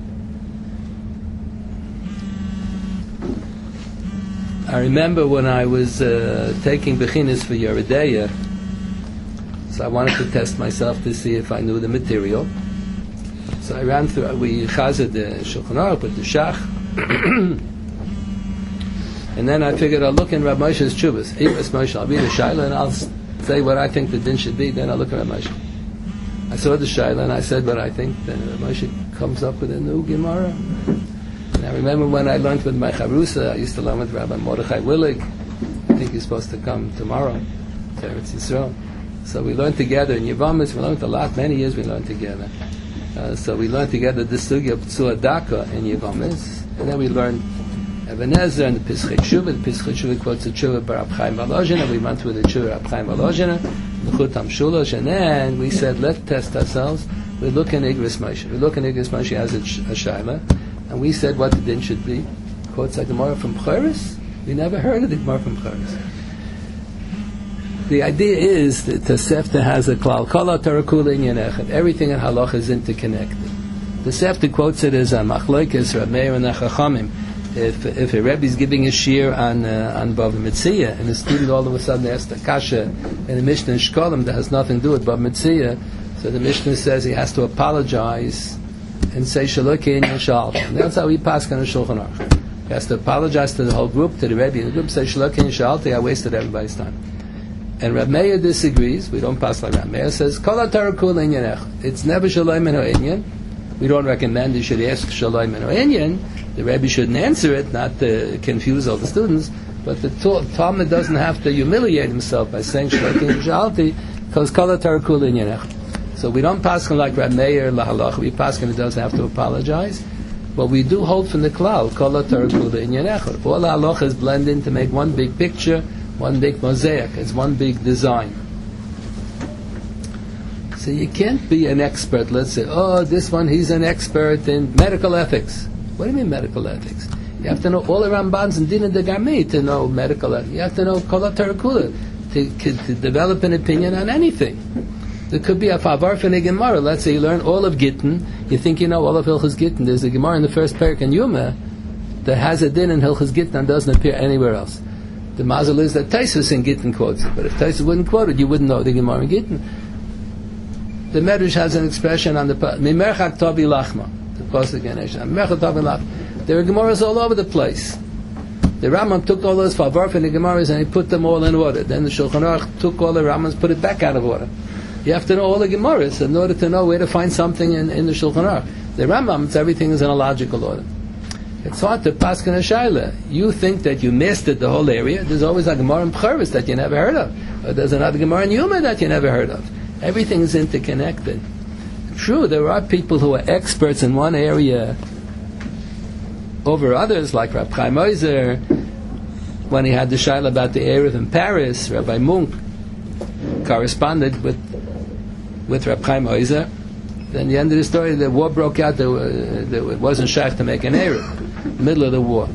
I remember when I was taking Bechinis for Yeridea, so I wanted to test myself to see if I knew the material. So I ran through, we chazed the Shulchan Aruch with the Shach, and then I figured I'll look in Rav Moshe's Tshuvas. Ibas Moshe, I'll read the Shaila and I'll say what I think the din should be, then I'll look at Rav Moshe. I saw the Shaila and I said what I think, then Rav Moshe comes up with a new Gemara. And I remember when I learned with my Chavrusa, I used to learn with Rabbi Mordechai Willig. I think he's supposed to come tomorrow to Eretz Yisrael. So we learned together in Yevamis, we learned a lot, many years we learned together. So we learned together the Sugya of Tzua Daka in Yevamis, and then we learned Ebenezer and the Pischei Tshuva. The Pischei Tshuva quotes the Tshuva Bar Rab Chaim Volozhin, and we went through the Tshuva Rab Chaim Volozhin, the Chutam Shulosh, and then we said, let's test ourselves. We look in Igros Moshe. We look in Igros Moshe as a Shaila, and we said what the din should be. Quotes like the Gemara from Choros. We never heard of the Gemara from Choros. The idea is that Tosefta has a klal, kol ha'Torah in echad. Everything in halacha is interconnected. Tosefta quotes it as a machlokes, Reb Meir and Chachamim. If a Rebbe is giving a shir on Bava Metzia, and a student all of a sudden asks a kasha in the Mishnah in Shkolim that has nothing to do with Bava Metzia, so the Mishnah says he has to apologize and say Shalokei and Shal. And that's how we pass on the Shulchan Aruch. He has to apologize to the whole group, to the Rebbe in the group, say Shalokei and Shal. I wasted everybody's time. And Reb Meir disagrees. We don't pass like Reb Meir. Says Kol HaTorah Kula Inyan Echad. It's never Shalom and Inyan. We don't recommend you should ask Shalom and Inyan. The Rebbe shouldn't answer it, not to confuse all the students. But the Talmud doesn't have to humiliate himself by saying Shalokei and Shalti, because Kol HaTorah Kula Inyan Echad. So we don't pass like Reb Meir lahalach. We pass it doesn't have to apologize. But we do hold from the klal Kol HaTorah Kula Inyan Echad. All halachas blend in to make one big picture. One big mosaic. It's one big design. So you can't be an expert. Let's say, this one, he's an expert in medical ethics. What do you mean medical ethics? You have to know all the Rambans and Din and Degami to know medical ethics. You have to know Kol HaTorah Kula to develop an opinion on anything. There could be a Favar for a Gemara. Let's say you learn all of Gittin. You think you know all of Hilchas Gittin. There's a Gemara in the first parak in Yuma that has a din in Hilchas Gittin and doesn't appear anywhere else. The mazel is that Taisus in Gittin quotes it, but if Taisus wouldn't quote it, you wouldn't know the Gemara in Gittin. The Medrash has an expression on the Mimerchak Tobi Lachma, the Pasuk in Esha. Mimerchak Tobi Lachma. There are Gemaras all over the place. The Rambam took all those Favarf and the Gemaras and he put them all in order. Then the Shulchan Aruch took all the Rambams, put it back out of order. You have to know all the Gemaras in order to know where to find something in the Shulchan Aruch. The Rambam, everything is in a logical order. It's hard to pass on a shaila. You think that you mastered the whole area. There's always a Gemara in Pcharis that you never heard of. Or there's another Gemara in Yuma that you never heard of. Everything is interconnected. True, there are people who are experts in one area over others, like Rabbi Chaim Oizer. When he had the shaila about the Erev in Paris, Rabbi Munk corresponded with Rabbi Chaim Oizer. Then the end of the story, the war broke out. It wasn't shaykh to make an Erev. Middle of the war.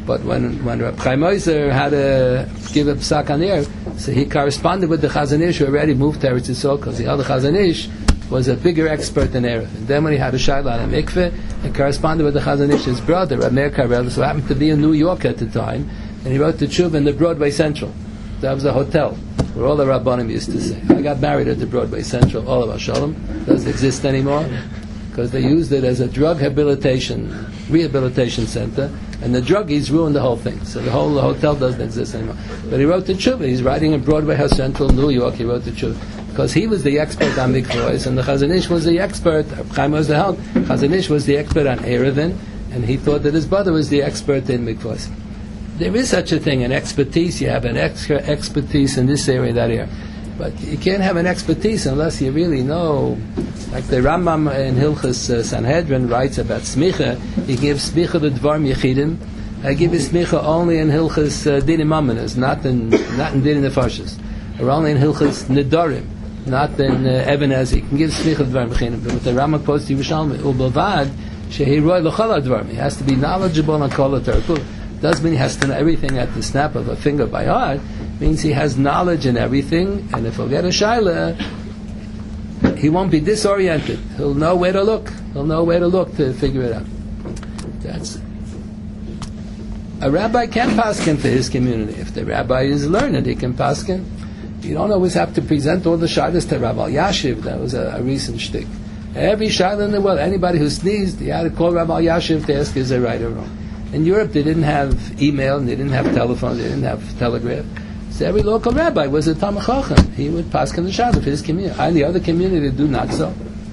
But when Reb Chaim Oizer had to give a psak on air, so he corresponded with the Chazon Ish who already moved to Eretz Yisrael, because the other Chazon Ish was a bigger expert than Erev. And then when he had a shayla on a mikveh, he corresponded with the Chazon Ish's brother, Reb Meir Karel, who happened to be in New York at the time, and he wrote the tshuva in the Broadway Central. That was a hotel where all the Rabbanim used to say. I got married at the Broadway Central, all of our shalom. Doesn't exist anymore, because they used it as a drug rehabilitation center, and the druggies ruined the whole thing. So the whole hotel doesn't exist anymore. But he wrote the tshuva. He's writing in Broadway House Central, New York. He wrote the tshuva because he was the expert on mikvahs, and the Chazon Ish was the expert. Chaim was the help. Chazon Ish was the expert on Erevin, and he thought that his brother was the expert in mikvahs. There is such a thing, an expertise. You have an extra expertise in this area, that area. But you can't have an expertise unless you really know. Like the Rambam in Hilchas Sanhedrin writes about smicha. He gives smicha to dvarim yechidim. I give you smicha only in Hilchas dinim amanas, not in dinim nefashos, or only in Hilchas nedarim, not in Eben Ezi. You can give smicha to dvarim yechidim. But with the Rambam quotes Yerushalmi, ubavad shehi roi l'chol dvarim. He has to be knowledgeable on kol Torah. Doesn't mean he has to know everything at the snap of a finger by heart. Means he has knowledge in everything, and if he'll get a shayla, he won't be disoriented. He'll know where to look. He'll know where to look to figure it out. That's it. A rabbi can paskin for his community. If the rabbi is learned, he can paskin. You don't always have to present all the shaylas to Rabbi Yashiv. That was a recent shtick. Every shayla in the world, anybody who sneezed, you had to call Rabbi Yashiv to ask is it right or wrong. In Europe, they didn't have email, and they didn't have telephone, they didn't have telegraph. So every local rabbi was a Talmid Chacham. He would pass the shayla for his community. And the other community do not so.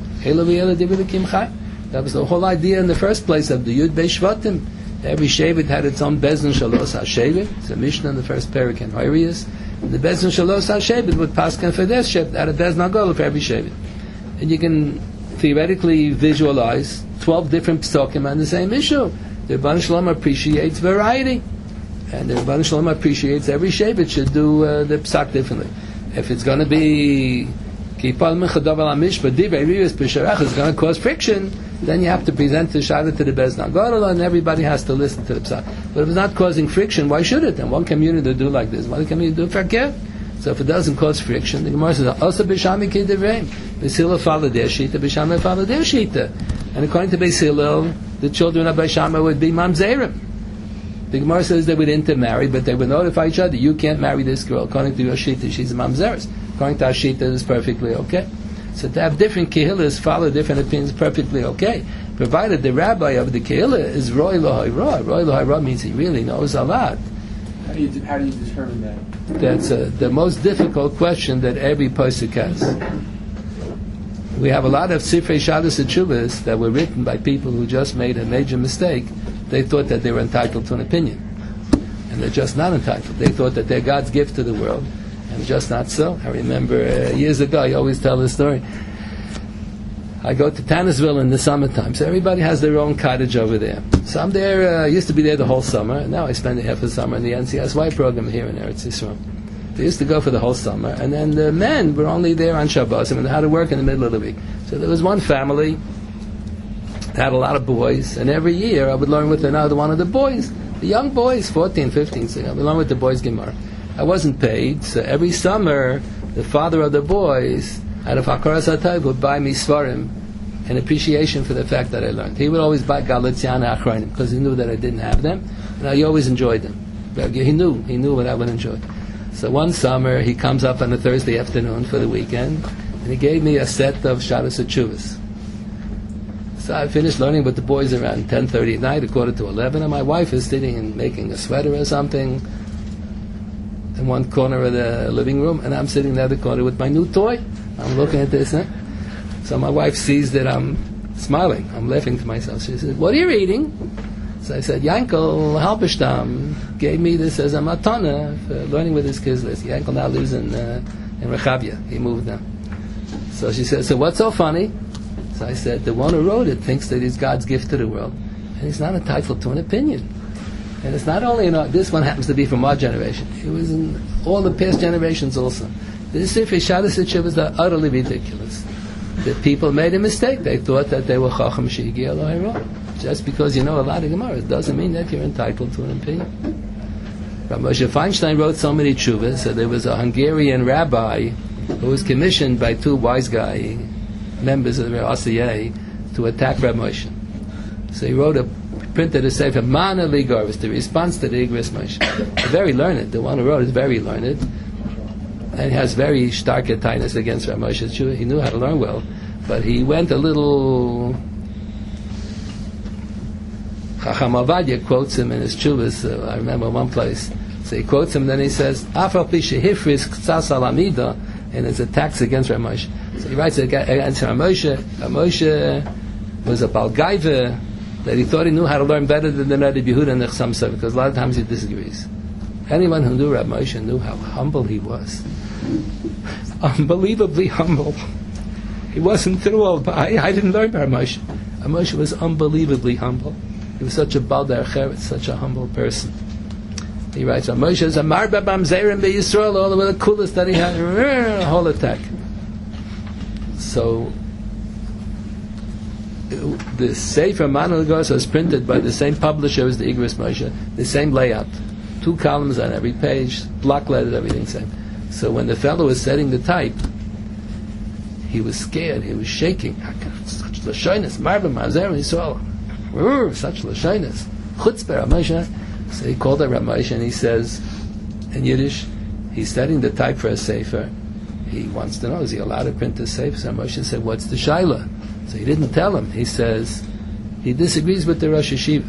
That was the whole idea in the first place of the Yud Beis Shvatim. Every Shevet had its own Bezdin Shalos HaShevet. It's a Mishnah in the first parak in Horayos. The Bezdin Shalos HaShevet would pass for their Shevet at a Bezdin HaGola for every Shevet. And you can theoretically visualize 12 different psukim on the same issue. The Rebbeinu Shalom appreciates variety, and the Rebbeinu Shalom appreciates every shevet should do the psak differently. If it's going to be kipal mechadav al mishpat divrei riyus b'sharach, it's going to cause friction. Then you have to present the shayla to the Bezdin HaGola, and everybody has to listen to the psak. But if it's not causing friction, why should it? And one community will do like this, one community will do fakir. So if it doesn't cause friction, the Gemara says also b'shami kidivreim. Beis Hillel follow their shita, b'shami follow their shita. And according to Beis Hillel, the children of Beis Shammai would be mamzerim. The Gemara says they would intermarry, but they would notify each other, you can't marry this girl. According to your shita, she's a mamzeris. According to our shita, it's perfectly okay. So to have different kehillas follow different opinions is perfectly okay, provided the rabbi of the kehillah is roi lohai ra. Roi lohai ra means he really knows a lot. How do you determine that? That's the most difficult question that every posuk has. We have a lot of Sifrei Shadas and Tshuvas that were written by people who just made a major mistake. They thought that they were entitled to an opinion. And they're just not entitled. They thought that they're God's gift to the world. And just not so. I remember years ago, I always tell this story. I go to Tannersville in the summertime. So everybody has their own cottage over there. So I'm there, used to be there the whole summer. Now I spend half the summer in the NCSY program here in Eretz Yisrael. They used to go for the whole summer, and then the men were only there on Shabbos, and they had to work in the middle of the week. So there was one family that had a lot of boys, and every year I would learn with another one of the boys, the young boys, 14, 15, so I would learn with the boys Gemara. I wasn't paid, so every summer the father of the boys, out of Hakaras HaTov, would buy me Svarim in appreciation for the fact that I learned. He would always buy Galitziana Achronim, because he knew that I didn't have them, and I always enjoyed them. He knew what I would enjoy. So one summer, he comes up on a Thursday afternoon for the weekend, and he gave me a set of Shadas Tshuvas. So I finished learning with the boys around 10:30 at night, 11:15, and my wife is sitting and making a sweater or something in one corner of the living room, and I'm sitting in the other corner with my new toy. I'm looking at this, So my wife sees that I'm smiling. I'm laughing to myself. She says, "What are you reading?" So I said, Yankel Halberstam gave me this as a matana for learning with his kids. Yankel now lives in Rechavia. He moved now. So she said, "So what's so funny?" So I said, "The one who wrote it thinks that he's God's gift to the world, and he's not entitled to an opinion. And it's not only this one happens to be from our generation. It was in all the past generations also. This Sifrei Shadas and Tshuvas are utterly ridiculous. The people made a mistake. They thought that they were Chacham Sheigi Elohei Ra. Just because you know a lot of Gemara doesn't mean that you're entitled to an opinion. Rav Moshe Feinstein wrote so many tshuvas, so there was a Hungarian rabbi who was commissioned by two wise guy members of the RCA to attack Rav Moshe. So he printed a sefer, Mana Ligarvis, the response to the Igris Moshe. Very learned. The one who wrote is very learned. And he has very stark tightness against Rav Moshe. He knew how to learn well. But he went a little... Chacham Avadia quotes him in his tshuvas, I remember one place. So he quotes him, then he says, Afal Pisha Hifris Ktsas Alamida, and his attacks against Rav Moshe. So he writes against Rav Moshe. Rav Moshe was a Balgaiva, that he thought he knew how to learn better than the Rabbi Yehuda and the Chassam Sofer, because a lot of times he disagrees. Anyone who knew Rav Moshe knew how humble he was. Unbelievably humble. He wasn't through all, but I didn't learn Rav Moshe. Rav Moshe was unbelievably humble. He was such a Baldar Cheret, such a humble person. He writes, Rav Moshe is a Marba Bamzerim Be Yisrael, all the coolest that he had, a whole attack. So, the Sefer Mana Ligarvis was printed by the same publisher as the Igris Moshe, the same layout, 2 columns on every page, block lettered, everything same. So when the fellow was setting the type, he was scared, he was shaking. Such lashonis, Marba Bamzerim Yisrael. Such lashonis, chutzpah Rav Moshe. So he called Rav Moshe and he says, in Yiddish, he's studying the type for a sefer. He wants to know, is he allowed to print the sefer? So Rav Moshe said, what's the shaila? So he didn't tell him. He says, he disagrees with the Rosh Yeshiva.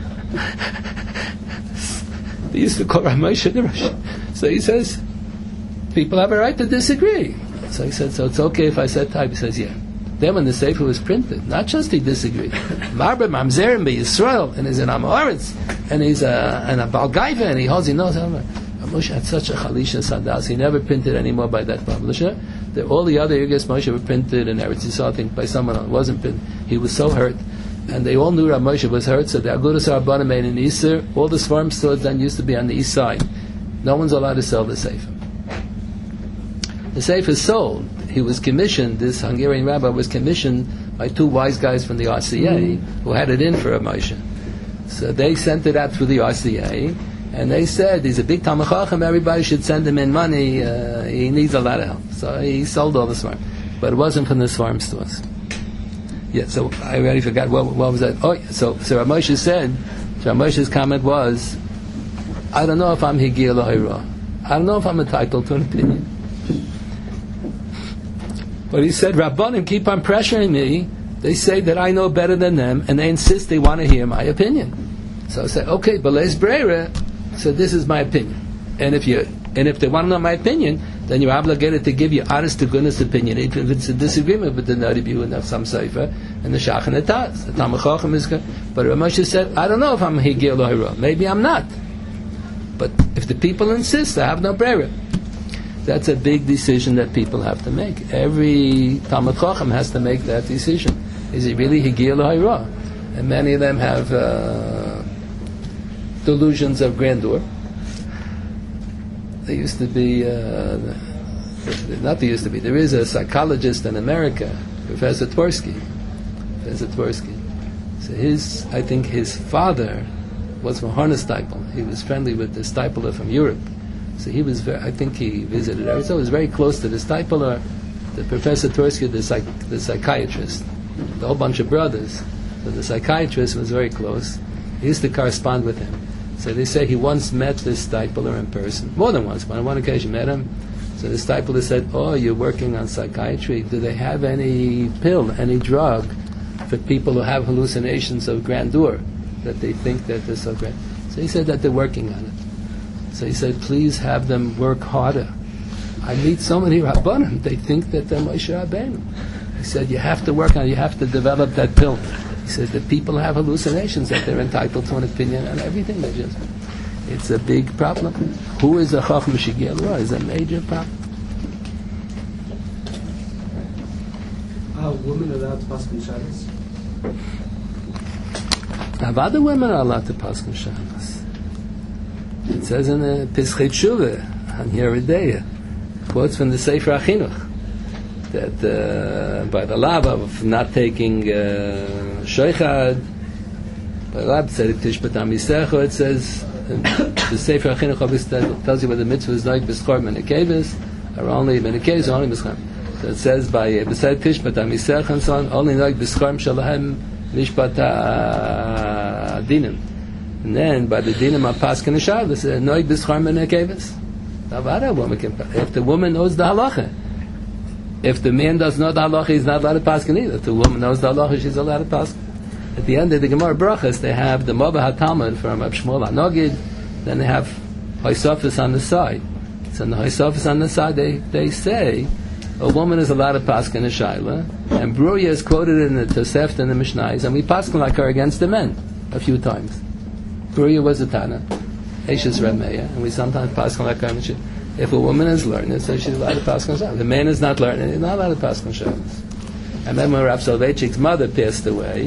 They used to call Rav Moshe the Rosh. So he says, people have a right to disagree. So he said, so it's okay if I said type? He says, yeah. Then when the Sefer was printed, not just he disagreed, Marba Mamzerim Be Yisrael, and he's an Amoritz, and he's a Balgaiva, and he holds, he knows. Moshe had such a Chalisha Sadas, he never printed anymore by that publisher. All the other Igris Moshe were printed in Eretz Yisrael, I think by someone else. Wasn't printed. He was so hurt, and they all knew Rav Moshe was hurt, so the Agudas Rabbanim made in Easter, all the Svarim stores then used to be on the east side. No one's allowed to sell the Sefer. The Sefer sold. He was commissioned, this Hungarian rabbi was commissioned by 2 wise guys from the RCA who had it in for Rav Moshe. So they sent it out through the RCA, and they said, he's a big Talmid Chacham, everybody should send him in money, he needs a lot of help. So he sold all the Svarim. But it wasn't from the Svarim stores. Yeah, so I already forgot, what was that? Oh, so Rav Moshe said, Rav Moshe's comment was, I don't know if I'm Higia L'Hira. I don't know if I'm entitled to an opinion. But he said, Rabbanim keep on pressuring me. They say that I know better than them, and they insist they want to hear my opinion. So I said, okay, B'leis Breira. So this is my opinion. And if they want to know my opinion, then you're obligated to give your honest to goodness opinion, even if it's a disagreement with the Nadi Biyu and some Sefer and the Shach and the Taz. The Talmid Chacham is good. But Rav Moshe said, I don't know if I'm Higia L'Hira. Maybe I'm not. But if the people insist, I have no Breira. That's a big decision that people have to make. Every Talmid Chacham has to make that decision. Is he really Higia L'Hira? And many of them have delusions of grandeur. There used to be, there is a psychologist in America, Professor Tversky. So I think his father was from Hornesteipel. He was friendly with the Steipeler from Europe. So he was I think he visited Arizona. He was very close to the Steipeler, the Professor Tversky, the psychiatrist, the whole bunch of brothers. So the psychiatrist was very close. He used to correspond with him. So they say he once met this Steipeler in person, more than once, but on one occasion met him. So the Steipeler said, oh, you're working on psychiatry. Do they have any pill, any drug for people who have hallucinations of grandeur, that they think that they're so great? So he said that they're working on it. So he said, please have them work harder. I meet so many Rabbanim, they think that they're Moshe Rabbeinu. He said, you have to work on it, you have to develop that pill. He said that people have hallucinations, that they're entitled to an opinion on everything. It's a big problem. Who is a Chacham Higia L'Hira? Is a major problem. Are women allowed to pass Shabbos? Now, other women are allowed to pass Shabbos. It says in the Pischei Tshuva, on Yeridea, quotes from the Sefer HaChinuch, that by the law of not taking sheichad, But Rab said it Tishbatam Yisecho. It says the Sefer HaChinuch obviously tells you what the mitzvah is like b'schor menekeves, or only menekeves, or only b'schor. So it says by beside Tishbatam Yisecho and so on, only like b'schor shalahem nishbat dinim. And then by the dinim of Paskin Shav, it says noig b'schor menekeves. If the woman knows the halacha. If the man does not know the halacha, he's not allowed to paskin either. If the woman knows the halacha, she's allowed to paskin. At the end of the Gemara Brachas, they have the Mova HaTalmud from Reb Shmuel HaNogid, then they have Haisofis on the side. So in the Haisofis on the side, they say a woman is allowed to paskin a shaila, and Bruria is quoted in the Tosefta and the Mishnayos, and we paskin like her against the men a few times. Bruria was a Tana, Eishes Reb Meir, and we sometimes paskin like her. If a woman is learning, so she's allowed to paskin shaila. The man is not learning, he's not allowed to paskin shailas. And then when Rav Soloveitchik's mother passed away,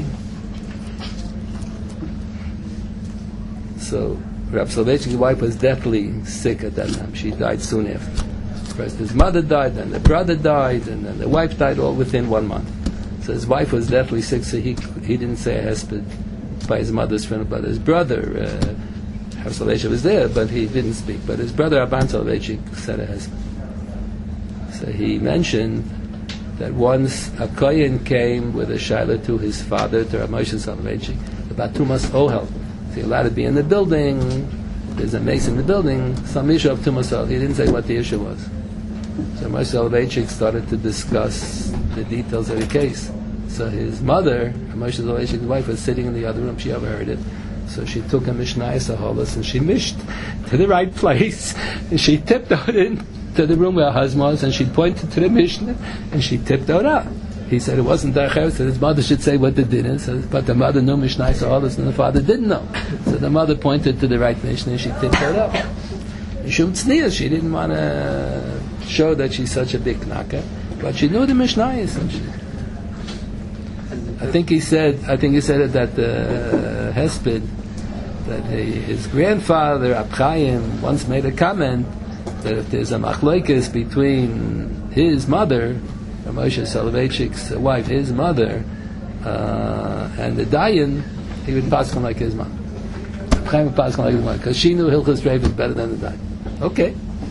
so Rav Soloveitchik's wife was deathly sick at that time. She died soon after. First his mother died, then the brother died, and then the wife died, all within 1 month. So his wife was deathly sick, so he didn't say a hesped by his mother's friend, but his brother, Rav Soloveitchik was there, but he didn't speak. But his brother Rabban Soloveitchik said a hesped. So he mentioned that once a kohen came with a shaila to his father, to Rav Moshe Soloveitchik, about Tumas Ohel. He's allowed to be in the building, there's a mace in the building, some issue of Tumas Ohel. He didn't say what the issue was. So Moshe Soloveitchik started to discuss the details of the case. So his mother, Moshe Soloveitchik's wife, was sitting in the other room, she overheard it. So she took a Mishnayos Aholos and she mished to the right place, and she tiptoed in to the room where her husband was, and she pointed to the Mishnah, and she tiptoed out. He said it wasn't Darcher, so his mother should say what the din is, but the mother knew Mishnayos Aholos and the father didn't know. So the mother pointed to the right Mishnah and she tiptoed out. Shum Tznius, she didn't want to show that she's such a big knocker, but she knew the Mishnayos. I think he said it that the Hesped, that his grandfather Rab Chaim once made a comment that if there's a machlokes between his mother, Moshe Soloveitchik's wife, his mother, and the Dayan, he would pass on like his mom. Chaim would pass on like his mom, because she knew Hilchos Reivik better than the Dayan. Okay.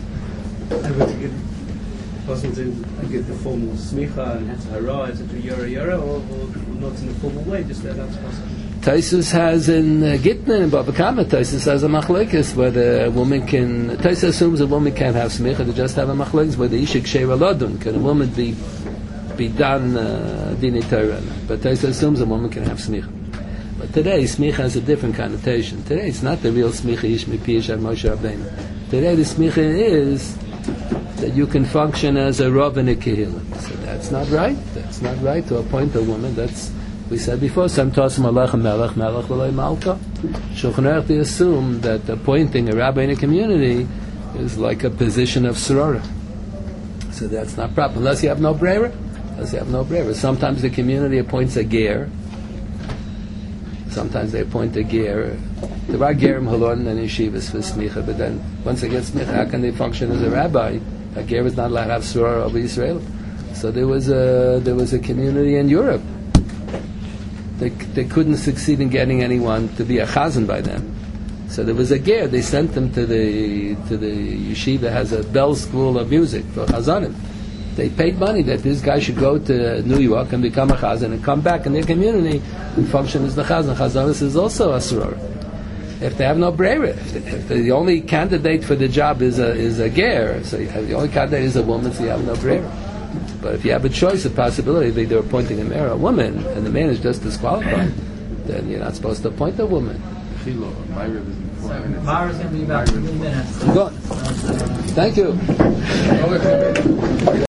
Wasn't in the formal smicha and hara, etc. Yora, or not in a formal way, just that that's possible. Taisus has in Gittin and Bava Kama, Taisus has a machlekes whether a woman can. Taisus assumes a woman can't have smicha; they just have a machlekes whether ishik sheira lodun, can a woman be done dini Torah? But Taisus assumes a woman can have smicha. But today smicha has a different connotation. Today it's not the real smicha ish mipiyish ad Moshe Rabbeinu. Today the smicha is that you can function as a Rav in a Kehillah. So that's not right. That's not right to appoint a woman. That's, we said before, Sam Tosim Alech Melech V'loi Malka. Shulchan Aruch, they assume that appointing a rabbi in a community is like a position of sorora. So that's not proper. Unless you have no brera. Sometimes the community appoints a ger. Sometimes they appoint a ger. There are gerim halon and yeshivas for smicha, but then once they get smicha, how can they function as a rabbi? A ger is not allowed to have soror over Israel. So there was a community in Europe. They couldn't succeed in getting anyone to be a chazan by them. So there was a ger. They sent them to the yeshiva that has a bell school of music for chazanim. They paid money that this guy should go to New York and become a chazan and come back in their community and function as the chazan. Chazanis is also a soror. If they have no brera, if the only candidate for the job is a ger, so the only candidate is a woman, so you have no brera. But if you have a choice, a possibility of either appointing a man or a woman, and the man is just disqualified, then you're not supposed to appoint a woman. Myra's going to be about 3 minutes. Good. Thank you.